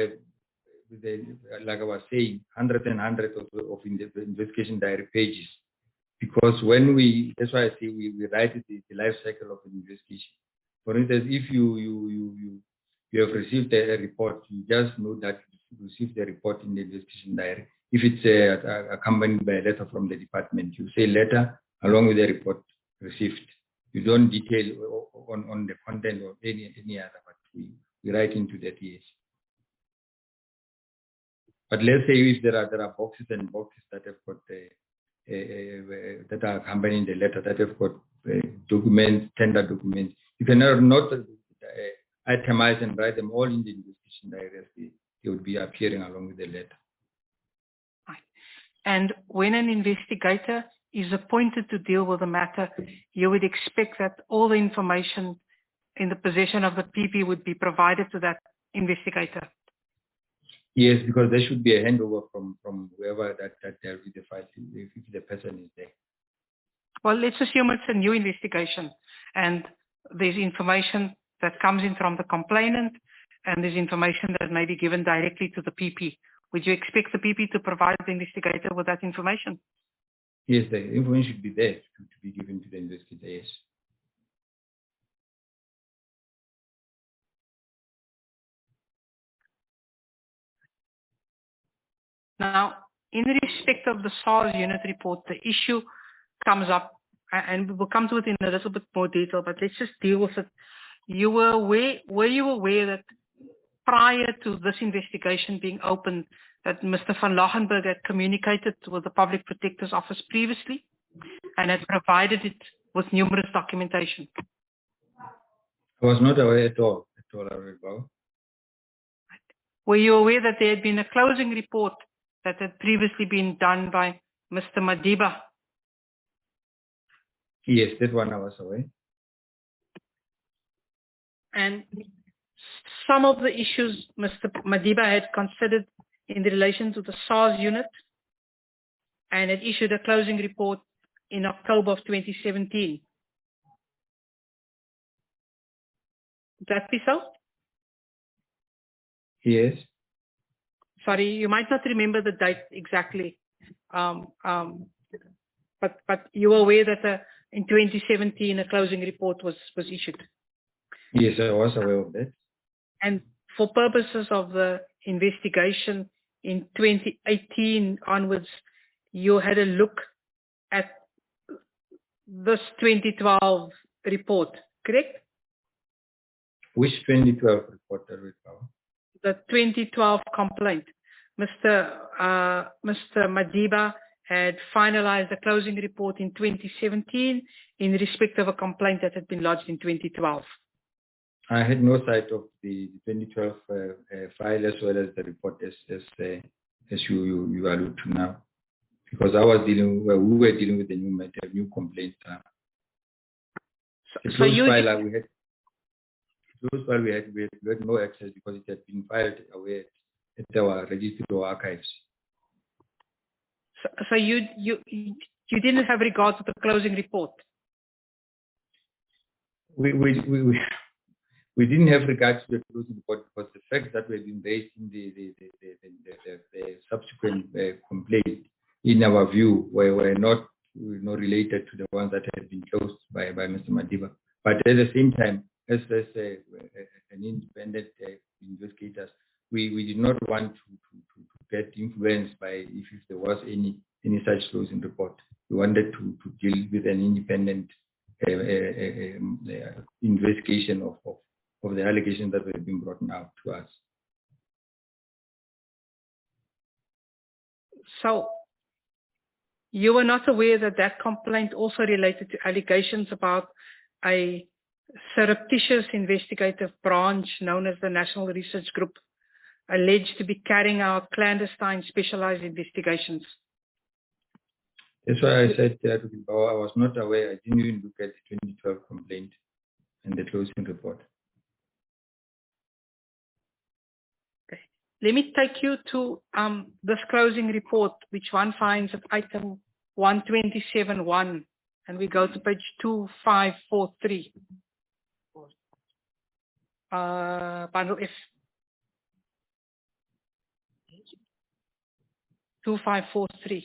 like I was saying, hundreds and hundreds of investigation diary pages. Because when that's why I say we write the life cycle of an investigation. For instance, if you have received a report, you just know that you received the report in the investigation diary. if it's accompanied by a letter from the department, you say letter along with the report received. You don't detail on the content or any other, but we write into that, yes. But let's say if there are boxes and boxes that have got that are accompanying the letter, that have got documents, tender documents, you cannot not itemize and write them all in the investigation directly. They would be appearing along with the letter. Right. And when an investigator is appointed to deal with a matter, you would expect that all the information in the possession of the PP would be provided to that investigator. Yes, because there should be a handover from whoever that dealt with the file if the person is there. Well, let's assume it's a new investigation and there's information that comes in from the complainant and there's information that may be given directly to the PP. Would you expect the PP to provide the investigator with that information? Yes, the information should be there to be given to the investigator, yes. Now, in respect of the SARS unit report, the issue comes up, and we'll come to it in a little bit more detail, but let's just deal with it. Were you aware that prior to this investigation being opened, that Mr. van Lachenberg had communicated with the Public Protector's Office previously and had provided it with numerous documentation? I was not aware at all. About. Were you aware that there had been a closing report that had previously been done by Mr. Madiba? Yes, that one I was aware. And some of the issues Mr. Madiba had considered in relation to the SARS unit and had issued a closing report in October of 2017. Would that be so? Yes. Sorry, you might not remember the date exactly, but you were aware that in 2017 a closing report was issued. Yes, I was aware of that. And for purposes of the investigation in 2018 onwards, you had a look at this 2012 report, correct? Which 2012 report are we about? The 2012 complaint. Mr. Madiba had finalized the closing report in 2017 in respect of a complaint that had been lodged in 2012. I had no sight of the 2012 file as well as the report as you allude to now, because we were dealing with the new matter, new complaint. The closed file we had no access because it had been filed away at our registry or archives. So you didn't have regard to the closing report? We didn't have regard to the closing report because the facts that were being raised in the subsequent complaint, in our view, were not related to the ones that had been closed by Mr. Madiba. But at the same time, as an independent investigators, we did not want to get influenced by if there was any such closing report. We wanted to deal with an independent investigation of the allegations that were being brought out to us. So you were not aware that complaint also related to allegations about a surreptitious investigative branch known as the National Research Group, alleged to be carrying out clandestine specialized investigations? That's why I said that I was not aware. I didn't even look at the 2012 complaint and the closing report. Okay. Let me take you to this closing report, which one finds at item 127.1, and we go to page 2543. Bundle F. 2543.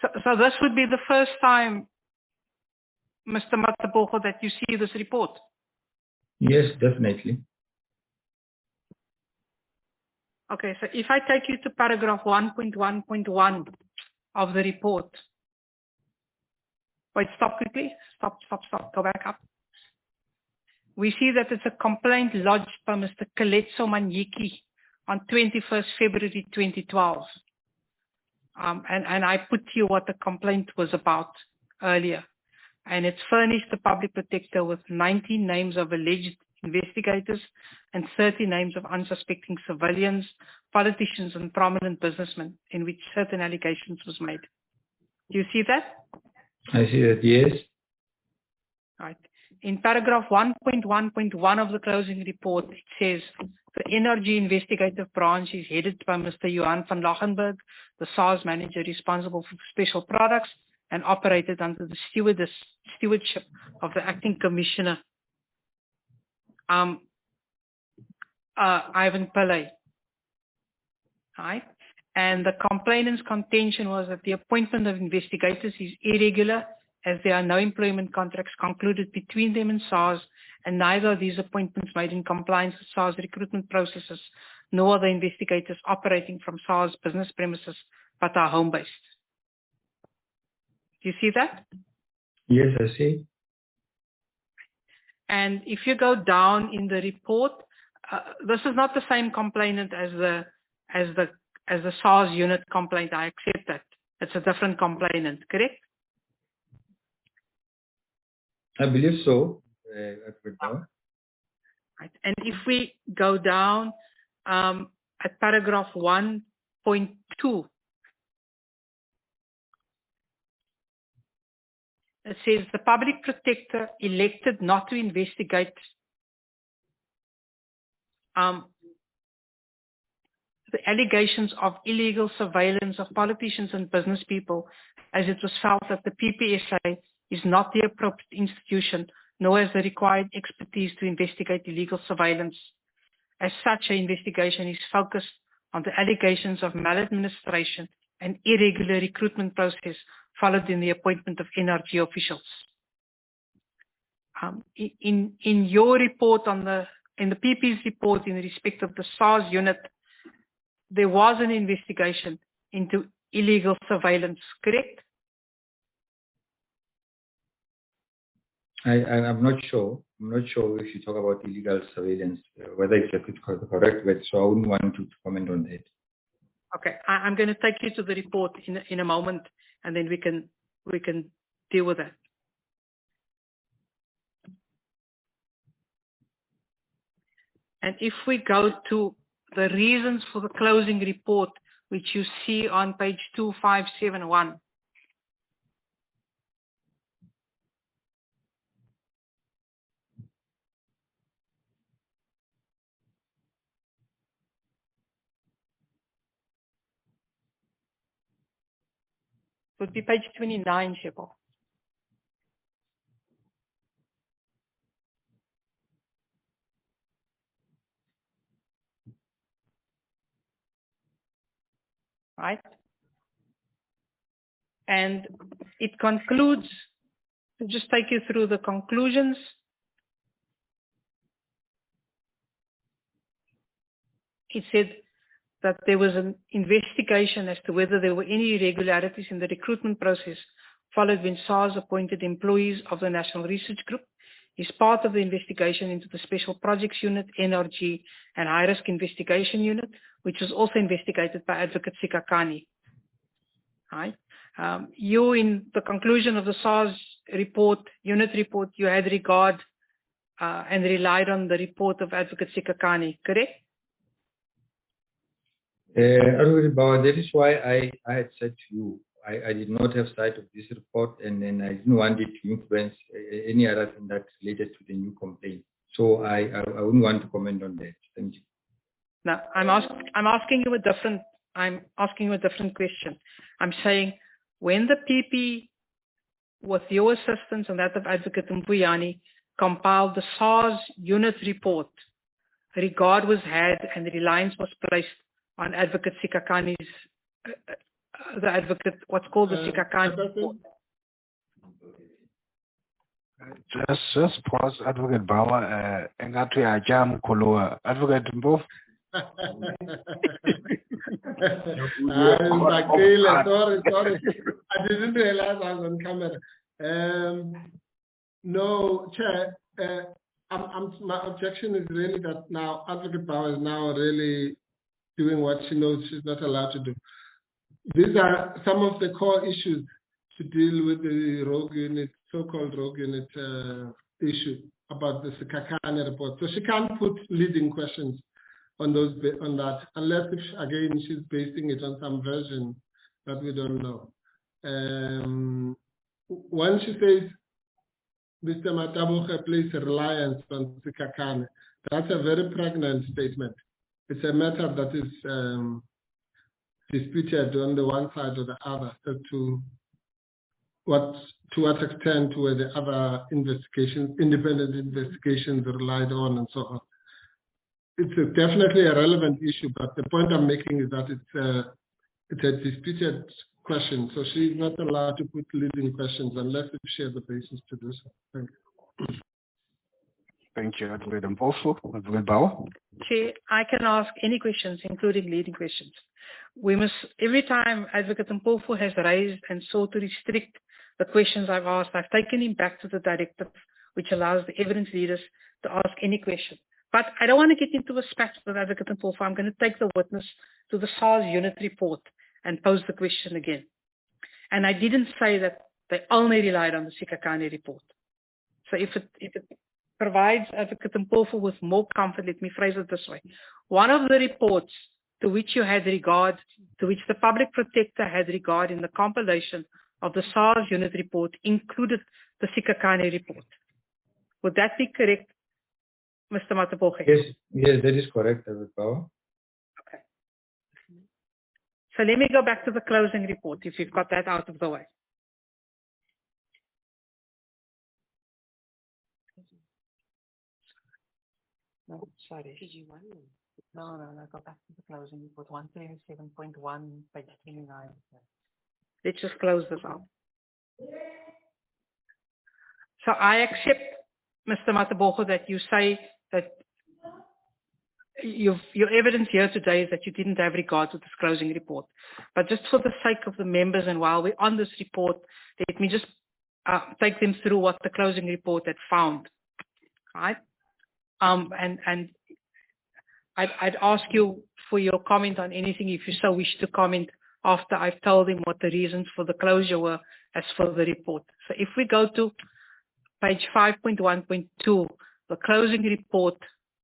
So this would be the first time, Mr. Matabogo, that you see this report? Yes, definitely. Okay, so if I take you to paragraph 1.1.1 of the report. Wait, stop quickly. Stop. Go back up. We see that it's a complaint lodged by Mr. Kaletso Manyiki on 21st February 2012. And I put to you what the complaint was about earlier. And it's furnished the public protector with 19 names of alleged investigators and 30 names of unsuspecting civilians, politicians, and prominent businessmen in which certain allegations was made. Do you see that? I see that, yes. Right. In paragraph 1.1.1 of the closing report, it says the NRG investigative branch is headed by Mr. Johan van Lachenberg, the SARS manager responsible for special products, and operated under the stewardship of the acting commissioner, Ivan Pillay. Right? And the complainant's contention was that the appointment of investigators is irregular, as there are no employment contracts concluded between them and SARS, and neither are these appointments made in compliance with SARS recruitment processes, nor are the investigators operating from SARS business premises, but are home-based. Do you see that? Yes, I see. And if you go down in the report, this is not the same complainant as the SARS unit complaint. I accept that. It's a different complainant, correct? I believe so. Right. And if we go down at paragraph 1.2, it says the public protector elected not to investigate the allegations of illegal surveillance of politicians and business people, as it was felt that the PPSA is not the appropriate institution, nor has the required expertise to investigate illegal surveillance. As such, an investigation is focused on the allegations of maladministration and irregular recruitment process followed in the appointment of NRG officials. In your report in the PP's report in respect of the SARS unit, there was an investigation into illegal surveillance, correct? I'm not sure. I'm not sure if you talk about illegal surveillance, whether it's the correct word, so I wouldn't want to comment on that. Okay, I'm going to take you to the report in a moment, and then we can deal with that. And if we go to the reasons for the closing report, which you see on page 2571. Would be page 29, Shepo. Right? And it concludes, to just take you through the conclusions. It said that there was an investigation as to whether there were any irregularities in the recruitment process followed when SARS appointed employees of the National Research Group. Is part of the investigation into the Special Projects Unit, NRG, and High Risk Investigation Unit, which was also investigated by Advocate Sikhakhane. Right? You, in the conclusion of the SARS report, unit report, you had regard and relied on the report of Advocate Sikhakhane, correct? That is why I had said to you, I did not have sight of this report, and then I didn't want it to influence any other thing that's related to the new complaint. So I wouldn't want to comment on that. Thank you. Now, I'm asking you a different question. I'm saying, when the PP, with your assistance and that of Advocate Mbuyane, compiled the SARS unit report, regard was had and reliance was placed on Advocate Sikhakhane's the advocate, what's called the Sikhakhane report. Just pause, Advocate Bauer. Engathi ajam khulua. Advocate Mpofu. Sorry. I didn't realize I was on camera. No, Chair. My objection is really that now Advocate Bauer is now really doing what she knows she's not allowed to do. These are some of the core issues to deal with the rogue unit, so-called rogue unit issue about the Sikhakhane report. So she can't put leading questions on that, unless again she's basing it on some version that we don't know. When she says Mr. Mataboge places reliance on Sikhakhane, that's a very pregnant statement. It's a matter that is disputed on the one side or the other as to what extent were the other investigations, independent investigations relied on and so on. It's definitely a relevant issue, but the point I'm making is that it's a disputed question, so she's not allowed to put leading questions unless she has the basis to do so. Thank you. Thank you, Advocate Mpofu. Advocate Bauer. Chair, I can ask any questions, including leading questions. We must, every time Advocate Mpofu has raised and sought to restrict the questions I've asked, I've taken him back to the directive, which allows the evidence leaders to ask any question. But I don't want to get into a spat with Advocate Mpofu. I'm going to take the witness to the SARS unit report and pose the question again. And I didn't say that they only relied on the Sikhakhane report. So if it provides Advocate Mpofu with more comfort, let me phrase it this way. One of the reports to which you had regard, to which the public protector had regard in the compilation of the SARS unit report included the Sikhakhane report. Would that be correct, Mr. Mataboge? Yes, that is correct, Advocate Bauer. Okay. So let me go back to the closing report, if you've got that out of the way. No, sorry. No, go back to the closing report, 127.1, page 29. Let's just close this out. So I accept, Mr. Mataboge, that you say that your evidence here today is that you didn't have regard to this closing report. But just for the sake of the members and while we're on this report, let me just take them through what the closing report had found. Right? And I'd ask you for your comment on anything if you so wish to comment after I've told him what the reasons for the closure were as for the report. So if we go to page 5.1.2, the closing report,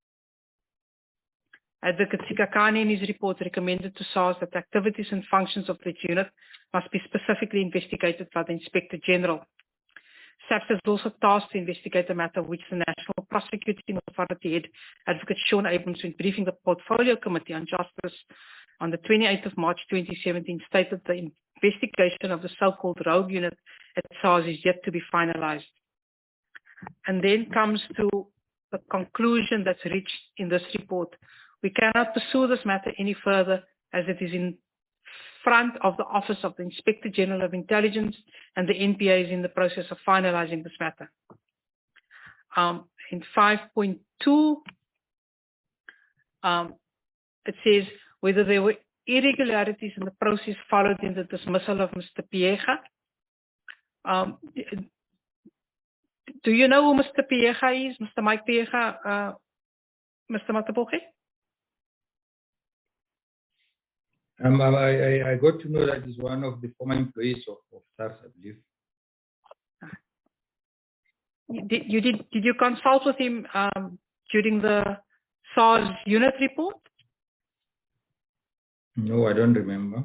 Advocate Sikhakhane in his report recommended to SARS that activities and functions of the unit must be specifically investigated by the Inspector General. SAPS has also tasked to investigate the matter which the National Prosecuting Authority head, Advocate Sean Abrams, in briefing the Portfolio Committee on Justice on the 28th of March 2017, stated the investigation of the so-called rogue unit at SARS is yet to be finalized. And then comes to the conclusion that's reached in this report. We cannot pursue this matter any further as it is in front of the Office of the Inspector General of Intelligence and the NPA is in the process of finalizing this matter. In 5.2, it says whether there were irregularities in the process followed in the dismissal of Mr. Piega. Do you know who Mr. Piega is, Mr. Mike Piega, Mr. Mataboge? I got to know that he's one of the former employees of SARS, I believe. Did you consult with him during the SARS unit report? No, I don't remember.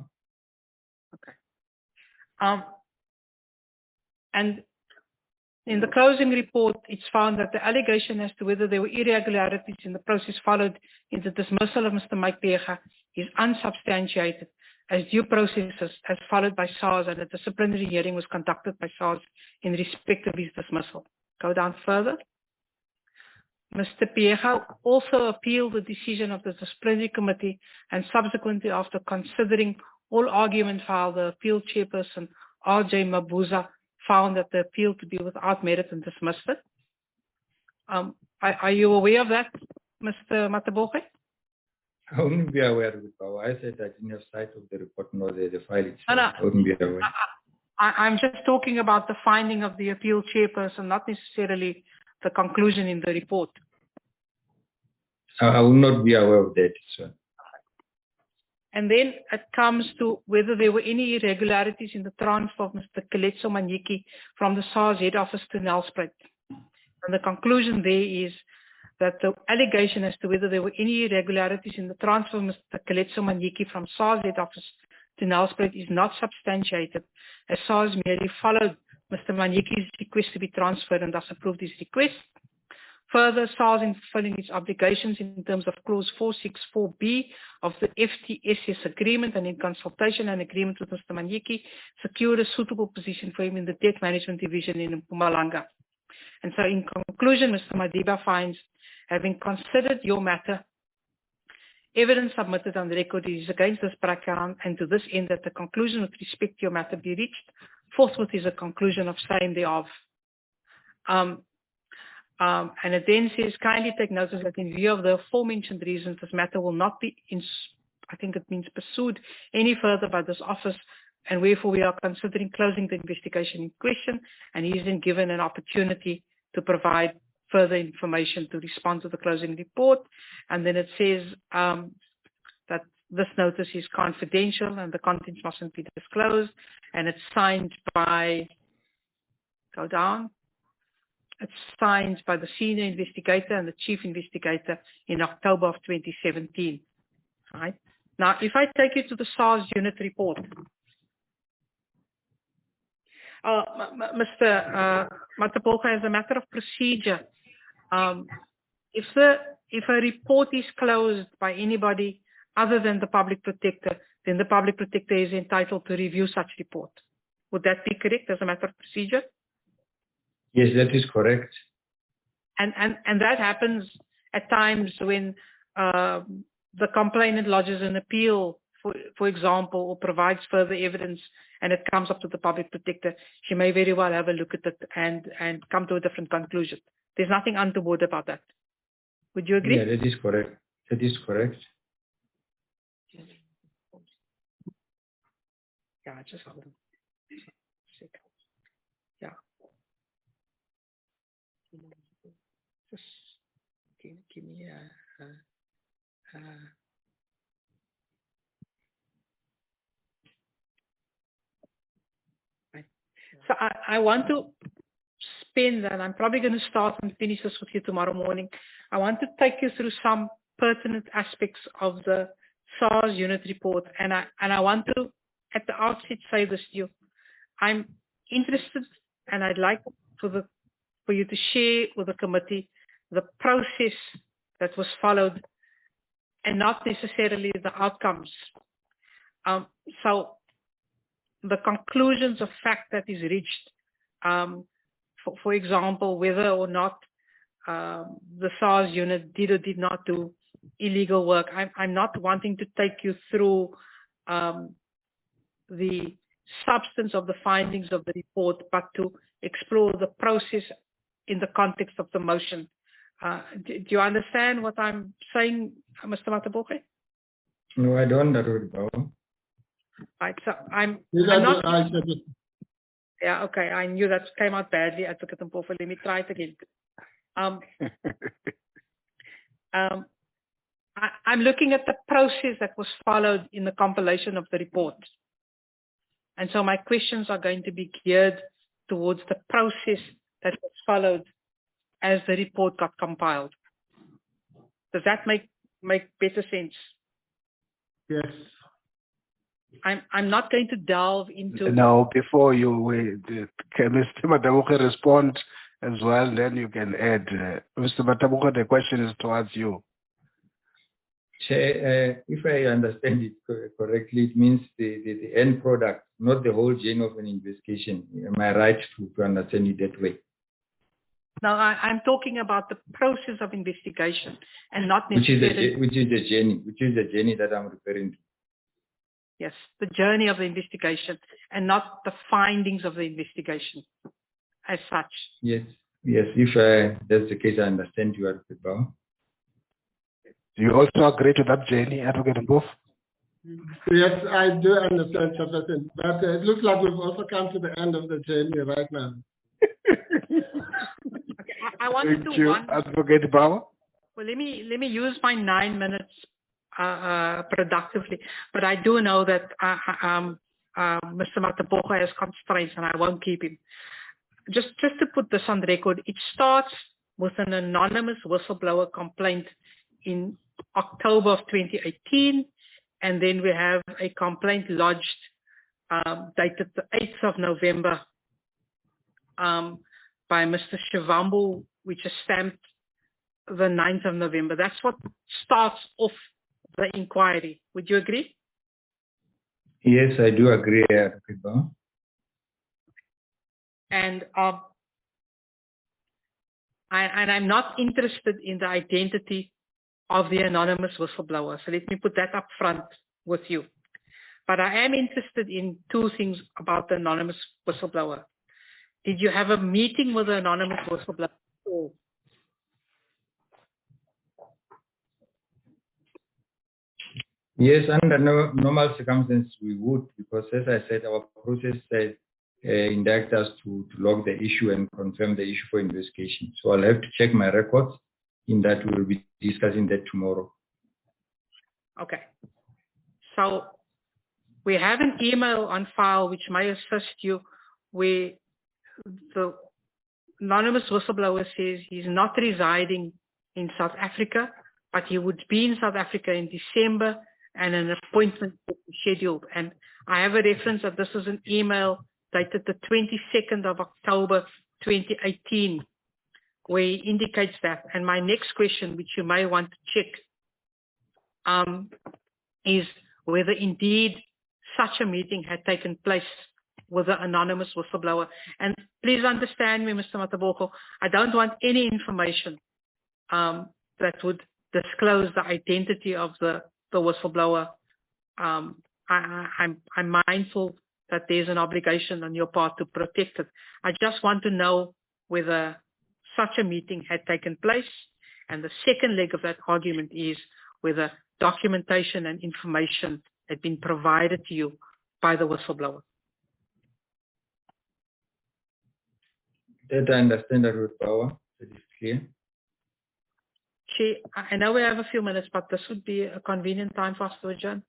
Okay. And in the closing report, it's found that the allegation as to whether there were irregularities in the process followed in the dismissal of Mr. Mike Piega is unsubstantiated, as due processes as followed by SARS and a disciplinary hearing was conducted by SARS in respect of his dismissal. Go down further. Mr. Piega also appealed the decision of the disciplinary committee and subsequently, after considering all argument filed, the appeal chairperson, R.J. Mabuza, found that the appeal to be without merit and dismissed it. Are you aware of that, Mr. Mataboge? I wouldn't be aware of it, Power. I said I didn't have sight of the report nor the file itself. No, I wouldn't be aware. I'm just talking about the finding of the appeal chairperson, not necessarily the conclusion in the report. I will not be aware of that, sir. And then it comes to whether there were any irregularities in the transfer of Mr. Keletso Manyiki from the SARS head office to Nelspruit. And the conclusion there is that the allegation as to whether there were any irregularities in the transfer of Mr. Keletso Manyiki from SARS head office to Nelspruit is not substantiated, as SARS merely followed Mr. Manyiki's request to be transferred and thus approved his request. Further, SARS, in fulfilling its obligations in terms of Clause 464B of the FTSS agreement and in consultation and agreement with Mr. Manyiki, secured a suitable position for him in the debt management division in Mpumalanga. And so in conclusion, Mr. Madiba finds, having considered your matter, evidence submitted on the record is against this background, and to this end that the conclusion with respect to your matter be reached, forthwith is a conclusion of same thereof. And it then says, kindly take notice that in view of the aforementioned reasons, this matter will not be, I think it means pursued any further by this office, and wherefore we are considering closing the investigation in question, and he is then given an opportunity to provide further information to respond to the closing report. And then it says that this notice is confidential and the contents mustn't be disclosed, and it's signed by, go down, it's signed by the senior investigator and the chief investigator in October of 2017. Right? Now, if I take you to the SARS unit report, Mr. Mataboge, as a matter of procedure, if a report is closed by anybody other than the public protector, then the public protector is entitled to review such report. Would that be correct as a matter of procedure? Yes, that is correct. And that happens at times when the complainant lodges an appeal, for example, or provides further evidence, and it comes up to the public protector. She may very well have a look at it and come to a different conclusion. There's nothing untoward about that. Would you agree? Yeah, that is correct. That is correct. Yeah, just hold on. Yeah. Just give me So I want to spend, and I'm probably going to start and finish this with you tomorrow morning. I want to take you through some pertinent aspects of the SARS unit report, and I want to, at the outset, say this to you. I'm interested, and I'd like for you to share with the committee the process that was followed, and not necessarily the outcomes. So the conclusions of fact that is reached, for example, whether or not the SARS unit did or did not do illegal work. I'm not wanting to take you through the substance of the findings of the report, but to explore the process in the context of the motion. Do you understand what I'm saying, Mr. Mataboge? No, I don't understand. Right, so I'm not. Yeah, okay. I knew that came out badly, Advocate Mpofu. Let me try it again. I'm looking at the process that was followed in the compilation of the report. And so my questions are going to be geared towards the process that was followed as the report got compiled. Does that make better sense? Yes. I'm not going to delve into... No, before you can Mr. Mataboge respond as well, then you can add. Mr. Mataboge, the question is towards you. If I understand it correctly, it means the end product, not the whole chain of an investigation. Am I right to understand it that way? No, I'm talking about the process of investigation and not necessarily... Which is the journey that I'm referring to. Yes, the journey of the investigation and not the findings of the investigation as such. Yes, yes. If that's the case, I understand you, Advocate Bauer. Do you also agree to that, Jenny, Advocate Mpofu? Yes, I do understand, Chairperson, but it looks like we've also come to the end of the journey right now. Okay, I want to Thank do you, one. Advocate Bauer. Well, let me use my 9 minutes productively, but I do know that Mr. Mataboga has constraints, and I won't keep him. Just to put this on record, it starts with an anonymous whistleblower complaint in October of 2018, and then we have a complaint lodged dated the 8th of November by Mr. Shivambu, which is stamped the 9th of November. That's what starts off the inquiry. Would you agree? Yes, I do agree, Advocate Bauer. And I'm not interested in the identity of the anonymous whistleblower. So let me put that up front with you. But I am interested in two things about the anonymous whistleblower. Did you have a meeting with the anonymous whistleblower? Yes, under normal circumstances we would, because as I said, our process indict us to log the issue and confirm the issue for investigation. So I'll have to check my records. In that, we'll be discussing that tomorrow. Okay. So we have an email on file which may assist you, where the anonymous whistleblower says he's not residing in South Africa, but he would be in South Africa in December and an appointment scheduled. And I have a reference that this is an email dated the 22nd of October 2018, where he indicates that. And my next question, which you may want to check, is whether indeed such a meeting had taken place with the anonymous whistleblower. And please understand me, Mr. Matabogo, I don't want any information that would disclose the identity of the whistleblower. I'm mindful that there's an obligation on your part to protect it. I just want to know whether such a meeting had taken place. And the second leg of that argument is whether documentation and information had been provided to you by the whistleblower. That I understand, Advocate Bauer. That is clear. Chair, I know we have a few minutes, but this would be a convenient time for us to adjourn.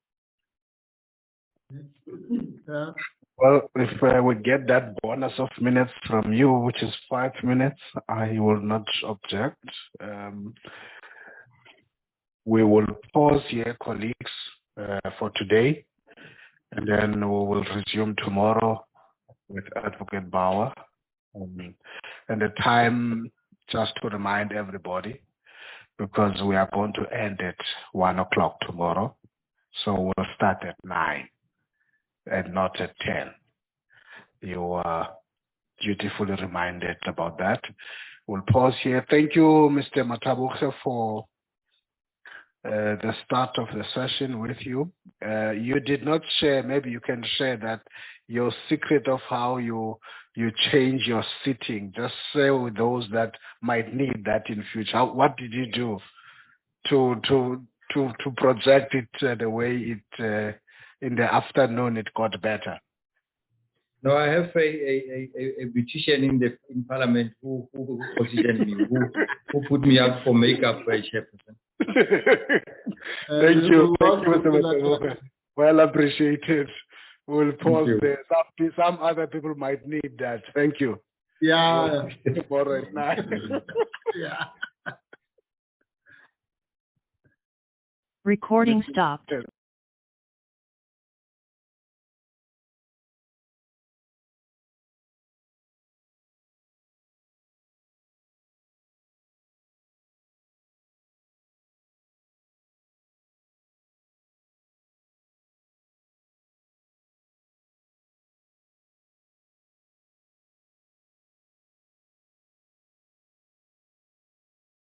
Well, if we get that bonus of minutes from you, which is 5 minutes, I will not object. We will pause here, colleagues, for today, and then we will resume tomorrow with Advocate Bauer. And the time, just to remind everybody, because we are going to end at 1 o'clock tomorrow. So we'll start at 9 and not at 10. You are dutifully reminded about that. We'll pause here. Thank you, Mr. Mataboga, for the start of the session with you. You did not share, maybe you can share that, your secret of how you change your sitting. Just share with those that might need that in future. What did you do to project it the way it in the afternoon it got better? No, I have a beautician in Parliament who positioned me, who put me up for makeup, Chairperson. Thank you, Mr. Mataboga. Well appreciated. We'll pause there. Some other people might need that. Thank you. Yeah. Tomorrow at 9. Yeah. Recording stopped.